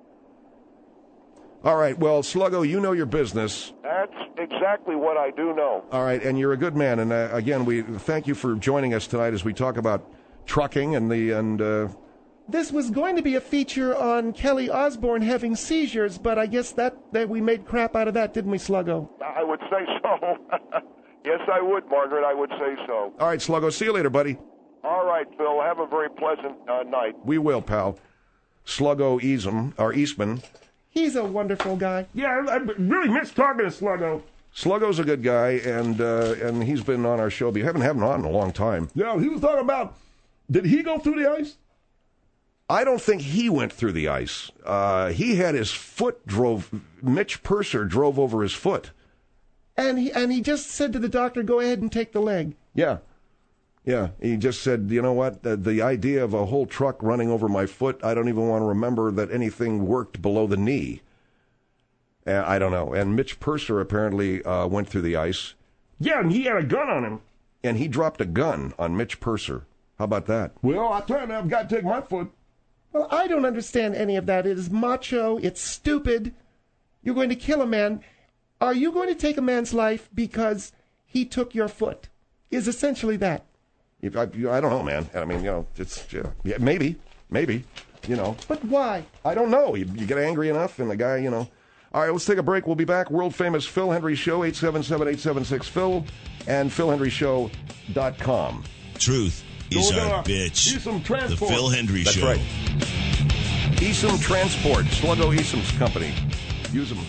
All right, well, Sluggo, you know your business. That's exactly what I do know. All right, and you're a good man. And again, we thank you for joining us tonight as we talk about trucking and. This was going to be a feature on Kelly Osbourne having seizures, but I guess that we made crap out of that, didn't we, Sluggo? I would say so. Yes, I would, Margaret. I would say so. All right, Sluggo. See you later, buddy. All right, Phil. Have a very pleasant night. We will, pal. Sluggo Eastman. He's a wonderful guy. Yeah, I really miss talking to Sluggo. Sluggo's a good guy, and he's been on our show. But you haven't had him on in a long time. Yeah, he was talking about, did he go through the ice? I don't think he went through the ice. He had his foot Mitch Purser drove over his foot. And he just said to the doctor, go ahead and take the leg. Yeah. Yeah, he just said, you know what, the idea of a whole truck running over my foot, I don't even want to remember that anything worked below the knee. I don't know. And Mitch Purser apparently went through the ice. Yeah, and he had a gun on him. And he dropped a gun on Mitch Purser. How about that? Well, I told him I've got to take my foot. Well, I don't understand any of that. It is macho. It's stupid. You're going to kill a man. Are you going to take a man's life because he took your foot? Is essentially that. I don't know, man. I mean, it's yeah, maybe, But why? I don't know. You get angry enough, and the guy, All right, let's take a break. We'll be back. World famous Phil Hendrie Show, 877-876-PHIL, and PhilHendrieShow.com. Truth is our bitch. Esom The Transport. Phil Hendrie That's Show. right. Esom Transport, Sluggo Esom's company. Use them.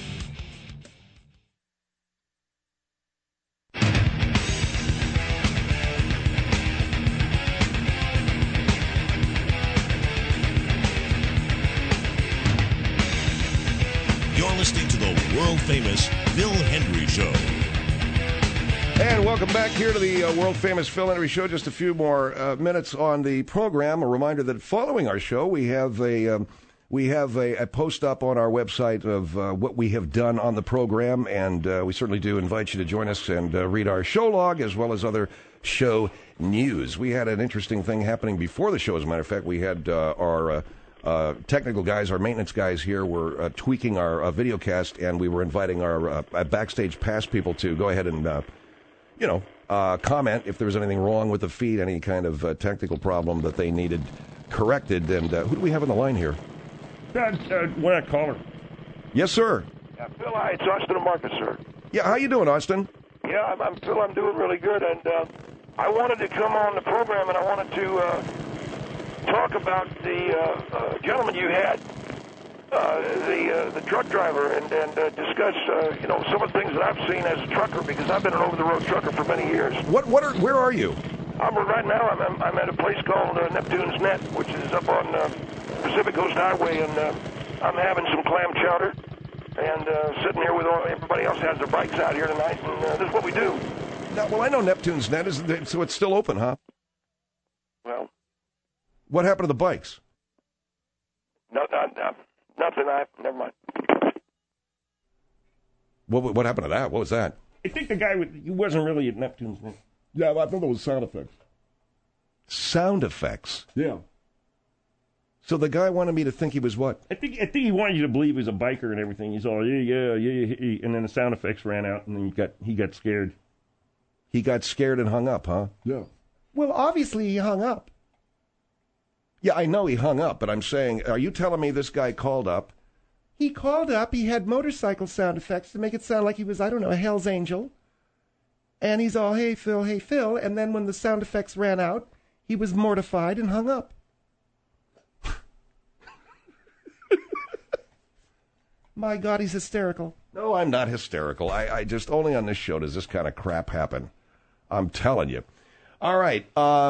You're listening to the world-famous Phil Hendrie Show. And welcome back here to the world-famous Phil Hendrie Show. Just a few more minutes on the program. A reminder that following our show, we have a post up on our website of what we have done on the program, and we certainly do invite you to join us and read our show log as well as other show news. We had an interesting thing happening before the show. As a matter of fact, we had our technical guys, our maintenance guys here were tweaking our video cast, and we were inviting our backstage pass people to go ahead and, comment if there was anything wrong with the feed, any kind of technical problem that they needed corrected. And who do we have on the line here? When I call her. Yes, sir. Yeah, Phil, hi, it's Austin and Marcus, sir. Yeah, how you doing, Austin? Yeah, I'm Phil. I'm doing really good, and I wanted to come on the program, and I wanted to talk about the gentleman you had, the truck driver, and discuss some of the things that I've seen as a trucker, because I've been an over-the-road trucker for many years. Where are you? Right now I'm at a place called Neptune's Net, which is up on Pacific Coast Highway, and I'm having some clam chowder, and sitting here with everybody else has their bikes out here tonight, and this is what we do. Well, I know Neptune's Net, so it's still open, huh? Well, What happened to the bikes? nothing. Never mind. What happened to that? What was that? I think the guy he wasn't really at Neptune's. Man. Yeah, I thought it was sound effects. Sound effects. Yeah. So the guy wanted me to think he was what? I think he wanted you to believe he was a biker and everything. He's all yeah, and then the sound effects ran out, and then he got scared. He got scared and hung up, huh? Yeah. Well, obviously he hung up. Yeah, I know he hung up, but I'm saying, are you telling me this guy called up? He called up, he had motorcycle sound effects to make it sound like he was, I don't know, a Hell's Angel. And he's all, hey, Phil. And then when the sound effects ran out, he was mortified and hung up. My God, he's hysterical. No, I'm not hysterical. I just, only on this show does this kind of crap happen. I'm telling you. All right.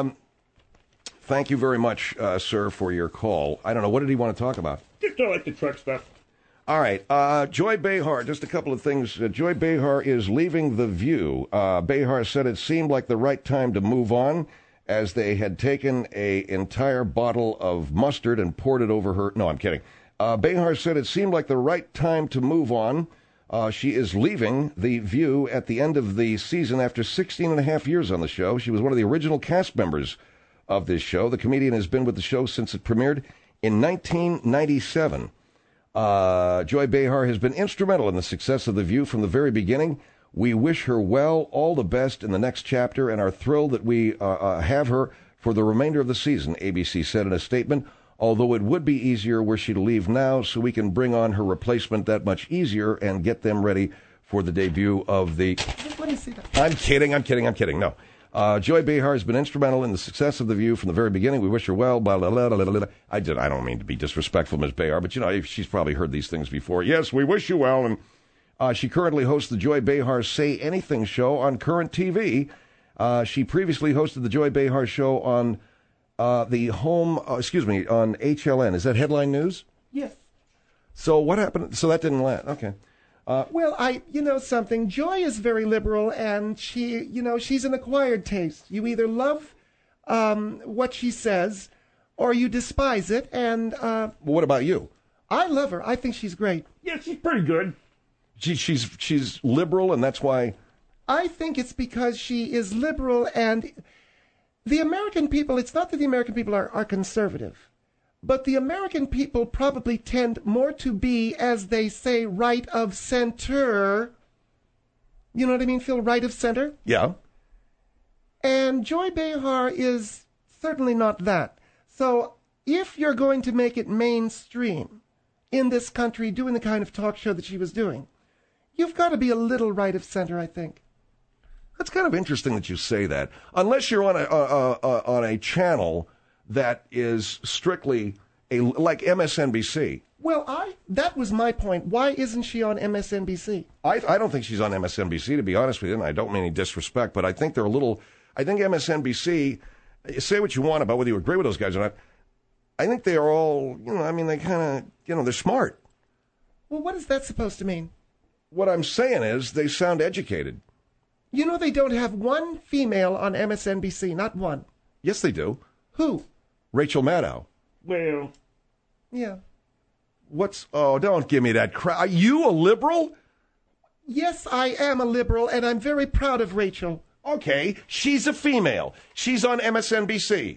Thank you very much, sir, for your call. I don't know. What did he want to talk about? Just like the truck stuff. All right. Joy Behar, just a couple of things. Joy Behar is leaving The View. Behar said it seemed like the right time to move on, as they had taken an entire bottle of mustard and poured it over her. No, I'm kidding. Behar said it seemed like the right time to move on. She is leaving The View at the end of the season after 16 and a half years on the show. She was one of the original cast members of this show. The comedian has been with the show since it premiered in 1997. Joy Behar has been instrumental in the success of The View from the very beginning. We wish her well, all the best in the next chapter, and are thrilled that we have her for the remainder of the season, ABC said in a statement, although it would be easier were she to leave now so we can bring on her replacement that much easier and get them ready for the debut of the... Let me see that. I'm kidding. No. Joy Behar has been instrumental in the success of The View from the very beginning. We wish her well. Blah, blah, blah, blah, blah. I don't mean to be disrespectful, Ms. Behar, but, she's probably heard these things before. Yes, we wish you well. And she currently hosts the Joy Behar Say Anything show on Current TV. She previously hosted the Joy Behar show on on HLN. Is that Headline News? Yes. So what happened? So that didn't last. Okay. Well, something. Joy is very liberal, and she's an acquired taste. You either love what she says, or you despise it. And what about you? I love her. I think she's great. Yeah, she's pretty good. She's liberal, and that's why. I think it's because she is liberal, and the American people. It's not that the American people are conservative. But the American people probably tend more to be, as they say, right of center. You know what I mean, Phil? Right of center? Yeah. And Joy Behar is certainly not that. So if you're going to make it mainstream in this country, doing the kind of talk show that she was doing, you've got to be a little right of center, I think. That's kind of interesting that you say that. Unless you're on a channel that is strictly like MSNBC. Well, that was my point. Why isn't she on MSNBC? I don't think she's on MSNBC, to be honest with you, and I don't mean any disrespect, but I think they're I think MSNBC, say what you want about whether you agree with those guys or not, I think they are all, they kind of, they're smart. Well, what is that supposed to mean? What I'm saying is they sound educated. They don't have one female on MSNBC, not one. Yes, they do. Who? Rachel Maddow. Well. Yeah. Don't give me that crap. Are you a liberal? Yes, I am a liberal, and I'm very proud of Rachel. Okay, she's a female. She's on MSNBC.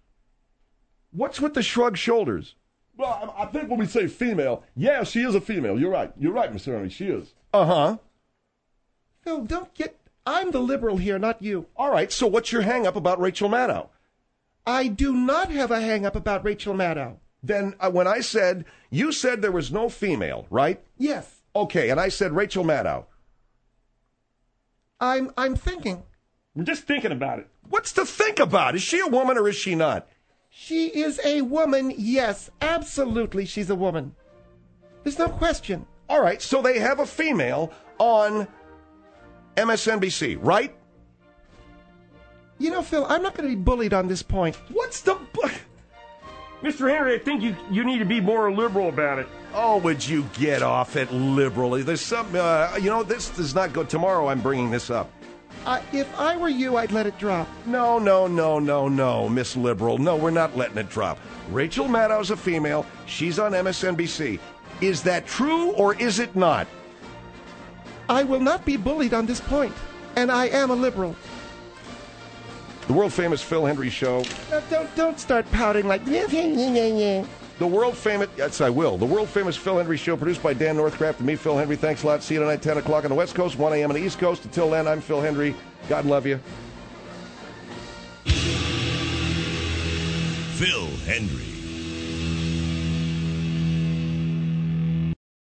What's with the shrugged shoulders? Well, I think when we say female, yeah, she is a female. You're right, Mr. Ernie, she is. Uh-huh. Phil, I'm the liberal here, not you. All right, so what's your hang-up about Rachel Maddow? I do not have a hang-up about Rachel Maddow. Then when you said there was no female, right? Yes. Okay, and I said Rachel Maddow. I'm thinking. I'm just thinking about it. What's to think about? Is she a woman or is she not? She is a woman, yes. Absolutely, she's a woman. There's no question. All right, so they have a female on MSNBC, right? Phil, I'm not going to be bullied on this point. What's the... Mr. Henry, I think you need to be more liberal about it. Oh, would you get off it liberally? There's some... this does not go... Tomorrow I'm bringing this up. If I were you, I'd let it drop. No, Miss Liberal. No, we're not letting it drop. Rachel Maddow's a female. She's on MSNBC. Is that true or is it not? I will not be bullied on this point, and I am a liberal. The world-famous Phil Hendry Show. Don't start pouting like... The world-famous... Yes, I will. The world-famous Phil Hendry Show, produced by Dan Northcraft and me, Phil Hendry. Thanks a lot. See you tonight, 10 o'clock on the West Coast, 1 a.m. on the East Coast. Until then, I'm Phil Hendry. God love you. Phil Hendry.